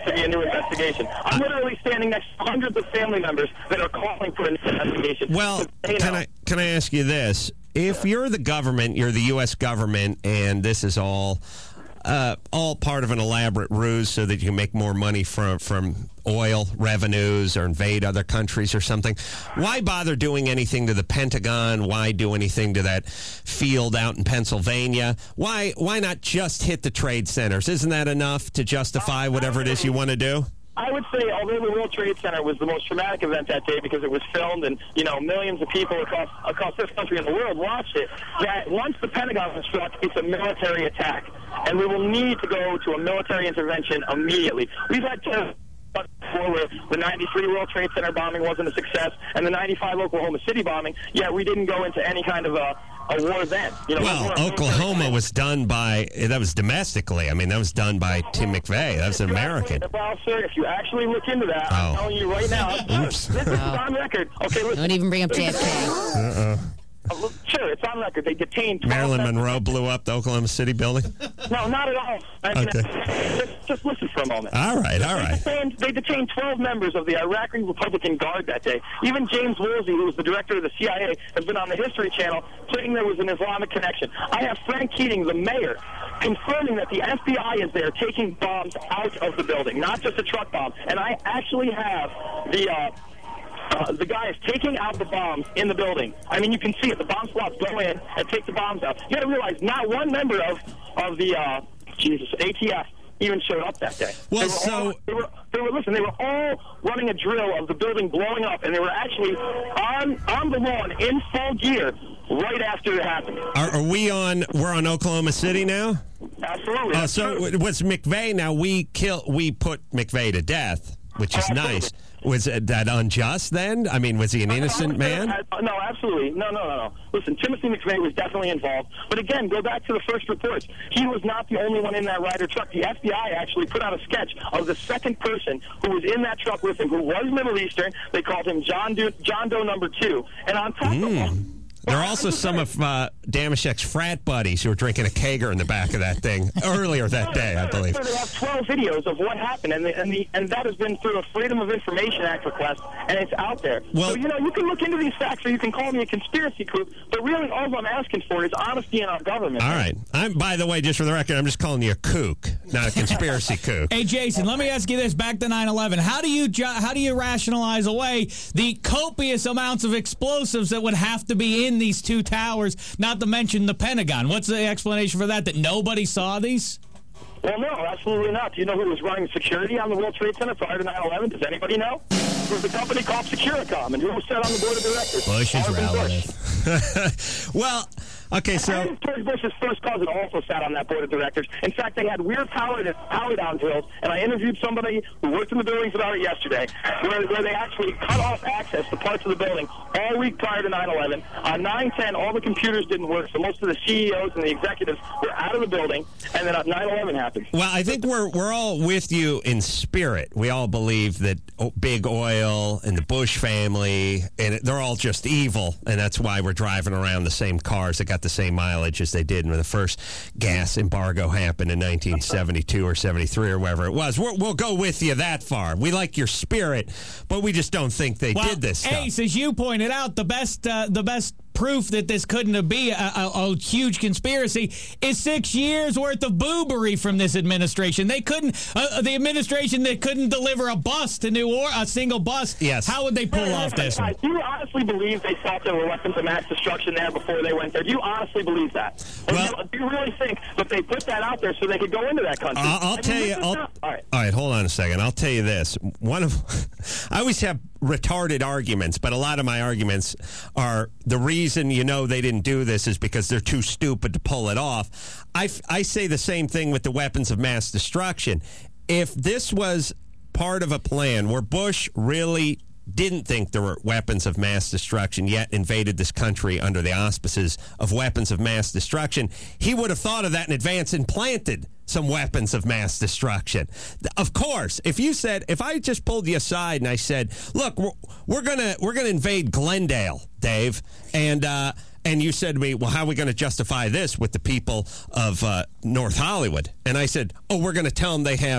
through investigation. I'm literally standing next to hundreds of family members that are calling for an investigation. Well, can I can I ask you this? If you're the government, you're the U S government, and this is all uh, all part of an elaborate ruse so that you can make more money from from oil revenues or invade other countries or something, why bother doing anything to the Pentagon? Why do anything to that field out in Pennsylvania? Why why not just hit the trade centers? Isn't that enough to justify whatever it is you want to do? I would say, although the World Trade Center was the most traumatic event that day because it was filmed and, you know, millions of people across across this country and the world watched it, that once the Pentagon was struck, it's a military attack. And we will need to go to a military intervention immediately. We've had to... before where the ninety-three World Trade Center bombing wasn't a success and the ninety-five Oklahoma City bombing, yet we didn't go into any kind of a, a war then. You know, well, Oklahoma was done by, that was domestically. I mean, that was done by Tim McVeigh. That was an American. Well, sir, if you actually look into that, Oh. I'm telling you right now, Oops. this is on record. Okay, listen. Don't even bring up J F K. Uh-uh. Uh, Sure, it's on record. They detained... Marilyn Monroe blew up the Oklahoma City building? No, not at all. I mean, Okay. just, just listen for a moment. All right, all They right. detained, they detained twelve members of the Iraqi Republican Guard that day. Even James Woolsey, who was the director of the C I A, has been on the History Channel claiming there was an Islamic connection. I have Frank Keating, the mayor, confirming that the F B I is there taking bombs out of the building, not just a truck bomb. And I actually have the... Uh, Uh, the guy is taking out the bombs in the building. I mean, you can see it. The bomb squads go in and take the bombs out. You got to realize not one member of of the uh, Jesus A T F even showed up that day. Well, they were so all, they were they were listen. They were all running a drill of the building blowing up, and they were actually on on the lawn in full gear right after it happened. Are, are we on, we're on Oklahoma City now? Absolutely. Oh, that's so true. it was McVeigh, now we kill, we put McVeigh to death, which is nice. Was that unjust then? I mean, was he an innocent man? Uh, no, absolutely. No, no, no, no. Listen, Timothy McVeigh was definitely involved. But again, go back to the first reports. He was not the only one in that Ryder truck. The F B I actually put out a sketch of the second person who was in that truck with him, who was Middle Eastern. They called him John Doe, John Doe number two. And on top of that, There are also some of uh, Damashek's frat buddies who were drinking a kegger in the back of that thing earlier that day, I believe. They have twelve videos of what happened, and the, and the and that has been through a Freedom of Information Act request, and it's out there. Well, so you know, you can look into these facts, or you can call me a conspiracy kook. But really, all I'm asking for is honesty in our government. All right. I'm, by the way, just for the record, I'm just calling you a kook, not a conspiracy kook. Hey, Jason, let me ask you this. Back to nine eleven. How do you ju- how do you rationalize away the copious amounts of explosives that would have to be in these two towers, not to mention the Pentagon? What's the explanation for that, that nobody saw these? Well, no, absolutely not. Do you know who was running security on the World Trade Center prior to nine eleven? Does anybody know? It was a company called Securicom, and who was set on the board of directors? Bush's Marvin relative. Well, okay, so... And George Bush's first cousin also sat on that board of directors. In fact, they had weird power, power down drills, and I interviewed somebody who worked in the buildings about it yesterday, where, where they actually cut off access to parts of the building all week prior to nine eleven. On nine ten, all the computers didn't work, so most of the C E Os and the executives were out of the building, and then nine eleven happened. Well, I think we're we're all with you in spirit. We all believe that big oil and the Bush family, and they're all just evil, and that's why we're driving around the same cars that got the same mileage as they did when the first gas embargo happened in nineteen seventy-two or seventy-three or wherever it was. We're, we'll go with you that far. We like your spirit, but we just don't think they well, did this stuff. Ace, as you pointed out, the best uh, the best proof that this couldn't be a, a, a huge conspiracy is six years worth of boobery from this administration. They couldn't, uh, the administration that couldn't deliver a bus to New Orleans, a single bus. Yes. How would they pull off this one? Do you honestly believe they thought there were weapons of mass destruction there before they went there? Do you honestly believe that? Or Well- do, you, do you really think that they put that out there so they could go into that country? I'll, I'll I mean, tell this you. is I'll, not- all right. all right, hold on a second. I'll tell you this. One of I always have retarded arguments, but a lot of my arguments are the reason you know they didn't do this is because they're too stupid to pull it off. I, I say the same thing with the weapons of mass destruction. If this was part of a plan where Bush really didn't think there were weapons of mass destruction, yet invaded this country under the auspices of weapons of mass destruction, he would have thought of that in advance and planted some weapons of mass destruction. Of course, if you said, if I just pulled you aside and I said, look, we're, we're gonna we're gonna invade Glendale, Dave, and uh, and you said to me, well, how are we going to justify this with the people of uh, North Hollywood? And I said, oh, we're going to tell them they have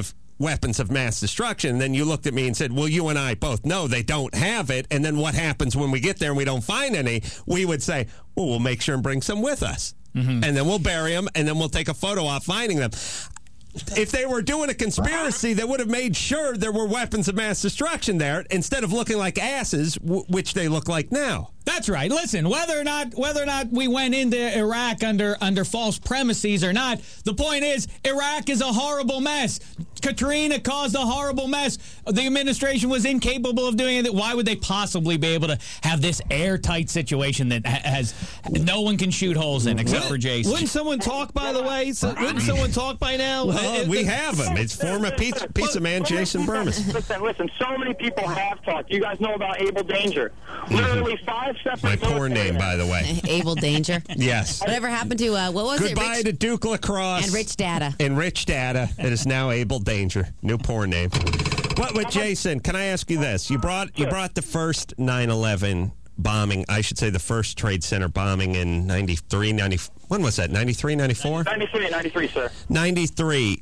weapons of mass destruction. And then you looked at me and said, well, you and I both know they don't have it. And then what happens when we get there and we don't find any? We would say, well, we'll make sure and bring some with us. Mm-hmm. And then we'll bury them, and then we'll take a photo off finding them. If they were doing a conspiracy, they would have made sure there were weapons of mass destruction there instead of looking like asses, w- which they look like now. That's right. Listen, whether or not whether or not we went into Iraq under under false premises or not, the point is Iraq is a horrible mess. Katrina caused a horrible mess. The administration was incapable of doing it. Why would they possibly be able to have this airtight situation that ha- has no one can shoot holes in except for Jason? Wouldn't someone talk, by the way? So, wouldn't someone talk by now? Well, we have him. It's former pizza, pizza man Jason Burmis. Listen, listen, so many people have talked. You guys know about Abel Danger. Literally five separate... My porn name, by the way. Abel Danger. Yes. Whatever happened to, uh, what was Goodbye it? to Duke Lacrosse. And Rich Data. And Rich Data. It is now Abel Danger. New porn name. What with Jason, can I ask you this? You brought you brought the first nine eleven bombing, I should say the first Trade Center bombing in ninety-three, ninety, when was that, ninety-three, ninety-four? ninety-three, ninety-three, sir. ninety-three.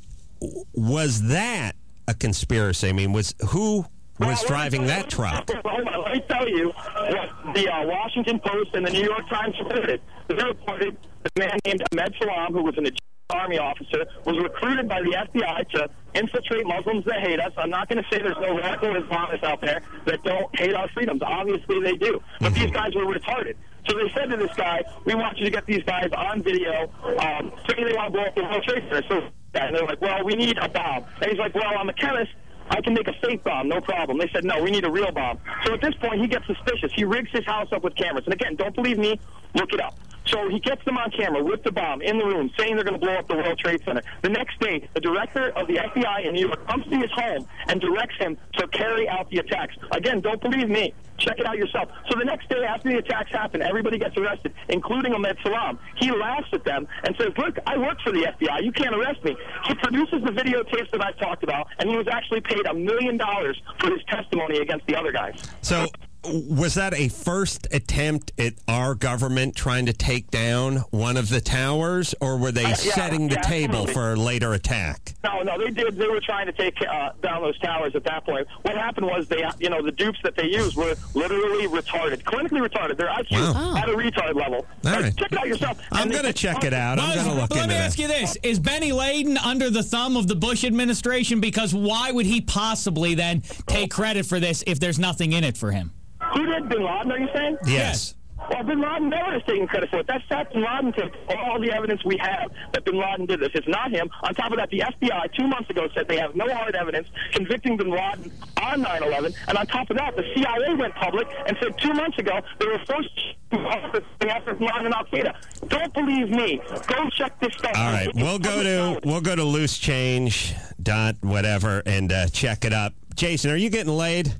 Was that a conspiracy? I mean, was who was well, driving that truck? Hold on, let me tell you what the uh, Washington Post and the New York Times reported. They reported a man named Ahmed Salam, who was an Army officer, was recruited by the F B I to infiltrate Muslims that hate us. I'm not going to say there's no radical Islamists out there that don't hate our freedoms. Obviously they do. But these guys were retarded. So they said to this guy, we want you to get these guys on video, um, saying they want to blow up the World Trade Center. So, and they're like, well, we need a bomb. And he's like, well, I'm a chemist. I can make a fake bomb, no problem. They said, no, we need a real bomb. So at this point, he gets suspicious. He rigs his house up with cameras. And again, don't believe me, look it up. So he gets them on camera with the bomb in the room, saying they're going to blow up the World Trade Center. The next day, the director of the F B I in New York comes to his home and directs him to carry out the attacks. Again, don't believe me. Check it out yourself. So the next day after the attacks happen, everybody gets arrested, including Ahmed Salam. He laughs at them and says, look, I work for the F B I. You can't arrest me. He produces the videotapes that I've talked about, and he was actually paid a million dollars for his testimony against the other guys. So was that a first attempt at our government trying to take down one of the towers, or were they Uh, yeah, setting the yeah, table absolutely. for a later attack? No, no, they did. They were trying to take uh, down those towers at that point. What happened was they, you know, the dupes that they used were literally retarded, clinically retarded. Their I Q Wow. at a retard level. All Like, right. Check it out yourself. I'm And they- going to check it out. I'm Buzz, going to look but let into me that. ask you this. Is Benny Laden under the thumb of the Bush administration? Because why would he possibly then take credit for this if there's nothing in it for him? Who did Bin Laden, are you saying? Yes. Well, Bin Laden never has taken credit for it. That's that Bin Laden takes all the evidence we have that Bin Laden did this. It's not him. On top of that, the F B I two months ago said they have no hard evidence convicting Bin Laden on nine eleven. And on top of that, the C I A went public and said two months ago they were first after Bin Laden and Al Qaeda. Don't believe me. Go check this stuff All out. right, we'll go to we'll go to loose change dot whatever and uh, check it up. Jason, are you getting laid?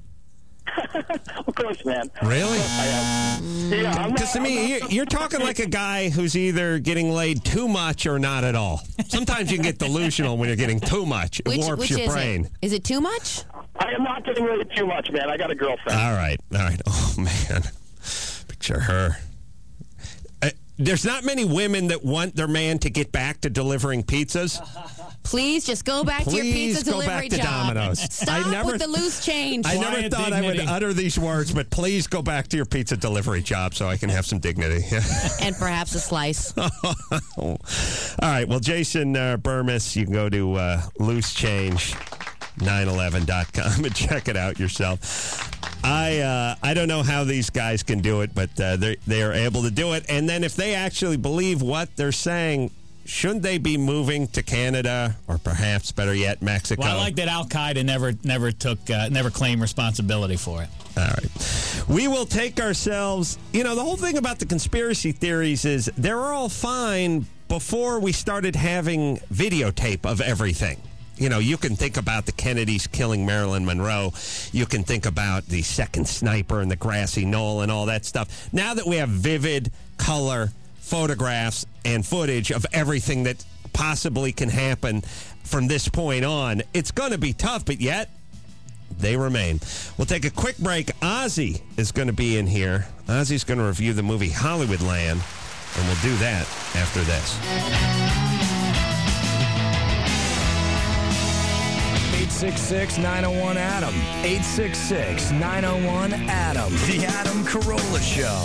Of course, man. Really? I am. Yeah, I'm Because to not- me, you're, you're talking like a guy who's either getting laid too much or not at all. Sometimes you can get delusional when you're getting too much. It Which, warps which your is brain. it? Is it too much? I am not getting laid too much, man. I got a girlfriend. All right, all right. Oh man, picture her. Uh, there's not many women that want their man to get back to delivering pizzas. Please just go back to your Please pizza go delivery back to job. Domino's. Stop I never- with the loose change. I never Quiet thought I would dignity. utter these words, but please go back to your pizza delivery job so I can have some dignity. And perhaps a slice. All right. Well, Jason uh, Burmis, you can go to uh, loose change nine eleven dot com and check it out yourself. I uh, I don't know how these guys can do it, but uh, they they are able to do it. And then if they actually believe what they're saying, shouldn't they be moving to Canada or perhaps better yet Mexico? Well, I like that Al Qaeda never never took uh, never claimed responsibility for it. All right. We will take ourselves, you know, the whole thing about the conspiracy theories is they're all fine before we started having videotape of everything. You know, you can think about the Kennedys killing Marilyn Monroe. You can think about the second sniper and the grassy knoll and all that stuff. Now that we have vivid color photographs and footage of everything that possibly can happen from this point on, it's going to be tough, but yet they remain. We'll take a quick break. Ozzy is going to be in here. Ozzy's going to review the movie Hollywoodland, and we'll do that after this. six six, nine oh one, A D A M. eight six six, nine oh one, A D A M. The Adam Carolla Show.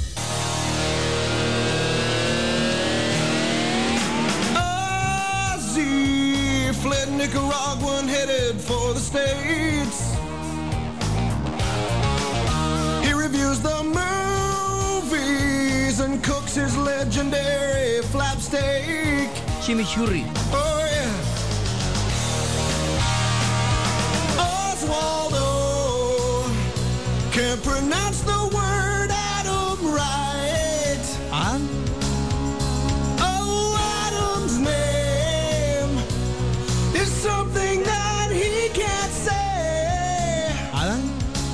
Ozzy fled Nicaragua and headed for the States. He reviews the movies and cooks his legendary flap steak. Chimichurri. Oh, yeah. Oswaldo can't pronounce the word Adam right. Huh? Oh, Adam's name is something that he can't say. Adam?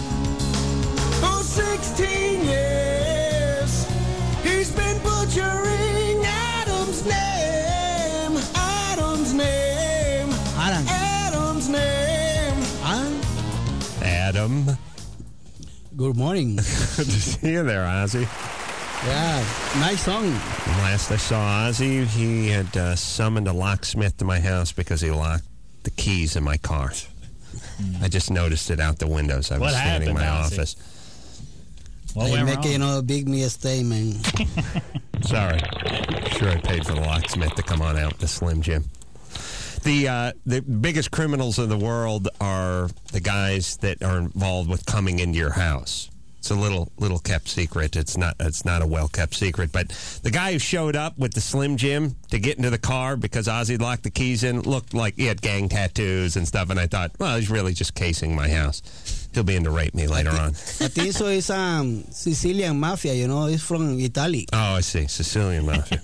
For sixteen years, he's been butchering Adam's name. Adam's name. Adam. Adam's name. Adam? Adam. Good morning. Good to see you there, Ozzy. Yeah, nice song. Last I saw Ozzy, he had uh, summoned a locksmith to my house because he locked the keys in my car. I just noticed it out the windows. I was What standing in my happened, Ozzy? office. What I went make wrong? you know a big mistake, man. Sorry. Sure, I paid for the locksmith to come on out with the Slim Jim. The uh, the biggest criminals in the world are the guys that are involved with coming into your house. It's a little little kept secret. It's not it's not a well kept secret. But the guy who showed up with the Slim Jim to get into the car because Ozzy locked the keys in looked like he had gang tattoos and stuff. And I thought, well, he's really just casing my house. He'll be in to rape me later on. I think so is um, Sicilian mafia, you know, it's from Italy. Oh, I see. Sicilian mafia.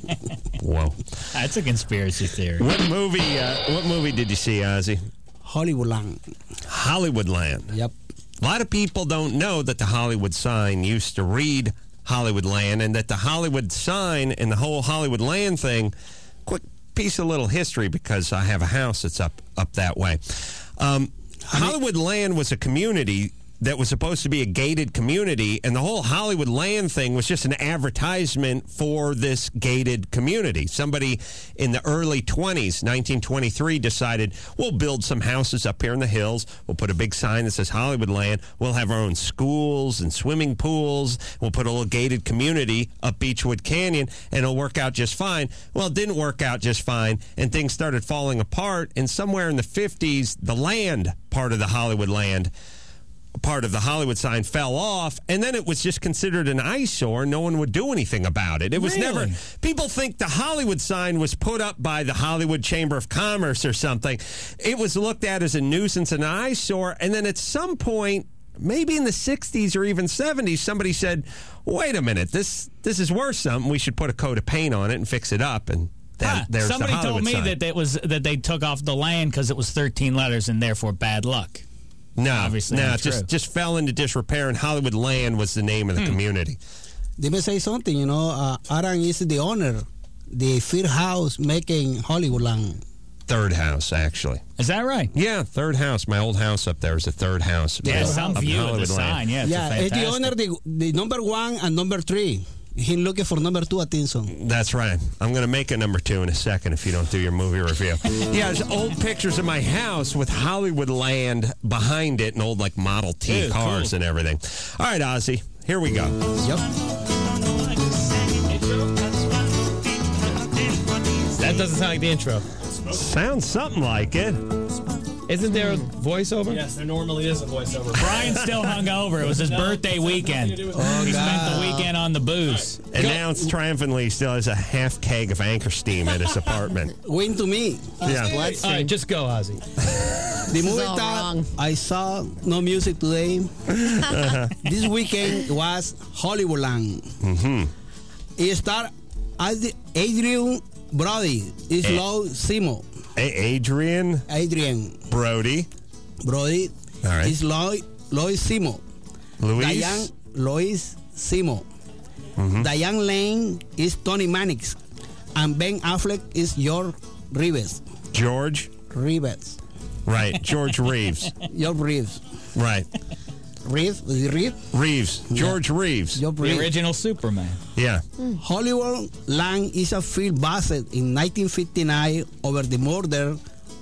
Whoa. That's a conspiracy theory. What movie? Uh, what movie did you see, Ozzy? Hollywoodland. Hollywoodland. Yep. A lot of people don't know that the Hollywood sign used to read Hollywoodland, and that the Hollywood sign and the whole Hollywoodland thing. Quick piece of little history because I have a house that's up up that way. Um, Hollywoodland was a community that was supposed to be a gated community, and the whole Hollywoodland thing was just an advertisement for this gated community. Somebody in the early twenties, nineteen twenty-three, decided, we'll build some houses up here in the hills. We'll put a big sign that says Hollywoodland. We'll have our own schools and swimming pools. We'll put a little gated community up Beechwood Canyon, and it'll work out just fine. Well, it didn't work out just fine, and things started falling apart, and somewhere in the fifties, the land part of the Hollywoodland part of the Hollywood sign fell off, and then it was just considered an eyesore. No one would do anything about it. It was Really? never... People think the Hollywood sign was put up by the Hollywood Chamber of Commerce or something. It was looked at as a nuisance and an eyesore, and then at some point, maybe in the sixties or even seventies, somebody said, wait a minute, this this is worth something. We should put a coat of paint on it and fix it up, and then Huh, there's somebody the Hollywood told me sign. that it was that they took off the land because it was thirteen letters and therefore bad luck. No, Obviously no, not it just, true. just fell into disrepair, and Hollywood Land was the name of the Hmm. community. Let me say something, you know, uh, Adam is the owner, the fifth house making Hollywoodland. Third house, actually. Is that right? Yeah, third house. My old house up there is the third house. Yeah, Up- some up view of the Hollywood sign. Land. Yeah, it's Yeah, it's the fantastic. owner, the, the number one and number three. He looking for number two, I think so. That's right. I'm going to make a number two in a second if you don't do your movie review. Yeah, there's old pictures of my house with Hollywood Land behind it and old, like, Model T Ew, cars cool. and everything. All right, Ozzy, here we go. Yep. That doesn't sound like the intro. Sounds something like it. Isn't there a voiceover? Yes, there normally is a voiceover. Brian's still hungover. It was his No, birthday it's weekend. nothing to do with Oh, he spent God. the weekend on the booze. Announced triumphantly he still has a half keg of Anchor Steam at his apartment. Win to me. Yeah. Let's All see. right, just go, Ozzy. The is movie all that wrong. I saw no music today. This weekend was Hollywoodland. Mm-hmm. It starred as Adrian Brody. It's Eh. Low Simo. A- Adrian Adrian Brody. Brody. All right. It's Lois Lois Simo. Luis. Diane Lois Simo. Mhm. Diane Lane is Tony Mannix. And Ben Affleck is George Reeves. George. Reeves. Right. George Reeves. George Reeves. Right. Reeves? Was it Reeves? Reeves. George Reeves. George The Reeves. original Superman. Yeah. Hollywood Land is a film based in nineteen fifty-nine over the murder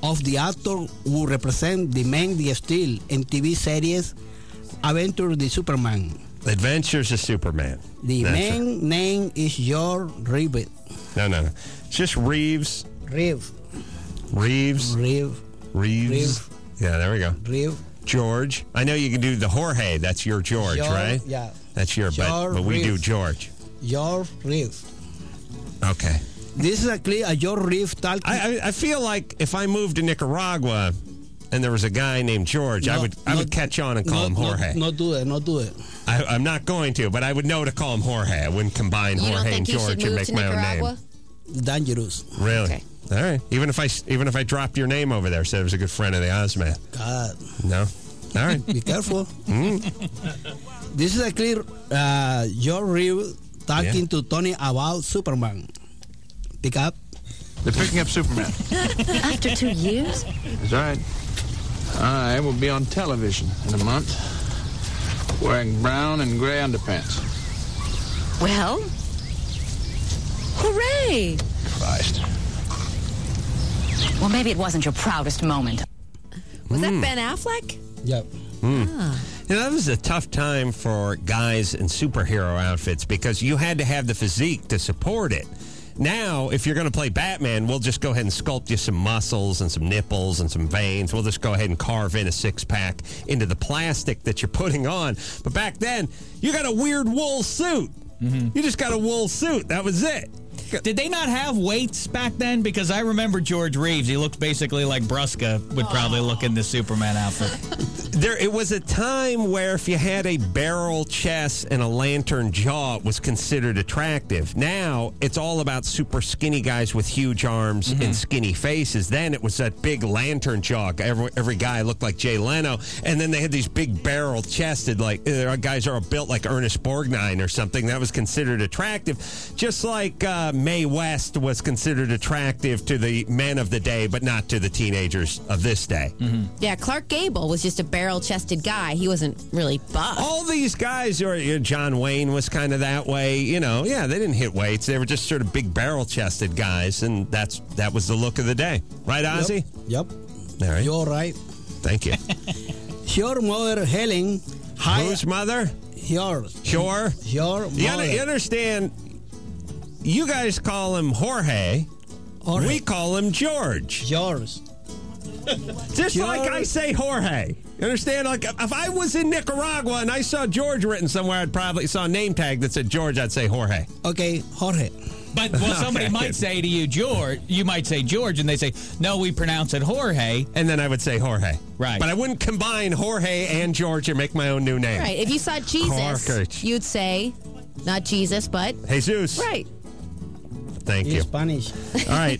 of the actor who represent the Man of Steel in T V series Adventures of Superman. Adventures of Superman. The That's main it. name is George Reeves. No, no, no. It's just Reeves. Reeves. Reeves. Reeves. Reeves. Reeves. Yeah, there we go. Reeves. George. I know you can do the Jorge. That's your George, George, right? yeah. That's your, but, George but we do Reeves. George. George Reeves. Okay. This is actually a George Reeves talking. I, I I feel like if I moved to Nicaragua and there was a guy named George, I No, would I would no, catch on and call no, him Jorge. No, no do it. No do it. I, I'm not going to, but I would know to call him Jorge. I wouldn't combine You don't Jorge and think he should George and move make to my own Nicaragua? name. Dangerous. Really? Okay. All right. Even if I even if I dropped your name over there, said it was a good friend of the Ozman. God. No. All right. Be careful. Mm. This is a clear uh, George Reeves talking Yeah. to Tony about Superman. Pick up. They're picking up Superman. After two years? That's right. I will be on television in a month, wearing brown and gray underpants. Well, hooray! Christ. Well, maybe it wasn't your proudest moment. Was Hmm. that Ben Affleck? Yep. Mm. Ah. You know, that was a tough time for guys in superhero outfits because you had to have the physique to support it. Now, if you're going to play Batman, we'll just go ahead and sculpt you some muscles and some nipples and some veins. We'll just go ahead and carve in a six-pack into the plastic that you're putting on. But back then, you got a weird wool suit. Mm-hmm. You just got a wool suit. That was it. Did they not have weights back then? Because I remember George Reeves. He looked basically like Brusca would probably look in the Superman outfit. There, it was a time where if you had a barrel chest and a lantern jaw, it was considered attractive. Now, it's all about super skinny guys with huge arms Mm-hmm. and skinny faces. Then it was that big lantern jaw. Every, every guy looked like Jay Leno. And then they had these big barrel chested, like, uh, guys are built like Ernest Borgnine or something. That was considered attractive. Just like uh, Mae West was considered attractive to the men of the day, but not to the teenagers of this day. Mm-hmm. Yeah, Clark Gable was just a barrel-chested guy. He wasn't really buff. All these guys, or you know, John Wayne was kind of that way. You know, yeah, they didn't hit weights. They were just sort of big barrel-chested guys, and that's that was the look of the day. Right, Ozzy? Yep. All right. You're right. Thank you. Your mother, Helen. Whose mother? Yours. Your? Your You, mother. un- you understand, you guys call him Jorge. Jorge. We call him George. Yours. Just George. like I say Jorge. You understand? Like, if I was in Nicaragua and I saw George written somewhere, I'd probably saw a name tag that said George, I'd say Jorge. Okay, Jorge. But well, somebody Okay. might say to you, George, you might say George, and they say, no, we pronounce it Jorge. And then I would say Jorge. Right. But I wouldn't combine Jorge and George and make my own new name. Right. If you saw Jesus, Jorge. you'd say, not Jesus, but... Jesus. Right. Thank In you. Spanish. All right.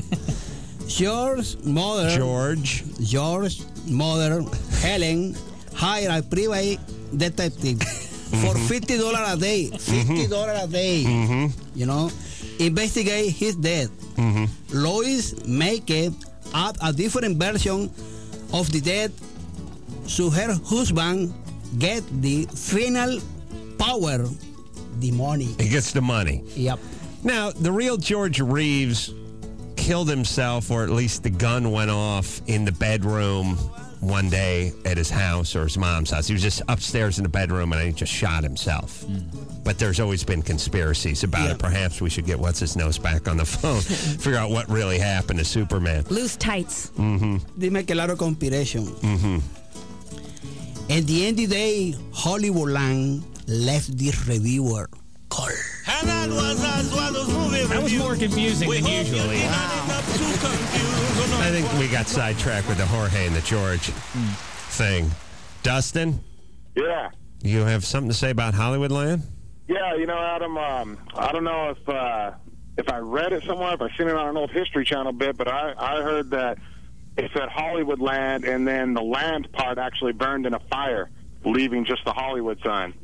George's mother. George. George's mother, Helen, hired a private detective for fifty dollars a day. fifty dollars a day. Mm-hmm. You know, investigate his death. Mm-hmm. Lois make up a different version of the death so her husband get the final power, the money. He gets the money. Yep. Now, the real George Reeves killed himself, or at least the gun went off in the bedroom one day at his house or his mom's house. He was just upstairs in the bedroom and he just shot himself. Mm. But there's always been conspiracies about Yeah. it. Perhaps we should get What's-His-Nose back on the phone, figure out what really happened to Superman. Loose tights. Mm-hmm. Dime que claro conspiration. Mm-hmm. At the end of the day, Hollywood land left the reviewer cold. That was more confusing than usually. I think we got sidetracked with the Jorge and the George Mm. thing. Dustin, Yeah. you have something to say about Hollywoodland? Yeah, you know, Adam, um, I don't know if uh, if I read it somewhere, if I seen it on an old History Channel bit, but I, I heard that it said Hollywood land, and then the land part actually burned in a fire, leaving just the Hollywood sign.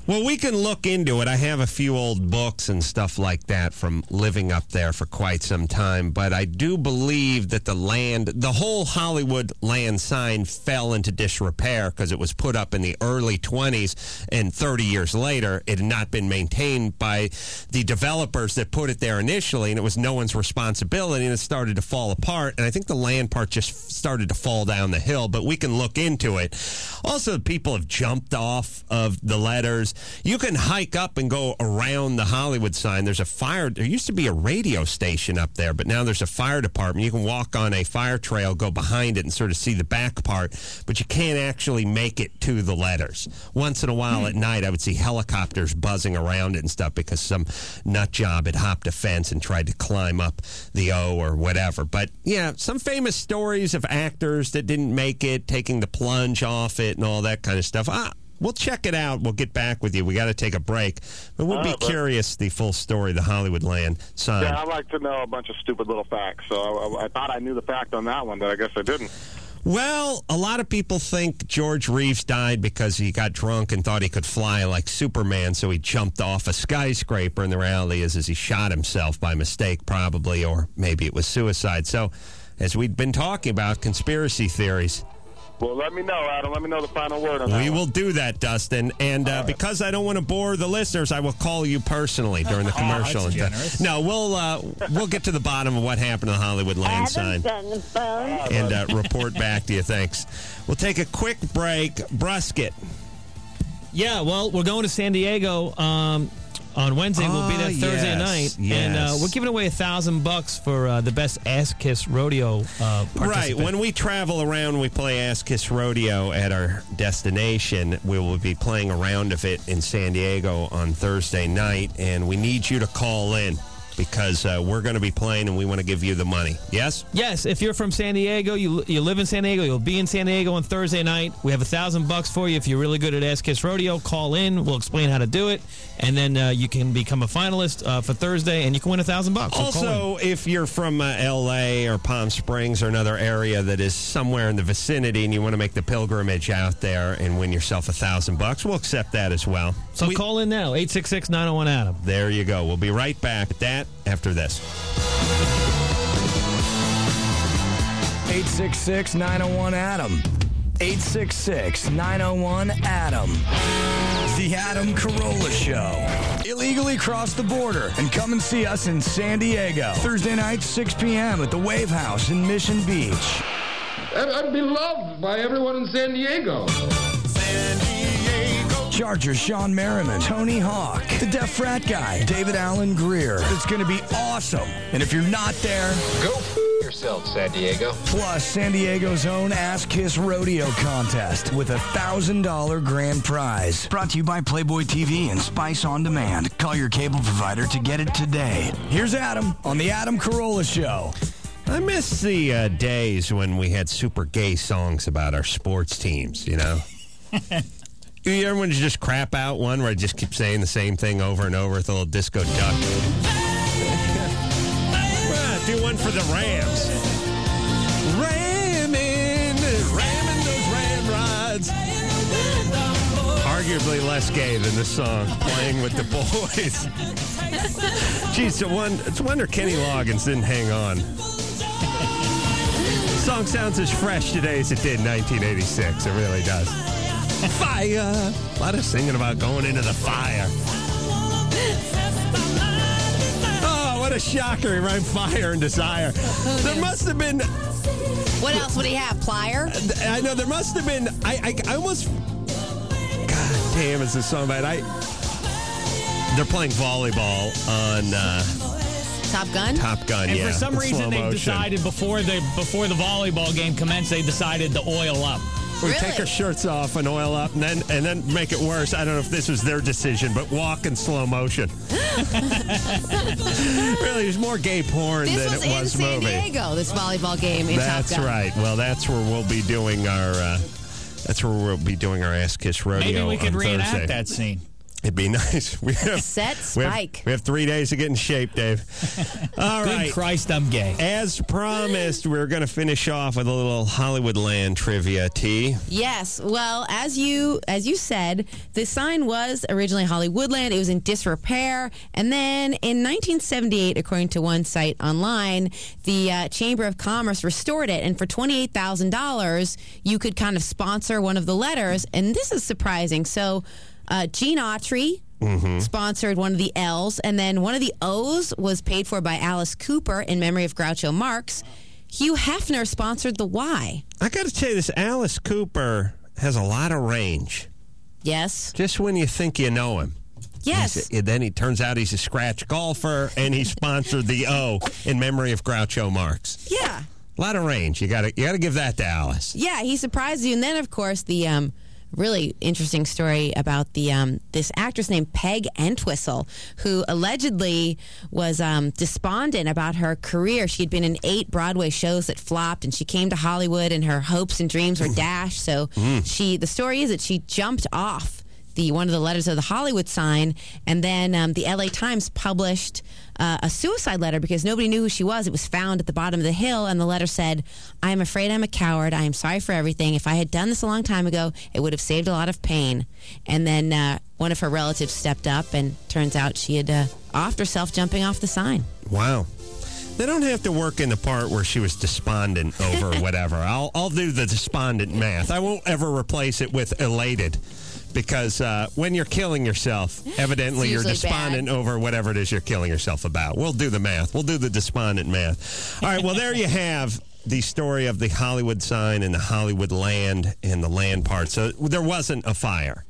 Well, we can look into it. I have a few old books and stuff like that from living up there for quite some time, but I do believe that the land, the whole Hollywood land sign fell into disrepair because it was put up in the early twenties, and thirty years later, it had not been maintained by the developers that put it there initially, and it was no one's responsibility, and it started to fall apart, and I think the land part just started to fall down the hill, but we can look into it. Also, people have jumped off of the letters. You can hike up and go around the Hollywood sign. There's a fire. There used to be a radio station up there, but now there's a fire department. You can walk on a fire trail, go behind it, and sort of see the back part, but you can't actually make it to the letters. Once in a while at night, I would see helicopters buzzing around it and stuff because some nut job had hopped a fence and tried to climb up the O or whatever. But, yeah, some famous stories of actors that didn't make it, taking the plunge off it and all that kind of stuff. Ah, we'll check it out. We'll get back with you. We got to take a break. But we'll All be right, bud. curious, the full story of the Hollywood land sign. Yeah, I like to know a bunch of stupid little facts. So I, I thought I knew the fact on that one, but I guess I didn't. Well, a lot of people think George Reeves died because he got drunk and thought he could fly like Superman, so he jumped off a skyscraper, and the reality is, is he shot himself by mistake, probably, or maybe it was suicide. So, as we've been talking about, conspiracy theories. Well, let me know, Adam. Let me know the final word on that We one. will do that, Dustin. And uh, because I don't want to bore the listeners, I will call you personally during the Oh, commercial. that's And, uh, generous. no, we'll uh, we'll get to the bottom of what happened to the Hollywood land sign and uh, report back to you. Thanks. We'll take a quick break. Brusket. Yeah, well, we're going to San Diego um, on Wednesday. We'll be there Ah, Thursday yes, night, and uh, yes. we're giving away a thousand bucks for uh, the best Ass Kiss Rodeo uh, Right. participant. When we travel around, we play Ass Kiss Rodeo at our destination. We will be playing a round of it in San Diego on Thursday night, and we need you to call in because uh, we're going to be playing and we want to give you the money. Yes? Yes, if you're from San Diego, you you live in San Diego, you'll be in San Diego on Thursday night. We have a thousand bucks for you. If you're really good at Ass Kiss Rodeo, call in. We'll explain how to do it, and then uh, you can become a finalist uh, for Thursday, and you can win a thousand bucks. So call in. Also, if you're from uh, L A or Palm Springs or another area that is somewhere in the vicinity and you want to make the pilgrimage out there and win yourself a thousand bucks, we'll accept that as well. So We- call in now, eight six six, nine oh one, Adam. There you go. We'll be right back with that after this. eight six six, nine oh one, Adam. eight six six, nine oh one, Adam. The Adam Carolla Show. Illegally cross the border and come and see us in San Diego. Thursday night, six p.m. at the Wave House in Mission Beach. And I'd be loved by everyone in San Diego. Charger Sean Merriman, Tony Hawk, the Deaf Frat Guy, David Allen Greer. It's going to be awesome. And if you're not there, Go f- yourself, San Diego. plus San Diego's own Ass Kiss Rodeo contest with a one thousand dollars grand prize. Brought to you by Playboy T V and Spice On Demand. Call your cable provider to get it today. Here's Adam on the Adam Carolla Show. I miss the uh, days when we had super gay songs about our sports teams, you know? You ever want to just crap out one where I just keep saying the same thing over and over with a little disco duck? Ah, do one for the Rams. Ramming, ramming those ramrods. Arguably less gay than the song Playing with the Boys. Geez, it's a, one, it's a wonder Kenny Loggins didn't hang on. The song sounds as fresh today as it did in nineteen eighty-six. It really does. Fire. A lot of singing about going into the fire. Oh, what a shocker. He rhymed fire and desire. There must have been... What else would he have? Plier? I know, there must have been... I, I, I almost... God damn, it's a song about... I, they're playing volleyball on... Uh, Top Gun? Top Gun, And yeah. for some in reason, slow they motion. decided before the before the volleyball game commenced, they decided to oil up. We Really? take our shirts off and oil up, and then and then make it worse. I don't know if this was their decision, but walk in slow motion. Really, there's more gay porn This than was it in was San movie. Diego, this volleyball game in That's Top Gun. right. Well, that's where we'll be doing our. Uh, that's where we'll be doing our Ass Kiss Rodeo. Maybe we could on reenact Thursday. that scene. It'd be nice. We have, Set we have, spike. we have three days to get in shape, Dave. All Good right. Christ, I'm gay. As promised, we're going to finish off with a little Hollywoodland trivia, T. Yes. Well, as you as you said, the sign was originally Hollywoodland. It was in disrepair, and then in nineteen seventy-eight, according to one site online, the uh, Chamber of Commerce restored it, and for twenty-eight thousand dollars, you could kind of sponsor one of the letters. And this is surprising. So, uh, Gene Autry Mm-hmm. sponsored one of the L's, and then one of the O's was paid for by Alice Cooper in memory of Groucho Marx. Hugh Hefner sponsored the Y. I got to tell you, this Alice Cooper has a lot of range. Yes. Just when you think you know him. Yes. He's, then he turns out he's a scratch golfer, and he sponsored the O in memory of Groucho Marx. Yeah. A lot of range. You got to you got to give that to Alice. Yeah, he surprised you. And then, of course, the um, really interesting story about the um, this actress named Peg Entwistle, who allegedly was um, despondent about her career. She had been in eight Broadway shows that flopped, and she came to Hollywood, and her hopes and dreams were dashed. So Mm. she, the story is that she jumped off the one of the letters of the Hollywood sign, and then um, the L A Times published uh, a suicide letter because nobody knew who she was. It was found at the bottom of the hill, and the letter said, "I am afraid I'm a coward. I am sorry for everything. If I had done this a long time ago, it would have saved a lot of pain." And then uh, one of her relatives stepped up, and turns out she had uh, offed herself jumping off the sign. Wow. They don't have to work in the part where she was despondent over whatever. I'll I'll do the despondent math. I won't ever replace it with elated. Because uh, when you're killing yourself, evidently you're usually despondent bad. over whatever it is you're killing yourself about. We'll do the math. We'll do the despondent math. All right, well, there you have the story of the Hollywood sign and the Hollywood land and the land part. So there wasn't a fire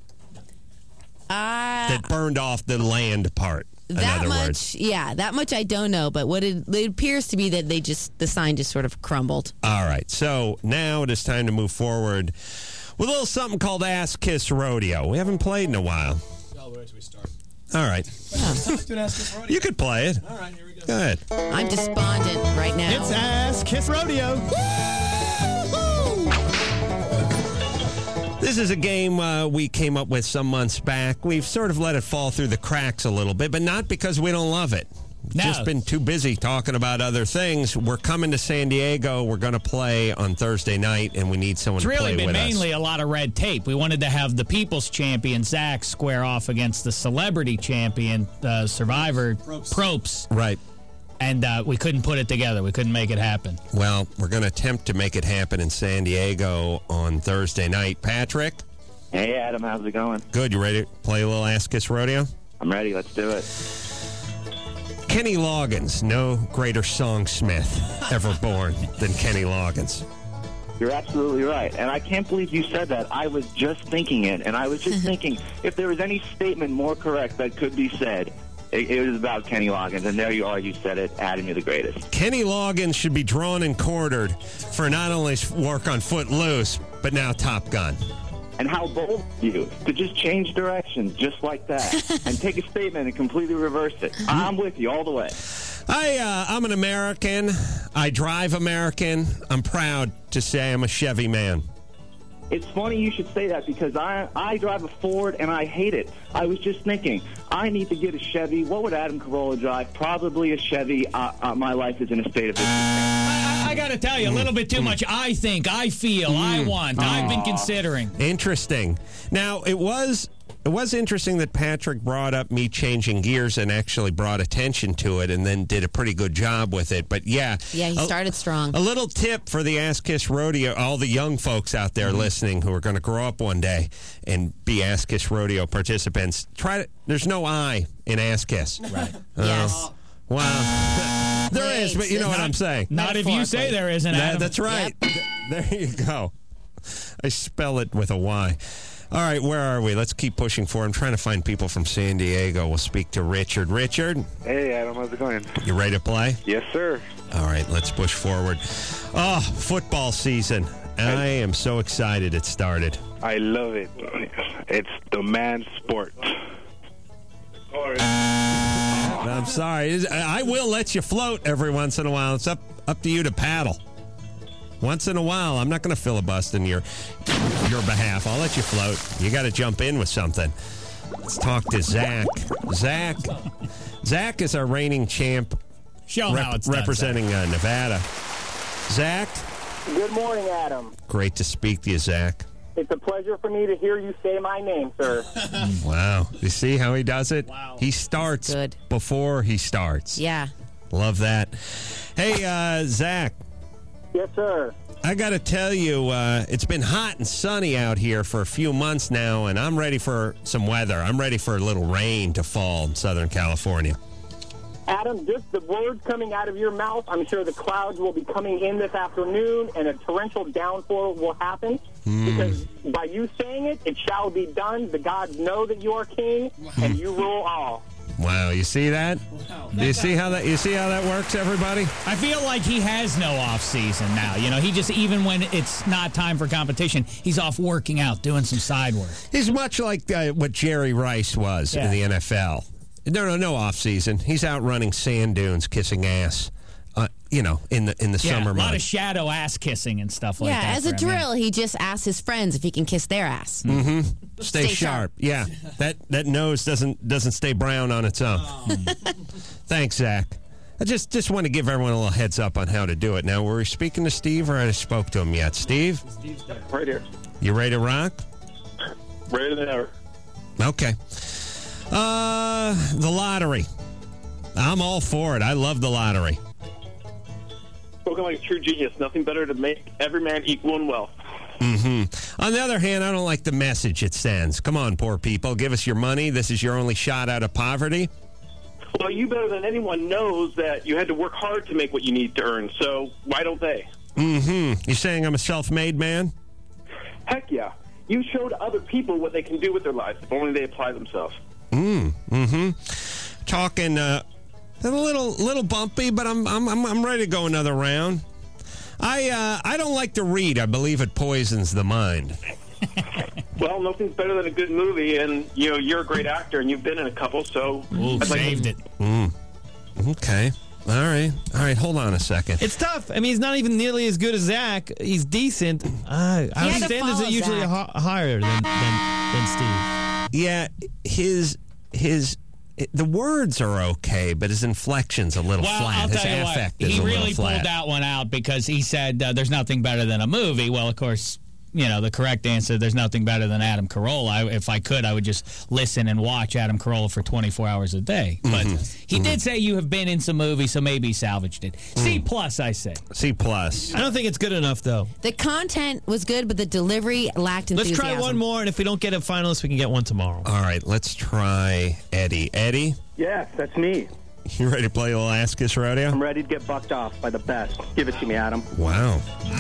Uh, that burned off the land part, in that other much, words. yeah, that much I don't know. But what it, it appears to be that they just the sign just sort of crumbled. All right, so now it is time to move forward with a little something called Ass Kiss Rodeo. We haven't played in a while. Where should we start? All right. You could play it. All right, here we go. Go ahead. I'm despondent right now. It's Ass Kiss Rodeo. This is a game uh, we came up with some months back. We've sort of let it fall through the cracks a little bit, but not because we don't love it. No. Just been too busy talking about other things. We're coming to San Diego. We're going to play on Thursday night, and we need someone It's to really play been with mainly us. a lot of red tape. We wanted to have the People's Champion, Zach, square off against the Celebrity Champion, uh, Survivor, Probst. Probst. Right. And uh, we couldn't put it together. We couldn't make it happen. Well, we're going to attempt to make it happen in San Diego on Thursday night. Patrick? Hey, Adam, how's it going? Good. You ready to play a little Ass Kiss Rodeo? I'm ready. Let's do it. Kenny Loggins, no greater songsmith ever born than Kenny Loggins. You're absolutely right. And I can't believe you said that. I was just thinking it. And I was just thinking, if there was any statement more correct that could be said, it, it was about Kenny Loggins. And there you are. You said it. Adam, you're the greatest. Kenny Loggins should be drawn and quartered for not only work on Footloose, but now Top Gun. And how bold of you to just change directions just like that and take a statement and completely reverse it. I'm with you all the way. I, uh, I'm an American. I drive American. I'm proud to say I'm a Chevy man. It's funny you should say that because I I drive a Ford and I hate it. I was just thinking, I need to get a Chevy. What would Adam Carolla drive? Probably a Chevy. Uh, uh, my life is in a state of I, I got to tell you, a little bit too much. I think, I feel, I want. I've been considering. Interesting. Now, it was it was interesting that Patrick brought up me changing gears and actually brought attention to it and then did a pretty good job with it. But, yeah. Yeah, he a, started strong. A little tip for the Ass Kiss Rodeo, all the young folks out there mm-hmm. listening who are going to grow up one day and be Ass Kiss Rodeo participants. Try to, there's no I in Ass Kiss. Right. Uh, yes. Wow. There Wait, is, but you know not, what I'm saying. Not if you say there isn't, Adam. That, that's right. Yep. There you go. I spell it with a Y. All right, where are we? Let's keep pushing forward. I'm trying to find people from San Diego. We'll speak to Richard. Richard? Hey, Adam, how's it going? You ready to play? Yes, sir. All right, let's push forward. Oh, football season. I am so excited it started. I love it. It's the man's sport. I'm sorry. I will let you float every once in a while. It's up, up to you to paddle. Once in a while, I'm not going to filibuster in your your behalf. I'll let you float. You got to jump in with something. Let's talk to Zach. Zach, Zach is our reigning champ. Show him how it's done, representing uh, Nevada. Zach. Good morning, Adam. Great to speak to you, Zach. It's a pleasure for me to hear you say my name, sir. Wow. You see how he does it? Wow. He starts Good. before he starts. Yeah. Love that. Hey, uh, Zach. Yes, sir. I got to tell you, uh, it's been hot and sunny out here for a few months now, and I'm ready for some weather. I'm ready for a little rain to fall in Southern California. Adam, just the words coming out of your mouth, I'm sure the clouds will be coming in this afternoon and a torrential downpour will happen. Mm. Because by you saying it, it shall be done. The gods know that you are king, and you rule all. Wow, you see that? Wow. Do you see how that you see how that works, everybody? I feel like he has no off season now. You know, he just, even when it's not time for competition, he's off working out, doing some side work. He's much like uh, what Jerry Rice was Yeah. in the N F L. No, no, no off season. He's out running sand dunes, kissing ass. Uh, you know, in the in the Yeah, summer a lot months. of shadow ass kissing and stuff like yeah, that. as a for him, yeah. drill, he just asks his friends if he can kiss their ass. Mm-hmm. Stay, Stay sharp. sharp. Yeah, that that nose doesn't doesn't stay brown on its own. Thanks, Zach. I just just want to give everyone a little heads up on how to do it. Now, were we speaking to Steve, or I just spoke to him yet? Steve, Right here. you ready to rock? Ready than ever. Okay. Uh, the lottery. I'm all for it. I love the lottery. Spoken like a true genius. Nothing better to make every man equal in wealth. Mm-hmm. On the other hand, I don't like the message it sends. Come on, poor people. Give us your money. This is your only shot out of poverty. Well, you better than anyone knows that you had to work hard to make what you need to earn, so why don't they? Mm-hmm. You saying I'm a self-made man? Heck yeah. You showed other people what they can do with their lives if only they apply themselves. Mm, mm-hmm. Talking uh, a little little bumpy, but I'm I'm I'm I'm ready to go another round. I uh, I don't like to read. I believe it poisons the mind. Well, nothing's better than a good movie, and you know you're a great actor, and you've been in a couple, so Ooh, I'd like saved to- it. Mm. Okay. All right. All right. Hold on a second. It's tough. I mean, he's not even nearly as good as Zach. He's decent. Uh, our had to standards follow are usually Zach. hi- higher than, than, than Steve. Yeah, his his the words are okay, but his inflection's a little Well, flat. I'll his tell you what, affect is he a really little flat. pulled that one out because he said uh, there's nothing better than a movie. Well, of course, you know, the correct answer, there's nothing better than Adam Carolla. I, if I could, I would just listen and watch Adam Carolla for twenty-four hours a day. But Mm-hmm. he did say you have been in some movies, so maybe he salvaged it. C plus, I say. C plus. I don't think it's good enough, though. The content was good, but the delivery lacked Let's enthusiasm. try one more, and if we don't get a finalist, we can get one tomorrow. All right, let's try Eddie. Eddie, Yes, that's me. you ready to play a little Ask Us Rodeo? I'm ready to get bucked off by the best. Give it to me, Adam. Wow.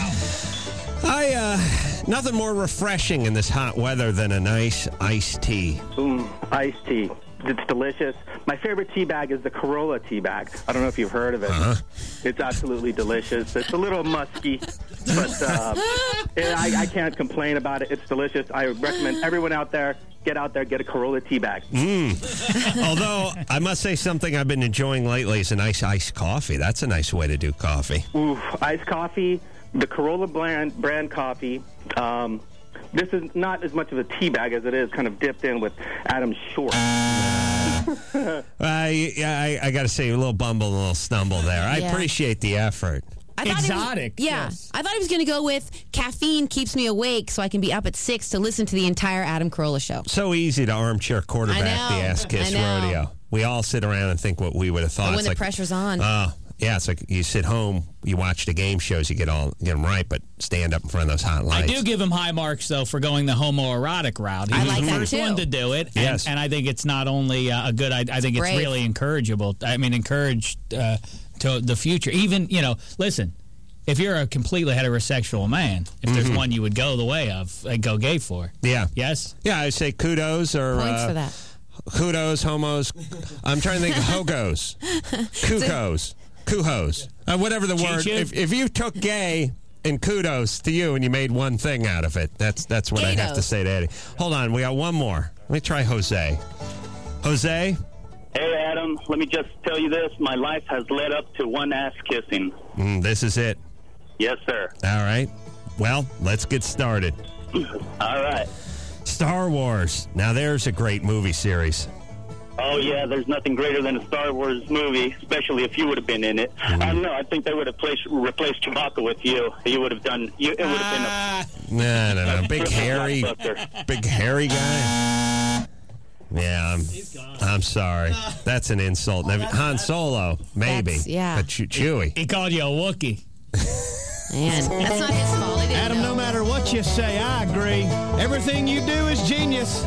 I, uh, nothing more refreshing in this hot weather than a nice iced tea. Boom, iced tea. It's delicious. My favorite tea bag is the Corolla tea bag. I don't know if you've heard of it. Uh-huh. It's absolutely delicious. It's a little musky, but uh, I, I can't complain about it. It's delicious. I recommend everyone out there, get out there, get a Corolla tea bag. Mm. Although, I must say something I've been enjoying lately is a nice iced coffee. That's a nice way to do coffee. Ooh, iced coffee, the Corolla brand, brand coffee. Um, this is not as much of a tea bag as it is kind of dipped in with Adam's shorts. I, I, I got to say, a little bumble, a little stumble there. I Yeah. appreciate the effort. I thought he was- Exotic. yeah. yes. I thought he was going to go with caffeine keeps me awake so I can be up at six to listen to the entire Adam Carolla show. So easy to armchair quarterback I know. the Ass Kiss I know. rodeo. We all sit around and think what we would have thought. But when It's the like, pressure's on. Oh, yeah, it's like you sit home, you watch the game shows, you get all get them right, but stand up in front of those hot I lights. do give him high marks, though, for going the homoerotic route. He I was like the that, first too. one to do it, and, Yes. and I think it's not only uh, a good, I, I think it's brave. really encourageable. I mean, encouraged uh, to the future. Even, you know, listen, if you're a completely heterosexual man, if there's one you would go the way of, uh, go gay for. Yeah. Yes? Yeah, I say kudos or Points uh, for that. kudos, homos. I'm trying to think of hogos, kukos, kuhos, uh, whatever the word. Cheech-chew? If, if you took gay and kudos to you and you made one thing out of it, that's that's what I have to Gatos. say to Eddie. Hold on, we got one more. Let me try Jose. Jose? Hey, Adam, let me just tell you this. My life has led up to one ass kissing. Mm, this is it. Yes, sir. All right. Well, let's get started. All right. Star Wars. Now there's a great movie series. Oh, yeah, there's nothing greater than a Star Wars movie, especially if you would have been in it. Mm-hmm. I don't know. I think they would have placed, replaced Chewbacca with you. You would have done... You, it would have been a... No, no, no. Big, hairy... Big, hairy guy. Yeah, I'm, I'm sorry. That's an insult. Now, Han Solo, maybe. That's, yeah. But Chew- Chewie. He called you a Wookiee. Man, that's not his fault. He didn't Adam, know. no matter what you say, I agree. Everything you do is genius.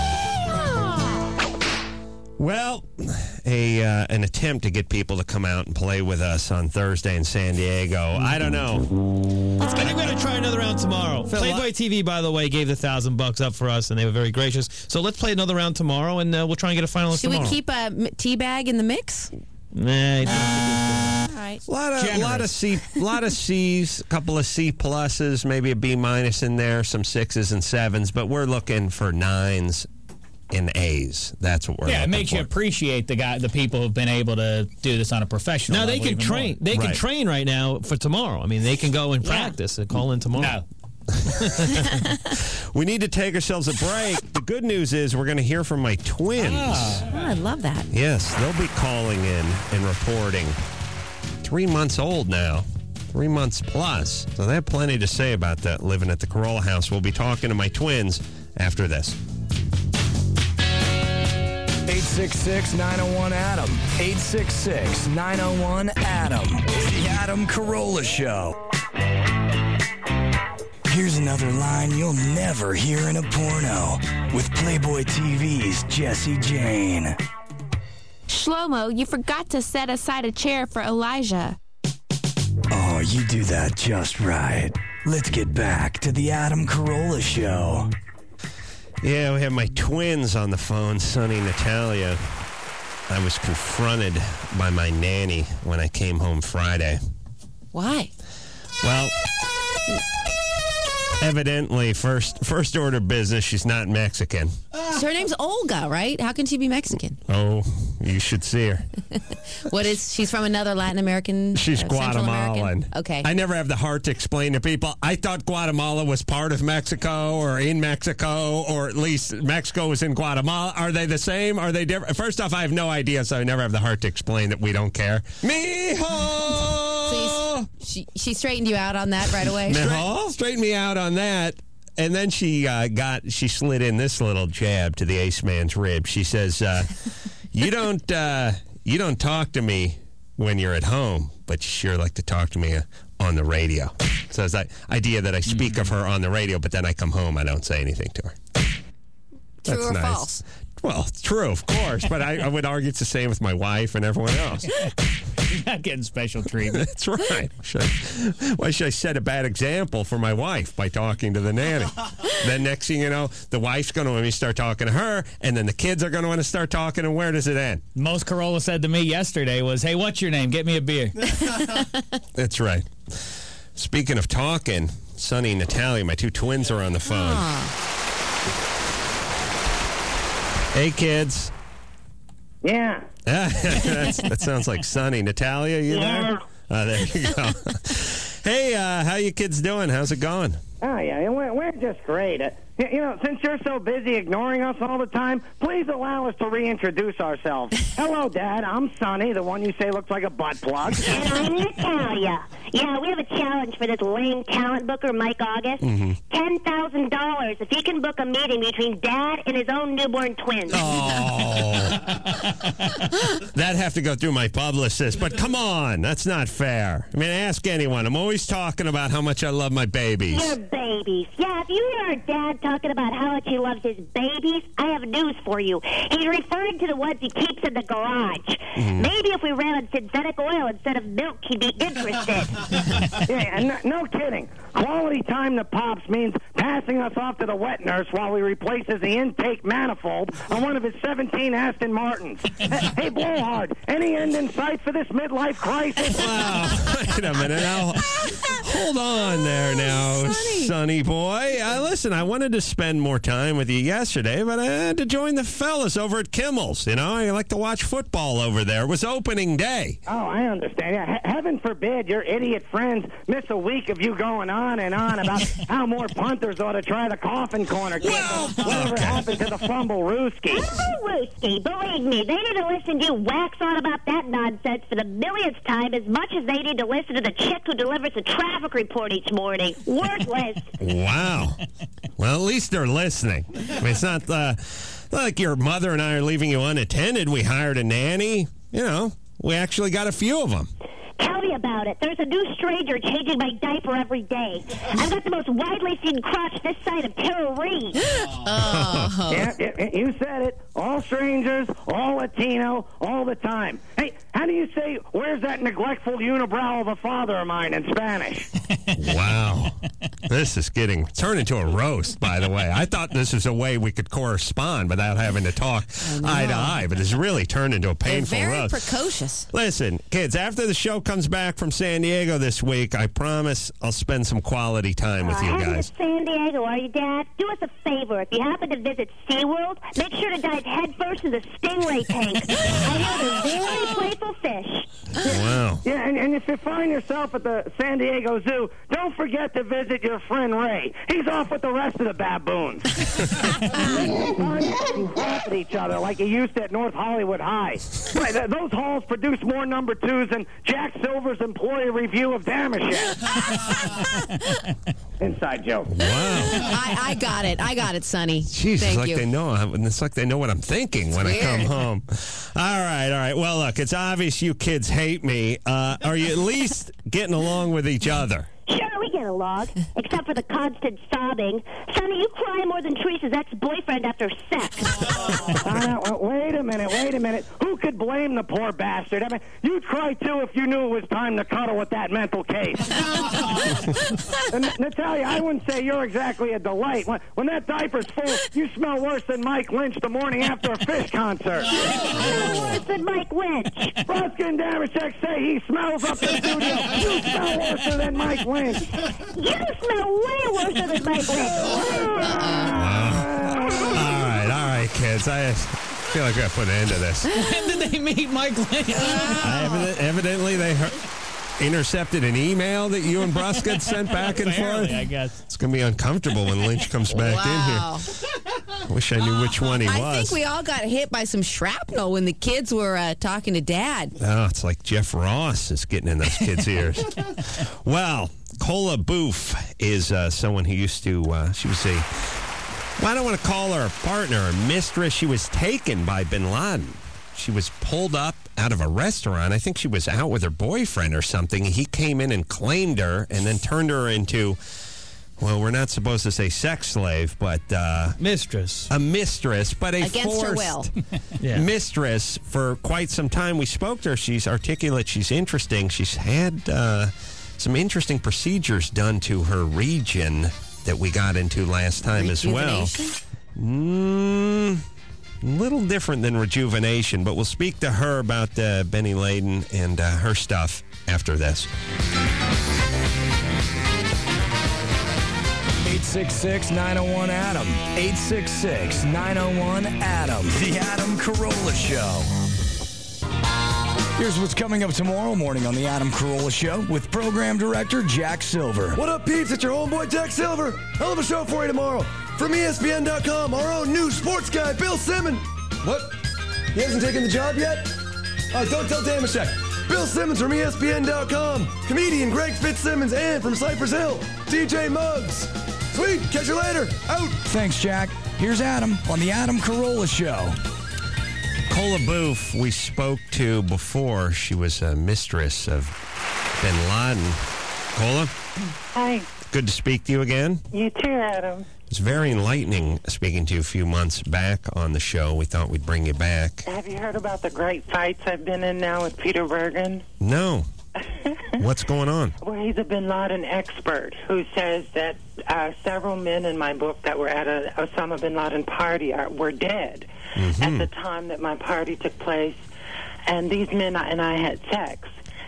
Well, a uh, an attempt to get people to come out and play with us on Thursday in San Diego. I don't know. I think we're going to try another round tomorrow. Phil, Playboy I- T V, by the way, gave the thousand bucks up for us, and they were very gracious. So let's play another round tomorrow, and uh, we'll try and get a finalist Should tomorrow. we keep a m- teabag in the mix? Nah, I don't All right. A lot of, lot of C, lot of C's, a couple of C pluses, maybe a B minus in there, some sixes and sevens, but we're looking for nines and A's. That's what we're Yeah, it looking makes for. you appreciate the guy, the people who've been able to do this on a professional Now level. they can even train. more. They can Right. train right now for tomorrow. I mean, they can go and Yeah. practice and call in tomorrow. No. We need to take ourselves a break. The good news is we're going to hear from my twins. Oh, I love that. Yes, they'll be calling in and reporting. Three months old now. Three months plus. So they have plenty to say about that living at the Corolla house. We'll be talking to my twins after this. eight six six, nine oh one, A D A M. eight six six, nine oh one, A D A M. It's the Adam Carolla Show. Here's another line you'll never hear in a porno with Playboy T V's Jesse Jane. Shlomo, you forgot to set aside a chair for Elijah. Oh, you do that just right. Let's get back to the Adam Carolla Show. Yeah, we have my twins on the phone, Sonny and Natalia. I was confronted by my nanny when I came home Friday. Why? Well, evidently, first first order business, she's not Mexican. So her name's Olga, right? How can she be Mexican? Oh, you should see her. What is, she's from another Latin American? She's uh, Central Guatemalan. American? Okay. I never have the heart to explain to people. I thought Guatemala was part of Mexico or in Mexico, or at least Mexico was in Guatemala. Are they the same? Are they different? First off, I have no idea, so I never have the heart to explain that we don't care. Mijo! So you, she, she straightened you out on that right away? Mijo? Straighten me out on that. And then she uh, got, she slid in this little jab to the ace man's rib. She says, uh, you don't, uh, you don't talk to me when you're at home, but you sure like to talk to me uh, on the radio. So it's that idea that I speak of her on the radio, but then I come home, I don't say anything to her. True That's or nice. false? Well, it's true, of course, but I, I would argue it's the same with my wife and everyone else. You're not getting special treatment. That's right. Should I, why should I set a bad example for my wife by talking to the nanny? Then next thing you know, the wife's going to want me to start talking to her, and then the kids are going to want to start talking, and where does it end? Most Corolla said to me yesterday was, hey, what's your name? Get me a beer. That's right. Speaking of talking, Sonny and Natalia, my two twins, are on the phone. Hey, kids. Yeah. That's, that sounds like Sonny. Natalia, you there? Uh, there you go. Hey, uh, how you kids doing? How's it going? Oh, yeah, we're, we're just great. Uh, you, you know, since you're so busy ignoring us all the time, please allow us to reintroduce ourselves. Hello, Dad. I'm Sonny, the one you say looks like a butt plug. And I'm Natalia. Yeah, we have a challenge for this lame talent booker, Mike August. Mm-hmm. ten thousand dollars if he can book a meeting between Dad and his own newborn twins. Oh. That'd have to go through my publicist, but come on, that's not fair. I mean, ask anyone. I'm always talking about how much I love my babies. Your babies. Yeah, if you hear Dad talking about how much he loves his babies, I have news for you. He's referring to the ones he keeps in the garage. Mm-hmm. Maybe if we ran on synthetic oil instead of milk, he'd be interested. Yeah, and no, no kidding. Quality time to Pops means passing us off to the wet nurse while he replaces the intake manifold on one of his seventeen Aston Martins. Hey, hey, Blowhard, any end in sight for this midlife crisis? Wow, wait a minute now. Hold on there now, Sonny. Sonny boy. Uh, listen, I wanted to spend more time with you yesterday, but I had to join the fellas over at Kimmel's. You know, I like to watch football over there. It was opening day. Oh, I understand. Yeah, he- heaven forbid your idiot friends miss a week of you going on and on about how more punters ought to try the coffin corner. Well, Whatever okay. happened to the fumble rooski? Oh, Rooski, believe me, they need to listen to you wax on about that nonsense for the millionth time as much as they need to listen to the chick who delivers the traffic report each morning. Worthless. Wow. Well, at least they're listening. I mean, it's not uh, like your mother and I are leaving you unattended. We hired a nanny. You know, we actually got a few of them. Tell me about it. There's a new stranger changing my diaper every day. I've got the most widely seen crotch this side of Tara Reid. Oh. Yeah, yeah, you said it. All strangers, all Latino, all the time. Hey, how do you say, where's that neglectful unibrow of a father of mine in Spanish? Wow. This is getting turned into a roast, by the way. I thought this was a way we could correspond without having to talk eye to eye, but it's really turned into a They're painful very roast. precocious. Listen, kids, after the show comes back from San Diego this week, I promise I'll spend some quality time with Uh, you heading guys. to San Diego, are you, Dad? Do us a favor. If you happen to visit SeaWorld, make sure to dive headfirst in the stingray tank. I know they're very playful fish. Wow. Yeah, and, and if you find yourself at the San Diego Zoo, don't forget to visit your friend Ray. He's off with the rest of the baboons. You laugh at each other like you used to at North Hollywood High. Right, th- those halls produce more number twos than Jack Silver's employee review of Damashek. Inside joke. Wow. I, I got it. I got it, Sonny. Jeez, it's Thank like you. they know. It's like they know what I'm thinking when I come weird. home. All right, all right. Well, look, it's obvious you kids hate me. Uh, are you at least getting along with each other? Sure, we get along, except for the constant sobbing. Sonny, you cry more than Teresa's ex-boyfriend after sex. Uh, no, wait a minute, wait a minute. Who could blame the poor bastard? I mean, you'd cry too if you knew it was time to cuddle with that mental case. And, Natalia, I wouldn't say you're exactly a delight. When, when that diaper's full, you smell worse than Mike Lynch the morning after a Fish concert. Worse than Mike Lynch. Ruska and Damashek say he smells up the studio. You smell worse than Mike Lynch. You smell way worse than Mike Lynch. All right, all right, kids. I feel like I got to put an end to this. When did they meet Mike Lynch? I evident, evidently, they heard, intercepted an email that you and Bruska had sent back and Apparently, forth. I guess. It's going to be uncomfortable when Lynch comes back Wow. in here. I wish I knew which one he I was. think we all got hit by some shrapnel when the kids were uh, talking to Dad. Oh, it's like Jeff Ross is getting in those kids' ears. Well, Cola Boof is uh, someone who used to, uh, she was a, well, I don't want to call her a partner, a mistress. She was taken by bin Laden. She was pulled up out of a restaurant. I think she was out with her boyfriend or something. He came in and claimed her and then turned her into, well, we're not supposed to say sex slave, but uh, mistress. A mistress, but a Against her forced will. Yeah. mistress for quite some time. We spoke to her. She's articulate. She's interesting. She's had uh, some interesting procedures done to her region that we got into last time as well. Mm, a little different than rejuvenation, but we'll speak to her about uh, Benny Laden and uh, her stuff after this. eight six six, nine oh one, A D A M. eight six six, nine oh one, A D A M. The Adam Carolla Show. Here's what's coming up tomorrow morning on The Adam Carolla Show with program director Jack Silver. What up, peeps? It's your homeboy, Jack Silver. Hell of a show for you tomorrow. From E S P N dot com, our own new sports guy, Bill Simmons. What? He hasn't taken the job yet? Oh, don't tell Damashek. Bill Simmons from E S P N dot com. Comedian Greg Fitzsimmons and from Cypress Hill, D J Muggs. Sweet. Catch you later. Out. Thanks, Jack. Here's Adam on The Adam Carolla Show. Cola Boof, we spoke to before. She was a mistress of bin Laden. Cola? Hi. Good to speak to you again. You too, Adam. It was very enlightening speaking to you a few months back on the show. We thought we'd bring you back. Have you heard about the great fights I've been in now with Peter Bergen? No. What's going on? Well, he's a bin Laden expert who says that uh, several men in my book that were at a Osama bin Laden party are, were dead Mm-hmm. at the time that my party took place. And these men and I had sex.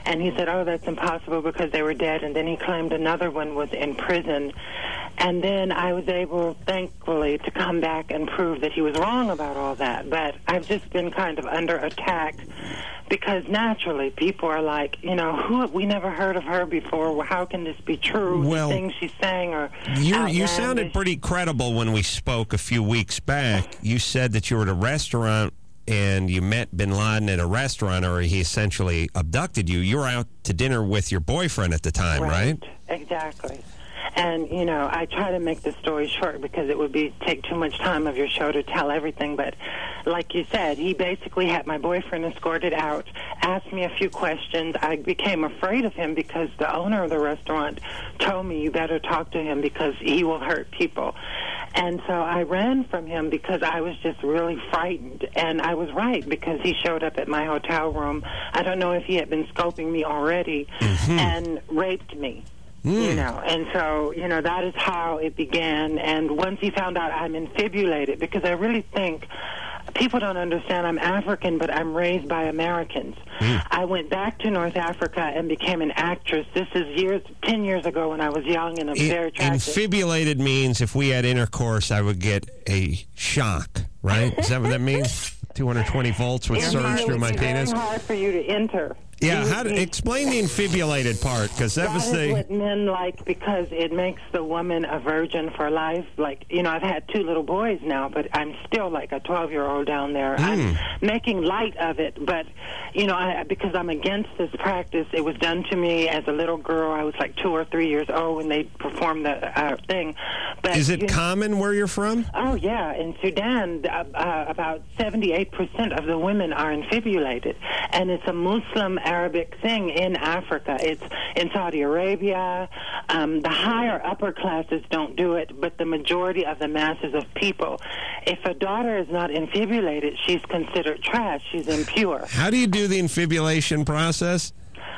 And he said, oh, that's impossible because they were dead. And then he claimed another one was in prison. And then I was able, thankfully, to come back and prove that he was wrong about all that. But I've just been kind of under attack because naturally people are like, you know, who we never heard of her before. How can this be true? Well, the things she's saying are You you outlandish. sounded pretty credible when we spoke a few weeks back. You said that you were at a restaurant and you met bin Laden at a restaurant, or he essentially abducted you. You were out to dinner with your boyfriend at the time, right? Exactly. And, you know, I try to make the story short because it would be take too much time of your show to tell everything. But like you said, he basically had my boyfriend escorted out, asked me a few questions. I became afraid of him because the owner of the restaurant told me, you better talk to him because he will hurt people. And so I ran from him because I was just really frightened. And I was right because he showed up at my hotel room. I don't know if he had been scoping me already Mm-hmm. and raped me. Mm. You know, and so, you know, that is how it began. And once he found out I'm infibulated, because I really think people don't understand I'm African, but I'm raised by Americans. Mm. I went back to North Africa and became an actress. This is years, ten years ago when I was young and very attractive. Infibulated means if we had intercourse, I would get a shock, right? Is that what that means? two hundred twenty volts would surge through my penis? It's very hard for you to enter. Yeah, how to explain the infibulated part, because that, that was is the... what men like because it makes the woman a virgin for life. Like, you know, I've had two little boys now, but I'm still like a twelve-year-old down there. Mm. I'm making light of it, but, you know, I, because I'm against this practice, it was done to me as a little girl. I was like two or three years old when they performed the uh, thing. But Is it you know, common where you're from? Oh, yeah. In Sudan, uh, uh, about seventy-eight percent of the women are infibulated. And it's a Muslim Arabic thing in Africa. It's in Saudi Arabia. Um, the higher upper classes don't do it, but the majority of the masses of people. If a daughter is not infibulated, she's considered trash. She's impure. How do you do the infibulation process?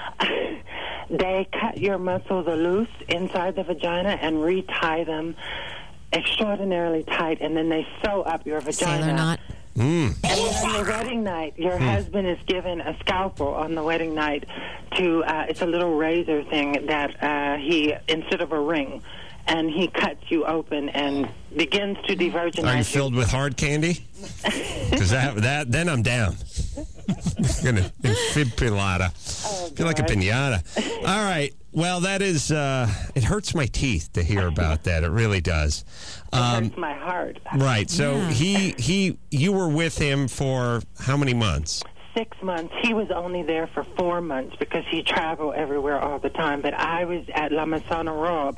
They cut your muscles loose inside the vagina and retie them extraordinarily tight, and then they sew up your vagina. Sailor knot. Mm. And then on the wedding night, your Hmm. husband is given a scalpel on the wedding night to, uh, it's a little razor thing that uh, he, instead of a ring, and he cuts you open and begins to devirginize Are you filled with hard candy? Because that, that, then I'm down. Gonna infibulata. Oh, I feel like a pinata. All right. Well, that is, uh, it hurts my teeth to hear about that. It really does. It Um, hurts my heart. right. So Yeah. he, he, you were with him for how many months? Six months. He was only there for four months because he traveled everywhere all the time. But I was at La Maison Robe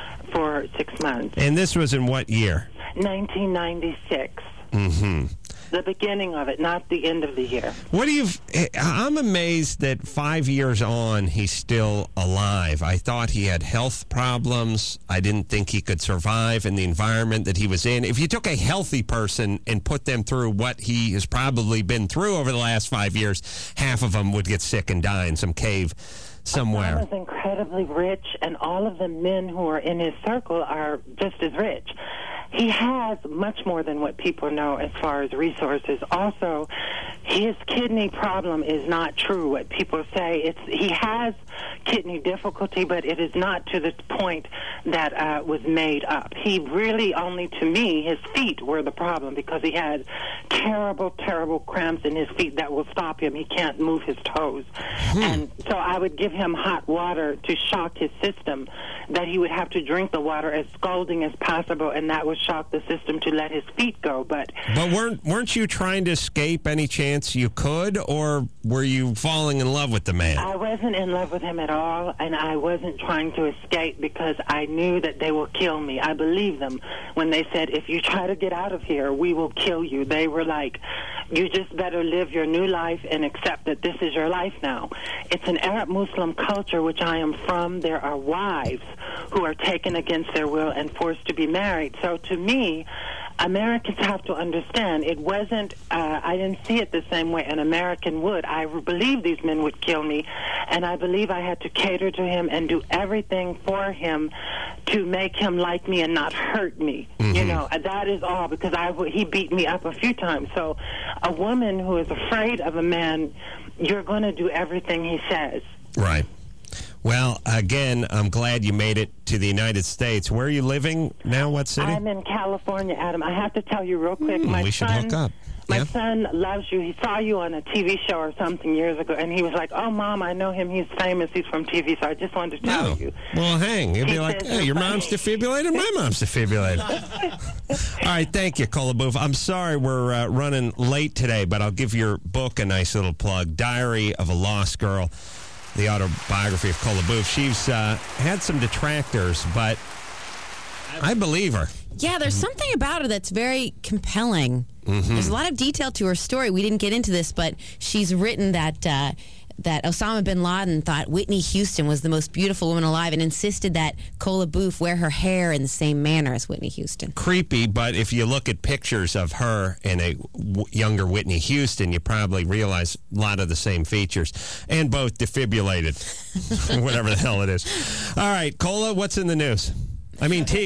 for six months. And this was in what year? nineteen ninety-six. Mm-hmm. The beginning of it, not the end of the year. What do you? I'm amazed that five years on, he's still alive. I thought he had health problems. I didn't think he could survive in the environment that he was in. If you took a healthy person and put them through what he has probably been through over the last five years, half of them would get sick and die in some cave somewhere. He was incredibly rich, and all of the men who are in his circle are just as rich. He has much more than what people know as far as resources. Also, his kidney problem is not true, what people say. It's he has kidney difficulty, but it is not to the point that uh, was made up. He really only, to me, his feet were the problem because he had terrible, terrible cramps in his feet that will stop him. He can't move his toes. Hmm. And so I would give him hot water to shock his system, that he would have to drink the water as scalding as possible, and that would shock the system to let his feet go. But But weren't weren't you trying to escape any chance you could, or were you falling in love with the man? I wasn't in love with him at all, and I wasn't trying to escape because I knew that they will kill me. I believed them when they said, if you try to get out of here, we will kill you. They were like, you just better live your new life and accept that this is your life now. It's an Arab Muslim culture, which I am from. There are wives who are taken against their will and forced to be married. So to me, Americans have to understand it wasn't, uh, I didn't see it the same way an American would. I believe these men would kill me, and I believe I had to cater to him and do everything for him to make him like me and not hurt me. Mm-hmm. You know, that is all, because I w- he beat me up a few times. So a woman who is afraid of a man, you're going to do everything he says. Right. Well, again, I'm glad you made it to the United States. Where are you living now? What city? I'm in California, Adam. I have to tell you real quick. Mm, my we should son, hook up. My Yeah. son loves you. He saw you on a T V show or something years ago, and he was like, "Oh, Mom, I know him. He's famous. He's from T V." So I just wanted to tell Oh. you. Well, hang. You'd He be like, says hey, you're your funny. mom's defibrillated? My mom's defibrillated. All right, thank you, Cola Booth. I'm sorry we're uh, running late today, but I'll give your book a nice little plug. Diary of a Lost Girl, the autobiography of Cola Booth. She's uh, had some detractors, but I believe her. Yeah, there's something about her that's very compelling. Mm-hmm. There's a lot of detail to her story. We didn't get into this, but she's written that uh, that Osama bin Laden thought Whitney Houston was the most beautiful woman alive and insisted that Cola Booth wear her hair in the same manner as Whitney Houston. Creepy, but if you look at pictures of her and a w- younger Whitney Houston, you probably realize a lot of the same features. And both defibrillated, whatever the hell it is. All right, Cola, what's in the news? I mean, tea.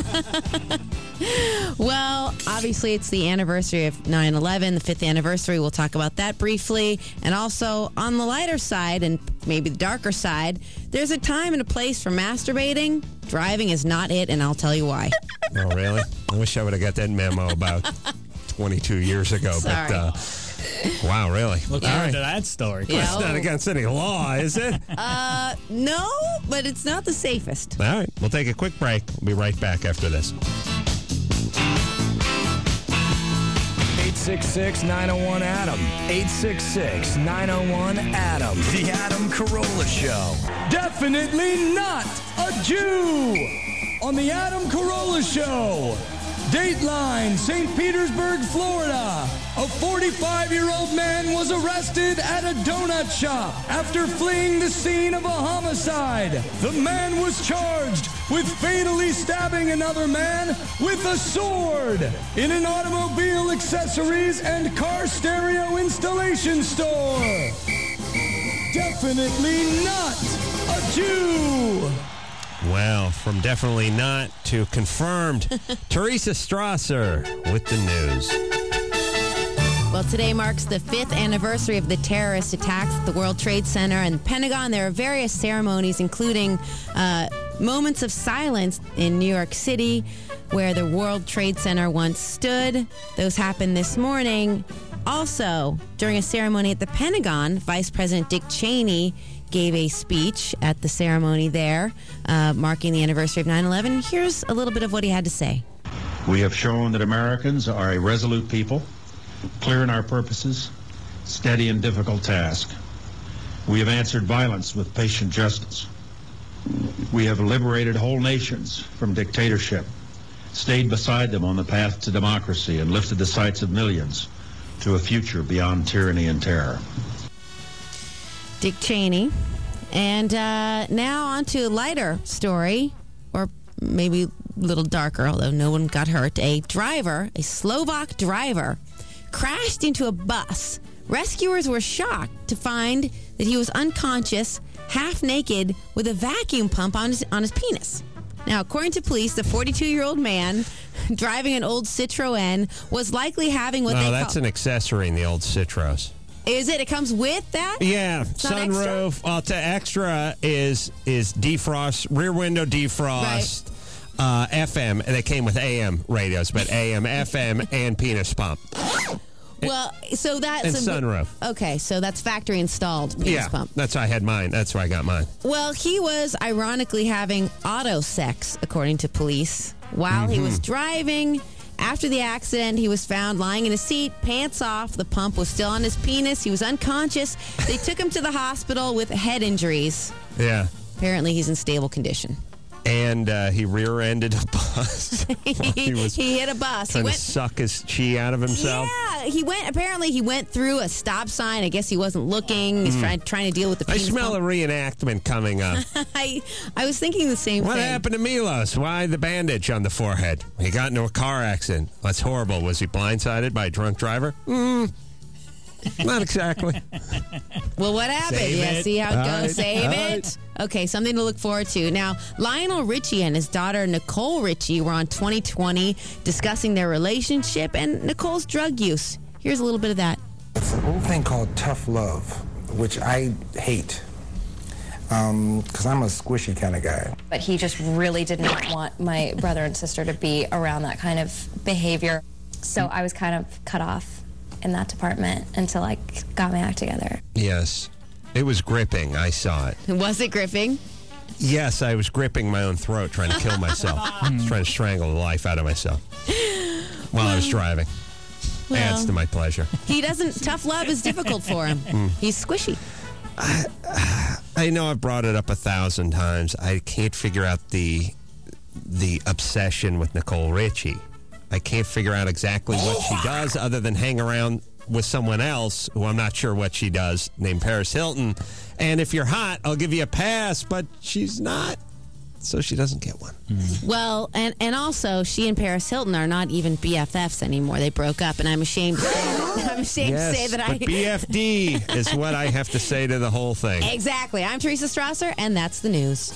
Well, obviously, it's the anniversary of nine eleven, the fifth anniversary. We'll talk about that briefly. And also, on the lighter side, and maybe the darker side, there's a time and a place for masturbating. Driving is not it, and I'll tell you why. Oh, really? I wish I would have got that memo about twenty-two years ago. Sorry. But, uh, wow, really? Look All forward right. to that story. Yeah, That's not oh. against any law, is it? Uh, no, but it's not the safest. All right, we'll take a quick break. We'll be right back after this. eight six six, nine oh one, A D A M. eight six six, nine oh one, A D A M. The Adam Carolla Show. Definitely not a Jew on the Adam Carolla Show. Dateline, Saint Petersburg, Florida. A forty-five-year-old man was arrested at a donut shop after fleeing the scene of a homicide. The man was charged with fatally stabbing another man with a sword in an automobile accessories and car stereo installation store. Definitely not a Jew. Well, from definitely not to confirmed, Teresa Strasser with the news. Well, today marks the fifth anniversary of the terrorist attacks at the World Trade Center and the Pentagon. There are various ceremonies, including uh, moments of silence in New York City, where the World Trade Center once stood. Those happened this morning. Also, during a ceremony at the Pentagon, Vice President Dick Cheney gave a speech at the ceremony there, uh, marking the anniversary of nine eleven. Here's a little bit of what he had to say. We have shown that Americans are a resolute people, clear in our purposes, steady in difficult task. We have answered violence with patient justice. We have liberated whole nations from dictatorship, stayed beside them on the path to democracy, and lifted the sights of millions to a future beyond tyranny and terror. Dick Cheney. And uh, now on to a lighter story, or maybe a little darker, although no one got hurt. A driver, a Slovak driver, crashed into a bus. Rescuers were shocked to find that he was unconscious, half naked, with a vacuum pump on his, on his penis. Now, according to police, the forty-two-year-old man driving an old Citroën was likely having what Oh, they that's call... an accessory in the old Citros. Is it? It comes with that? Yeah, It's not extra? sunroof. Well, to extra is is defrost, rear window defrost, uh, F M. And they came with A M radios, but A M, F M, and penis pump. Well, so that's... And a- sunroof. Okay, so that's factory installed penis Yeah, pump. that's why I had mine. That's where I got mine. Well, he was ironically having auto sex, according to police, while he was Mhm. driving. After the accident, he was found lying in his seat, pants off. The pump was still on his penis. He was unconscious. They took him to the hospital with head injuries. Yeah. Apparently, he's in stable condition. And uh, he rear-ended a bus. while he was he hit a bus. He trying went, to suck his chi out of himself. yeah, he went. Apparently, he went through a stop sign. I guess he wasn't looking. He's Mm. trying trying to deal with the. I penis smell pump. a reenactment coming up. I I was thinking the same What thing. happened to Milos? Why the bandage on the forehead? He got into a car accident. That's horrible. Was he blindsided by a drunk driver? Mm, not exactly. Well, what happened? Save yeah, it. see how it All goes. right. Save All it. right. Okay, something to look forward to. Now, Lionel Richie and his daughter Nicole Richie were on twenty twenty discussing their relationship and Nicole's drug use. Here's a little bit of that. It's an old thing called tough love, which I hate. because I'm a squishy kind of guy. But he just really did not want my brother and sister to be around that kind of behavior. So I was kind of cut off in that department until I got my act together. Yes. It was gripping. I saw it. Was it gripping? Yes, I was gripping my own throat, trying to kill myself. I was trying to strangle the life out of myself while I was driving. Well, Adds to my pleasure. He doesn't, tough love is difficult for him. Mm. He's squishy. I, I know I've brought it up a thousand times. I can't figure out the the obsession with Nicole Richie. I can't figure out exactly what she does other than hang around with someone else who I'm not sure what she does, named Paris Hilton. And if you're hot, I'll give you a pass, but she's not, so she doesn't get one. Mm. Well, and, and also, she and Paris Hilton are not even B F Fs anymore. They broke up, and I'm ashamed to say that, I'm ashamed yes, to say that but I... B F D is what I have to say to the whole thing. Exactly. I'm Teresa Strasser, and that's the news.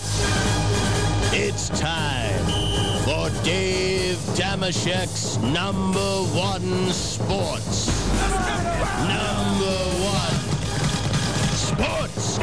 It's time for Dave Damashek's number one sports. Number one sports.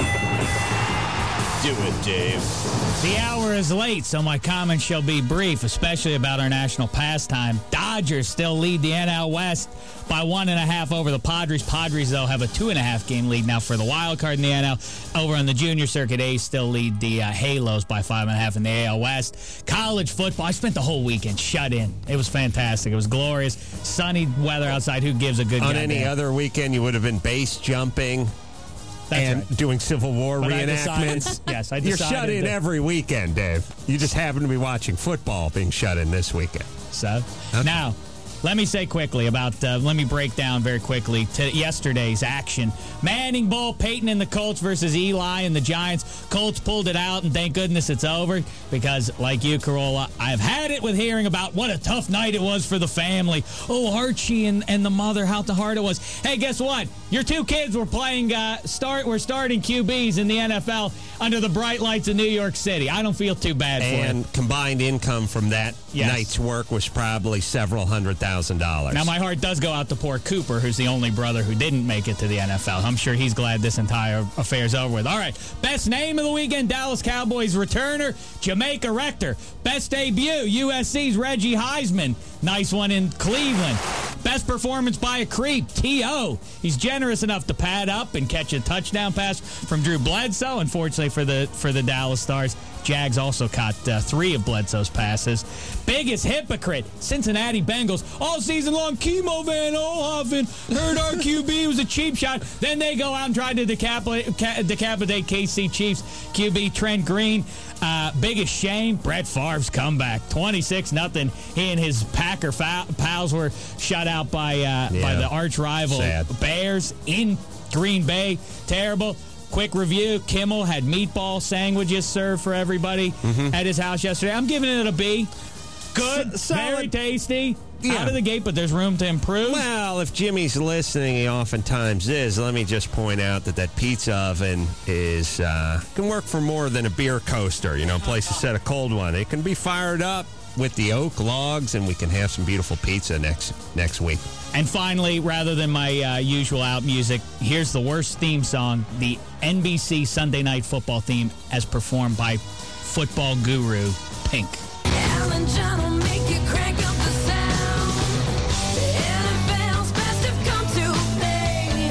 Do it, Dave. The hour is late, so my comments shall be brief, especially about our national pastime. Dodgers still lead the N L West by one and a half over the Padres. Padres, though, have a two and a half game lead now for the wild card in the N L. Over on the junior circuit, A's still lead the uh, Halos by five and a half in the A L West. College football, I spent the whole weekend shut in. It was fantastic. It was glorious. Sunny weather outside. Who gives a good On goddamn? any other weekend, you would have been base jumping. That's and right. doing Civil War But I reenactments. decided- yes, I You're decided shut in that- every weekend, Dave. You just happen to be watching football being shut in this weekend. So, now, let me say quickly about, uh, let me break down very quickly to yesterday's action. Manning Bowl, Peyton and the Colts versus Eli and the Giants. Colts pulled it out, and thank goodness it's over because, like you, Corolla, I've had it with hearing about what a tough night it was for the family. Oh, Archie and, and the mother, how hard it was. Hey, guess what? Your two kids were playing, uh, start, were starting Q Bs in the N F L under the bright lights of New York City. I don't feel too bad for it. And combined income from that Yes. night's work was probably several hundred thousand dollars. Now, my heart does go out to poor Cooper, who's the only brother who didn't make it to the N F L. I'm sure he's glad this entire affair's over with. All right, best name of the weekend, Dallas Cowboys returner, Jamaica Rector. Best debut, U S C's Reggie Heisman. Nice one in Cleveland. Best performance by a creep, T O He's generous enough to pad up and catch a touchdown pass from Drew Bledsoe. Unfortunately for the for the Dallas Stars, Jags also caught uh, three of Bledsoe's passes. Biggest hypocrite, Cincinnati Bengals. All season long, Kimo Van Ohoffen heard our Q B was a cheap shot. Then they go out and try to decapitate, decapitate K C Chiefs Q B Trent Green. Uh, biggest shame, Brett Favre's comeback. twenty-six nothing. He and his Packer fa- pals were shut out by, uh, Yeah. by the arch rival Sad. Bears in Green Bay. Terrible. Quick review, Kimmel had meatball sandwiches served for everybody Mm-hmm. at his house yesterday. I'm giving it a B. Good, S- solid. very tasty. Yeah. Out of the gate, but there's room to improve. Well, if Jimmy's listening, he oftentimes is. Let me just point out that that pizza oven is uh, can work for more than a beer coaster. You know, place to set a cold one. It can be fired up with the oak logs, and we can have some beautiful pizza next next week. And finally, rather than my uh, usual out music, here's the worst theme song, the N B C Sunday Night Football theme as performed by football guru Pink. Alan John will make you crank up the sound. The N F L's best have come to play.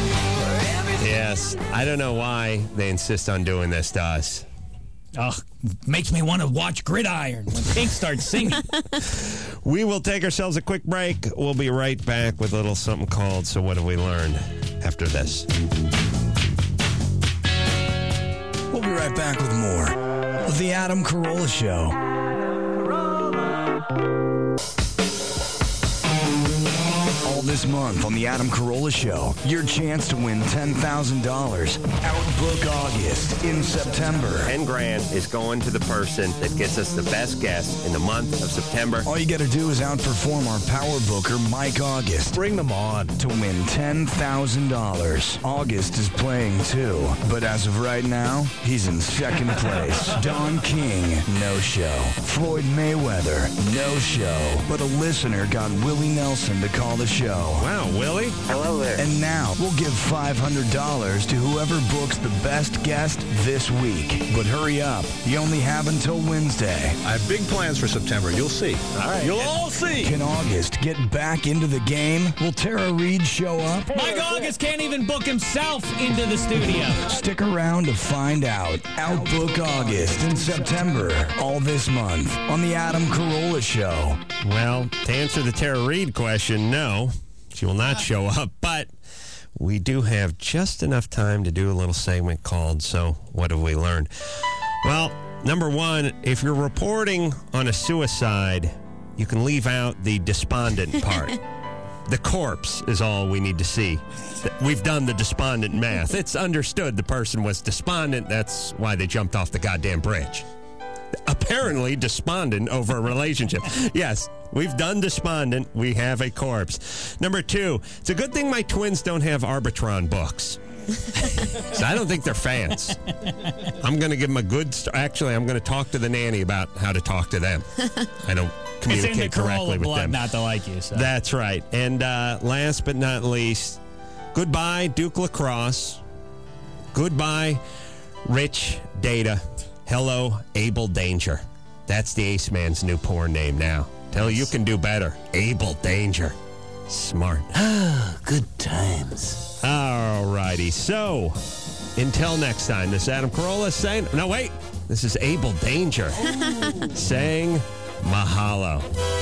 For every Yes, I don't know why they insist on doing this to us. Ugh, makes me want to watch Gridiron when Pink starts singing. We will take ourselves a quick break. We'll be right back with a little something called So What Have We Learned after this. We'll be right back with more of The Adam Carolla Show. All this month on The Adam Carolla Show, your chance to win ten thousand dollars. Outbook August in September. ten grand is going to the person that gets us the best guest in the month of September. All you got to do is outperform our power booker, Mike August. Bring them on. To win ten thousand dollars. August is playing too, but as of right now, he's in second place. Don King, no show. Floyd Mayweather, no show. But a listener got Willie Nelson to call the show. Show. Wow, Willie. Hello there. And now, we'll give five hundred dollars to whoever books the best guest this week. But hurry up. You only have until Wednesday. I have big plans for September. You'll see. All right. You'll all see. Can August get back into the game? Will Tara Reid show up? Mike August can't even book himself into the studio. Stick around to find out. Outbook August in September. All this month on The Adam Carolla Show. Well, to answer the Tara Reid question, no, she will not show up. But we do have just enough time to do a little segment called So What Have We Learned? Well, number one, if you're reporting on a suicide, you can leave out the despondent part. The corpse is all we need to see. We've done the despondent math. It's understood the person was despondent. That's why they jumped off the goddamn bridge. Apparently despondent over a relationship. Yes, we've done despondent. We have a corpse. Number two, it's a good thing my twins don't have Arbitron books. So I don't think they're fans. I'm going to give them a good... St- Actually, I'm going to talk to the nanny about how to talk to them. I don't communicate it's in the correctly with blood them. not to like you. So. That's right. And uh, last but not least, goodbye, Duke Lacrosse. Goodbye, Rich Data. Hello, Abel Danger. That's the Ace Man's new porn name now. Tell you, you can do better. Abel Danger. Smart. Ah, good times. All righty. So, until next time, this is Adam Carolla saying... No, wait. This is Abel Danger saying mahalo.